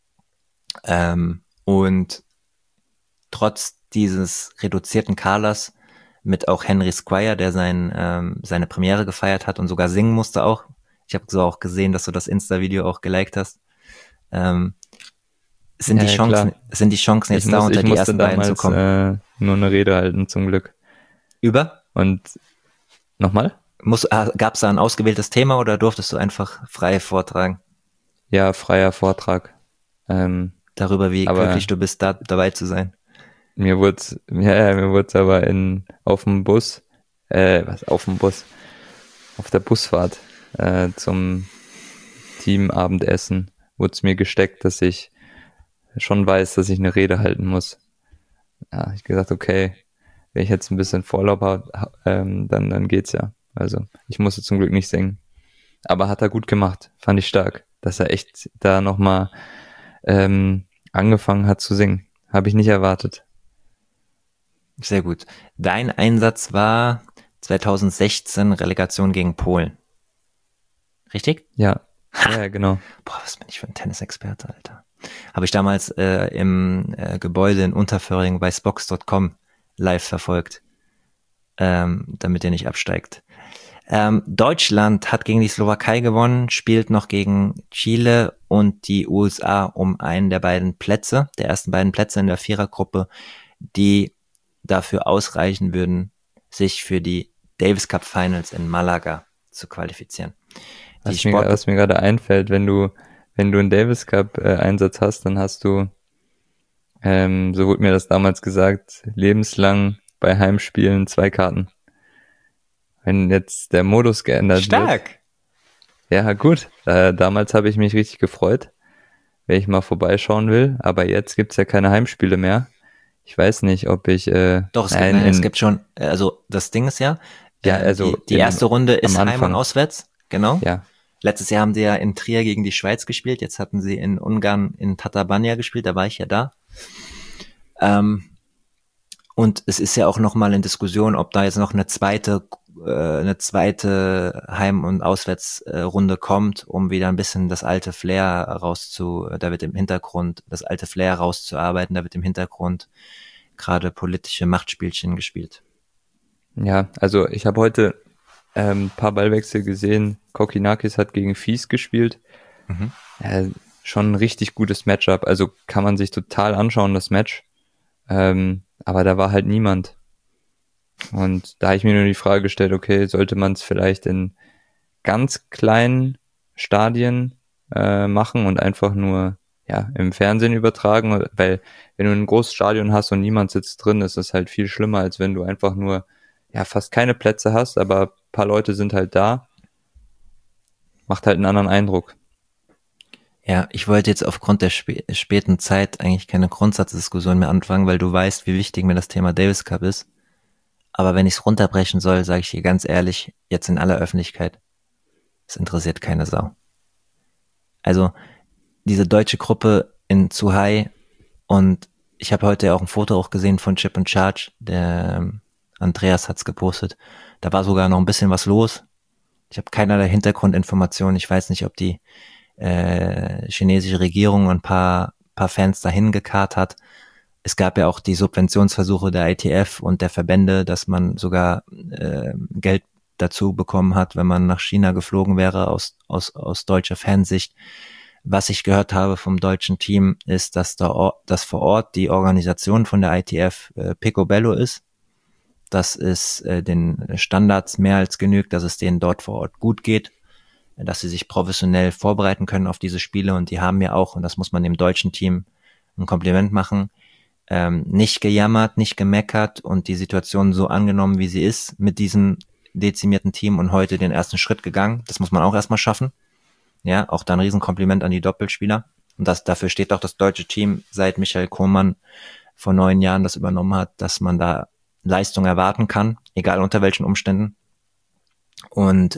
Und trotz dieses reduzierten Kaders mit auch Henry Squire, der seine Premiere gefeiert hat und sogar singen musste auch. Ich habe so auch gesehen, dass du das Insta-Video auch geliked hast. Sind die Chancen jetzt da, unter die ersten beiden zu kommen? Nur eine Rede halten, zum Glück. Über? Und nochmal? Gab es da ein ausgewähltes Thema oder durftest du einfach frei vortragen? Ja, freier Vortrag. Darüber, wie glücklich du bist, da dabei zu sein. Mir wurde aber auf der Busfahrt zum Teamabendessen wurde es mir gesteckt, dass ich schon weiß, dass ich eine Rede halten muss. Ja, ich gesagt, okay, wenn ich jetzt ein bisschen Vorlauf habe, dann geht's ja. Also ich musste zum Glück nicht singen. Aber hat er gut gemacht, fand ich stark, dass er echt da nochmal angefangen hat zu singen. Habe ich nicht erwartet. Sehr gut. Dein Einsatz war 2016 Relegation gegen Polen. Richtig? Ja, ja, genau. Boah, was bin ich für ein Tennisexperte, Alter. Habe ich damals im Gebäude in Unterföhring bei Spox.com live verfolgt, damit ihr nicht absteigt. Deutschland hat gegen die Slowakei gewonnen, spielt noch gegen Chile und die USA um einen der ersten beiden Plätze in der Vierergruppe, die dafür ausreichen würden, sich für die Davis Cup Finals in Malaga zu qualifizieren. Was mir gerade einfällt, wenn du einen Davis Cup Einsatz hast, dann hast du, so wurde mir das damals gesagt, lebenslang bei Heimspielen 2 Karten. Wenn jetzt der Modus geändert Stark. wird. Ja, gut. Damals habe ich mich richtig gefreut, wenn ich mal vorbeischauen will. Aber jetzt gibt's ja keine Heimspiele mehr. Ich weiß nicht, ob ich Doch, es gibt schon, also das Ding ist ja, also die erste Runde ist am Heim und Anfang. Auswärts, genau. Ja, Letztes Jahr haben sie ja in Trier gegen die Schweiz gespielt, jetzt hatten sie in Ungarn in Tatabánya gespielt, da war ich ja da. Und es ist ja auch nochmal in Diskussion, ob da jetzt noch eine zweite Heim- und Auswärtsrunde kommt, um wieder ein bisschen das alte Flair da wird im Hintergrund das alte Flair rauszuarbeiten, da wird im Hintergrund gerade politische Machtspielchen gespielt. ja, also ich habe heute ein paar Ballwechsel gesehen. Kokkinakis hat gegen Fies gespielt. Mhm. Schon ein richtig gutes Matchup. Also kann man sich total anschauen, das Match. Aber da war halt niemand. Und da habe ich mir nur die Frage gestellt, okay, sollte man es vielleicht in ganz kleinen Stadien machen und einfach nur im Fernsehen übertragen? Weil wenn du ein großes Stadion hast und niemand sitzt drin, ist das halt viel schlimmer, als wenn du einfach nur fast keine Plätze hast, aber ein paar Leute sind halt da. Macht halt einen anderen Eindruck. Ja, ich wollte jetzt aufgrund der späten Zeit eigentlich keine Grundsatzdiskussion mehr anfangen, weil du weißt, wie wichtig mir das Thema Davis Cup ist. Aber wenn ich es runterbrechen soll, sage ich dir ganz ehrlich, jetzt in aller Öffentlichkeit, es interessiert keine Sau. Also diese deutsche Gruppe in Zhuhai, und ich habe heute auch ein Foto auch gesehen von Chip and Charge, der Andreas hat's gepostet. Da war sogar noch ein bisschen was los. Ich habe keinerlei Hintergrundinformationen. Ich weiß nicht, ob die chinesische Regierung ein paar Fans dahin gekarrt hat. Es gab ja auch die Subventionsversuche der ITF und der Verbände, dass man sogar Geld dazu bekommen hat, wenn man nach China geflogen wäre aus deutscher Fansicht. Was ich gehört habe vom deutschen Team ist, dass vor Ort die Organisation von der ITF picobello ist. Dass es den Standards mehr als genügt, dass es denen dort vor Ort gut geht, dass sie sich professionell vorbereiten können auf diese Spiele, und die haben ja auch, und das muss man dem deutschen Team ein Kompliment machen, nicht gejammert, nicht gemeckert und die Situation so angenommen, wie sie ist, mit diesem dezimierten Team, und heute den ersten Schritt gegangen. Das muss man auch erstmal schaffen. Ja, auch da ein Riesenkompliment an die Doppelspieler. Und dafür steht auch das deutsche Team, seit Michael Kohlmann vor 9 Jahren das übernommen hat, dass man da Leistung erwarten kann, egal unter welchen Umständen. Und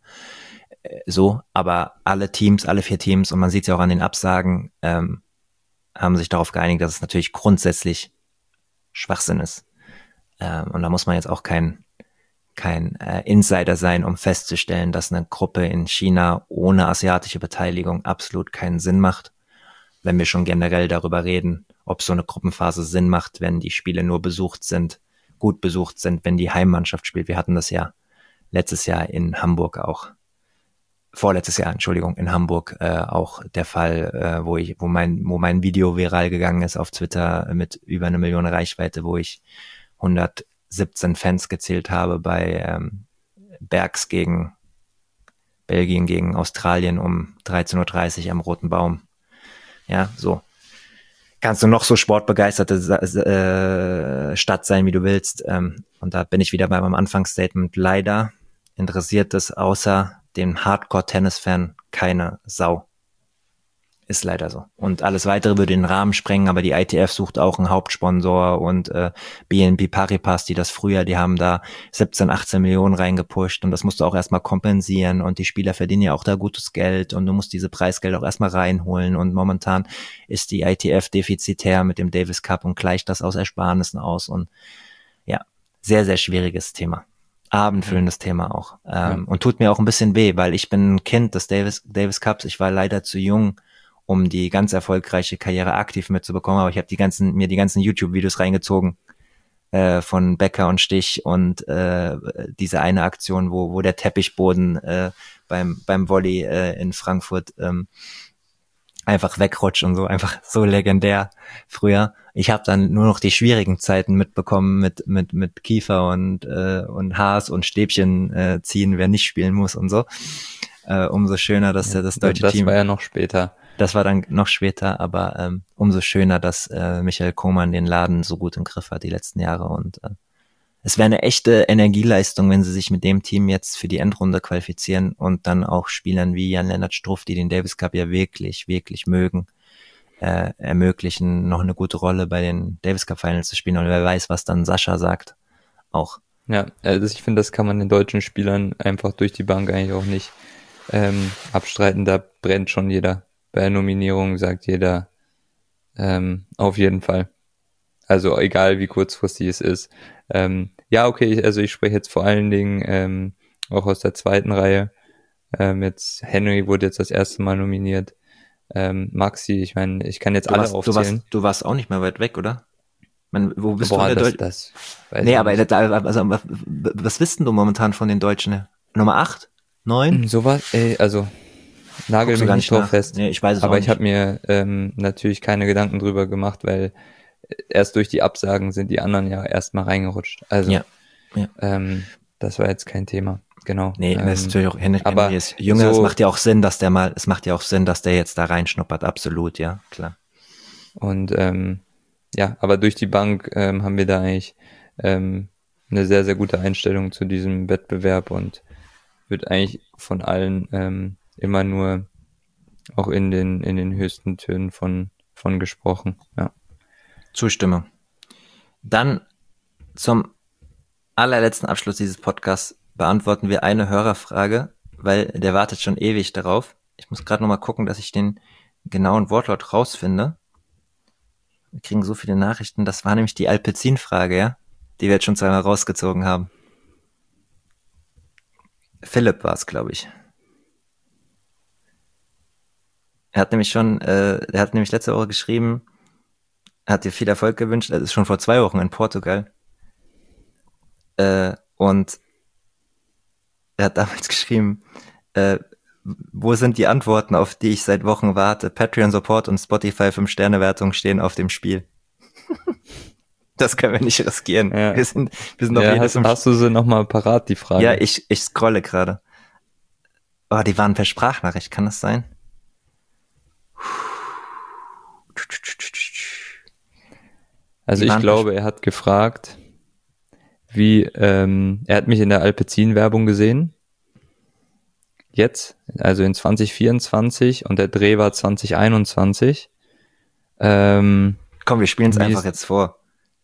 aber alle 4 Teams, und man sieht es ja auch an den Absagen, haben sich darauf geeinigt, dass es natürlich grundsätzlich Schwachsinn ist. Und da muss man jetzt auch kein Insider sein, um festzustellen, dass eine Gruppe in China ohne asiatische Beteiligung absolut keinen Sinn macht. Wenn wir schon generell darüber reden, ob so eine Gruppenphase Sinn macht, wenn die Spiele nur gut besucht sind, wenn die Heimmannschaft spielt. Wir hatten das ja letztes Jahr in Hamburg auch. Vorletztes Jahr, Entschuldigung, in Hamburg auch der Fall, wo mein Video viral gegangen ist auf Twitter mit über 1 Million Reichweite, wo ich 117 Fans gezählt habe bei Bergs gegen Belgien gegen Australien um 13:30 Uhr am Roten Baum. Ja, so. Kannst du noch so sportbegeisterte Stadt sein, wie du willst. Und da bin ich wieder bei meinem Anfangsstatement. Leider interessiert es außer dem Hardcore-Tennis-Fan keine Sau. Ist leider so. Und alles Weitere würde den Rahmen sprengen, aber die ITF sucht auch einen Hauptsponsor, und BNP Paribas, die haben da 17, 18 Millionen reingepusht, und das musst du auch erstmal kompensieren, und die Spieler verdienen ja auch da gutes Geld, und du musst diese Preisgelder auch erstmal reinholen, und momentan ist die ITF defizitär mit dem Davis Cup und gleicht das aus Ersparnissen aus, und sehr, sehr schwieriges Thema. Abendfüllendes Thema auch. Und tut mir auch ein bisschen weh, weil ich bin ein Kind des Davis Cups. Ich war leider zu jung, um die ganz erfolgreiche Karriere aktiv mitzubekommen, aber ich habe mir die ganzen YouTube-Videos reingezogen von Becker und Stich und diese eine Aktion, wo der Teppichboden beim Volley in Frankfurt einfach wegrutscht und so, einfach so legendär früher. Ich habe dann nur noch die schwierigen Zeiten mitbekommen mit Kiefer und Haas und Stäbchen ziehen, wer nicht spielen muss und so. Umso schöner, dass das deutsche Team... Das war ja noch später. Das war dann noch später, aber umso schöner, dass Michael Kohlmann den Laden so gut im Griff hat die letzten Jahre. Und es wäre eine echte Energieleistung, wenn sie sich mit dem Team jetzt für die Endrunde qualifizieren und dann auch Spielern wie Jan-Lennart Struff, die den Davis Cup ja wirklich, wirklich mögen, ermöglichen, noch eine gute Rolle bei den Davis Cup Finals zu spielen. Und wer weiß, was dann Sascha sagt, auch. Ja, also ich finde, das kann man den deutschen Spielern einfach durch die Bank eigentlich auch nicht abstreiten. Da brennt schon jeder. Bei der Nominierung sagt jeder auf jeden Fall. Also egal, wie kurzfristig es ist. Ja, okay, also ich spreche jetzt vor allen Dingen auch aus der zweiten Reihe. Jetzt Henry wurde jetzt das erste Mal nominiert. Maxi, ich meine, ich kann jetzt alle aufzählen. Du warst auch nicht mehr weit weg, oder? Wo bist Boah, du in der Nee, aber also, was wisst denn du momentan von den Deutschen? Nummer 8? 9? Sowas, also nagel mich nicht drauf fest. Nee, ich weiß es aber auch nicht. Ich habe mir natürlich keine Gedanken drüber gemacht, weil erst durch die Absagen sind die anderen ja erstmal reingerutscht. Also ja. das war jetzt kein Thema. Genau. Nee, das ist natürlich auch aber ist jünger, so, es macht ja auch Sinn, dass der jetzt da reinschnuppert, absolut, ja, klar. Und ja, aber durch die Bank haben wir da eigentlich eine sehr, sehr gute Einstellung zu diesem Wettbewerb und wird eigentlich von allen immer nur auch in den höchsten Tönen von gesprochen, ja. Zustimmung. Dann zum allerletzten Abschluss dieses Podcasts beantworten wir eine Hörerfrage, weil der wartet schon ewig darauf. Ich muss gerade nochmal gucken, dass ich den genauen Wortlaut rausfinde. Wir kriegen so viele Nachrichten. Das war nämlich die Alpecin-Frage, ja, die wir jetzt schon zweimal rausgezogen haben. Philipp war es, glaube ich. Er hat nämlich letzte Woche geschrieben, hat dir viel Erfolg gewünscht. Er ist schon vor 2 Wochen in Portugal. Und er hat damals geschrieben, wo sind die Antworten, auf die ich seit Wochen warte? Patreon-Support und Spotify 5-Sterne-Wertung stehen auf dem Spiel. Das können wir nicht riskieren. Ja. Wir sind auf jedes hast du sie nochmal parat, die Frage? Ja, ich scrolle gerade. Oh, die waren per Sprachnachricht, kann das sein? Also ich glaube, er hat gefragt, er hat mich in der Alpecin-Werbung gesehen. Jetzt, also in 2024 und der Dreh war 2021. Komm, wir spielen es einfach jetzt vor.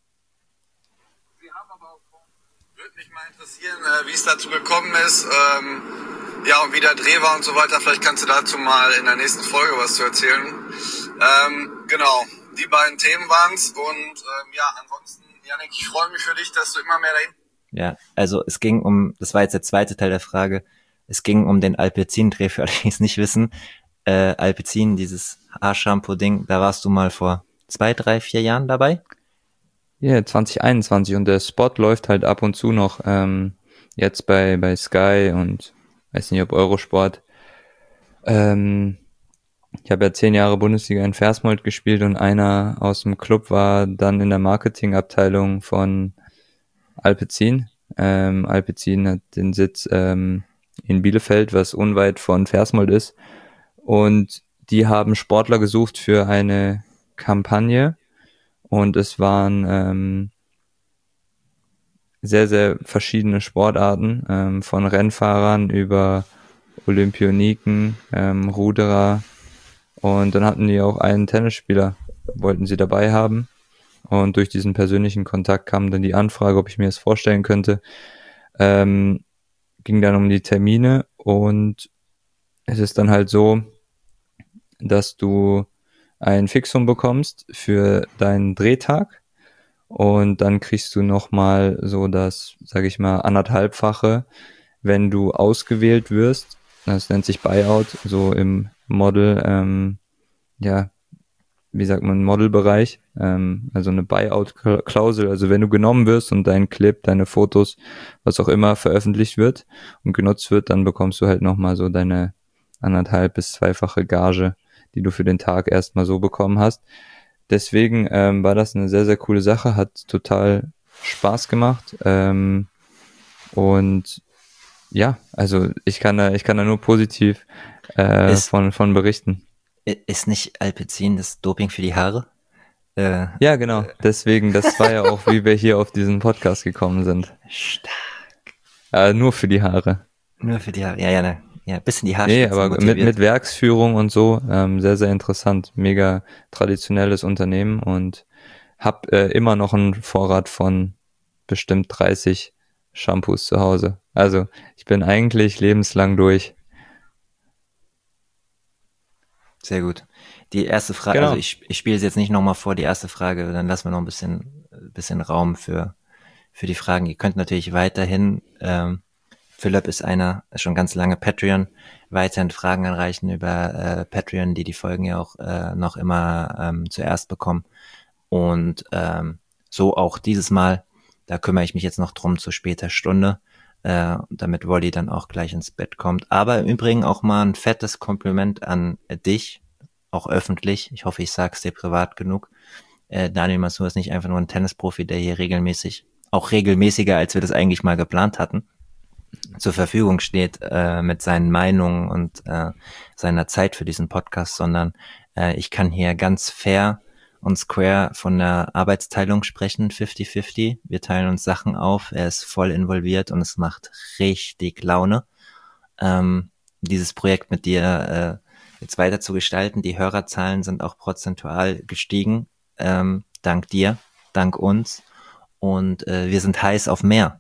Würde mich mal interessieren, wie es dazu gekommen ist, ja, und wie der Dreh war und so weiter. Vielleicht kannst du dazu mal in der nächsten Folge was zu erzählen. Genau, die beiden Themen waren's und ja, ansonsten, Yannick, ich freue mich für dich, dass du immer mehr dahin... Ja, also es ging das war jetzt der zweite Teil der Frage, es ging um den Alpecin-Dreh, für alle, die es nicht wissen. Alpecin, dieses Haarshampoo-Ding, da warst du mal vor 2, 3, 4 Jahren dabei? Ja, 2021 und der Spot läuft halt ab und zu noch jetzt bei Sky und weiß nicht, ob Eurosport. Ich habe ja 10 Jahre Bundesliga in Versmold gespielt und einer aus dem Club war dann in der Marketingabteilung von Alpecin. Alpecin hat den Sitz in Bielefeld, was unweit von Versmold ist. Und die haben Sportler gesucht für eine Kampagne. Und es waren sehr, sehr verschiedene Sportarten, von Rennfahrern über Olympioniken, Ruderer. Und dann hatten die auch einen Tennisspieler, wollten sie dabei haben. Und durch diesen persönlichen Kontakt kam dann die Anfrage, ob ich mir das vorstellen könnte. Ging dann um die Termine und es ist dann halt so, dass du ein Fixum bekommst für deinen Drehtag und dann kriegst du nochmal so das, sage ich mal, 1,5-fache, wenn du ausgewählt wirst. Das nennt sich Buyout, so im Model, ja, wie sagt man, Modelbereich, also eine Buyout-Klausel, also wenn du genommen wirst und dein Clip, deine Fotos, was auch immer veröffentlicht wird und genutzt wird, dann bekommst du halt nochmal so deine 1,5- bis 2-fache Gage, die du für den Tag erstmal so bekommen hast. Deswegen war das eine sehr, sehr coole Sache, hat total Spaß gemacht und ja, also ich kann da nur positiv von berichten. Ist nicht Alpecin das Doping für die Haare? Ja, genau. Deswegen, das war ja auch, wie wir hier auf diesen Podcast gekommen sind. Stark. Nur für die Haare. Nur für die Haare. Ja, ne. Ja, bisschen die Nee, Haarspitze aber motiviert. mit Werksführung und so, sehr, sehr interessant. Mega traditionelles Unternehmen und hab immer noch einen Vorrat von bestimmt 30 Shampoos zu Hause. Also ich bin eigentlich lebenslang durch. Sehr gut. Die erste Frage, Genau. also ich spiele es jetzt nicht nochmal vor, die erste Frage, dann lassen wir noch ein bisschen Raum für die Fragen. Ihr könnt natürlich weiterhin, Philipp ist schon ganz lange Patreon, weiterhin Fragen anreichen über Patreon, die Folgen ja auch noch immer zuerst bekommen. Und so auch dieses Mal, da kümmere ich mich jetzt noch drum zu später Stunde, damit Wolli dann auch gleich ins Bett kommt. Aber im Übrigen auch mal ein fettes Kompliment an dich, auch öffentlich. Ich hoffe, ich sag's dir privat genug. Daniel Masur ist nicht einfach nur ein Tennisprofi, der hier auch regelmäßiger, als wir das eigentlich mal geplant hatten, zur Verfügung steht mit seinen Meinungen und seiner Zeit für diesen Podcast, sondern ich kann hier ganz fair und square von der Arbeitsteilung sprechen, 50-50. Wir teilen uns Sachen auf, er ist voll involviert und es macht richtig Laune, dieses Projekt mit dir jetzt weiter zu gestalten. Die Hörerzahlen sind auch prozentual gestiegen, dank dir, dank uns, und wir sind heiß auf mehr.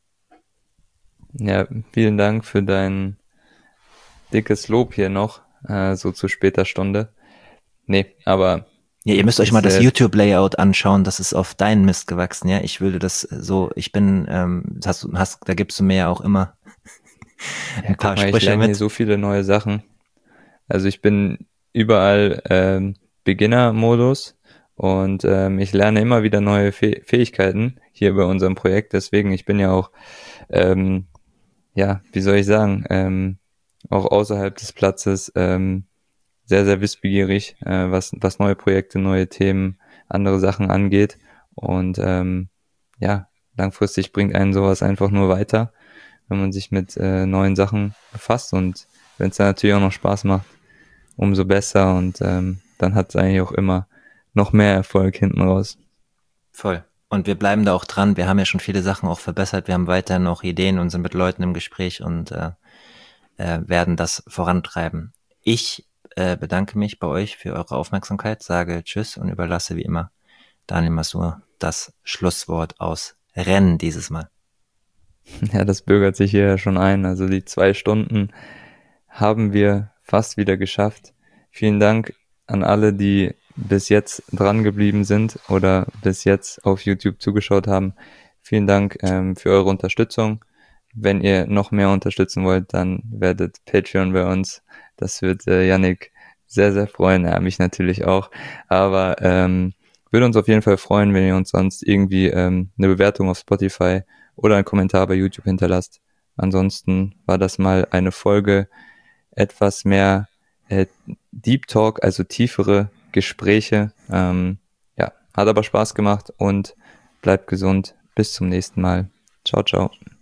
Ja, vielen Dank für dein dickes Lob hier noch, so zu später Stunde. Nee, aber ja, ihr müsst euch mal das YouTube-Layout anschauen, das ist auf deinen Mist gewachsen, ja. Ich würde das so, da gibst du mir ja auch immer ein paar Sprüche ich lerne mit. hier so viele neue Sachen. Also ich bin überall Beginner-Modus und ich lerne immer wieder neue Fähigkeiten hier bei unserem Projekt. Deswegen, ich bin ja auch, wie soll ich sagen, auch außerhalb des Platzes sehr, sehr wissbegierig, was neue Projekte, neue Themen, andere Sachen angeht. Und langfristig bringt einen sowas einfach nur weiter, wenn man sich mit neuen Sachen befasst. Und wenn es dann natürlich auch noch Spaß macht, umso besser. Und dann hat es eigentlich auch immer noch mehr Erfolg hinten raus. Voll. Und wir bleiben da auch dran. Wir haben ja schon viele Sachen auch verbessert. Wir haben weiterhin noch Ideen und sind mit Leuten im Gespräch und werden das vorantreiben. Ich bedanke mich bei euch für eure Aufmerksamkeit, sage Tschüss und überlasse wie immer Daniel Masur das Schlusswort aus Rennen dieses Mal. Ja, das bürgert sich hier schon ein. Also die 2 Stunden haben wir fast wieder geschafft. Vielen Dank an alle, die bis jetzt dran geblieben sind oder bis jetzt auf YouTube zugeschaut haben. Vielen Dank für eure Unterstützung. Wenn ihr noch mehr unterstützen wollt, dann werdet Patreon bei uns. Das wird Yannick sehr, sehr freuen. Ja, mich natürlich auch. Aber würde uns auf jeden Fall freuen, wenn ihr uns sonst irgendwie eine Bewertung auf Spotify oder einen Kommentar bei YouTube hinterlasst. Ansonsten war das mal eine Folge etwas mehr Deep Talk, also tiefere Gespräche. Hat aber Spaß gemacht und bleibt gesund. Bis zum nächsten Mal. Ciao, ciao.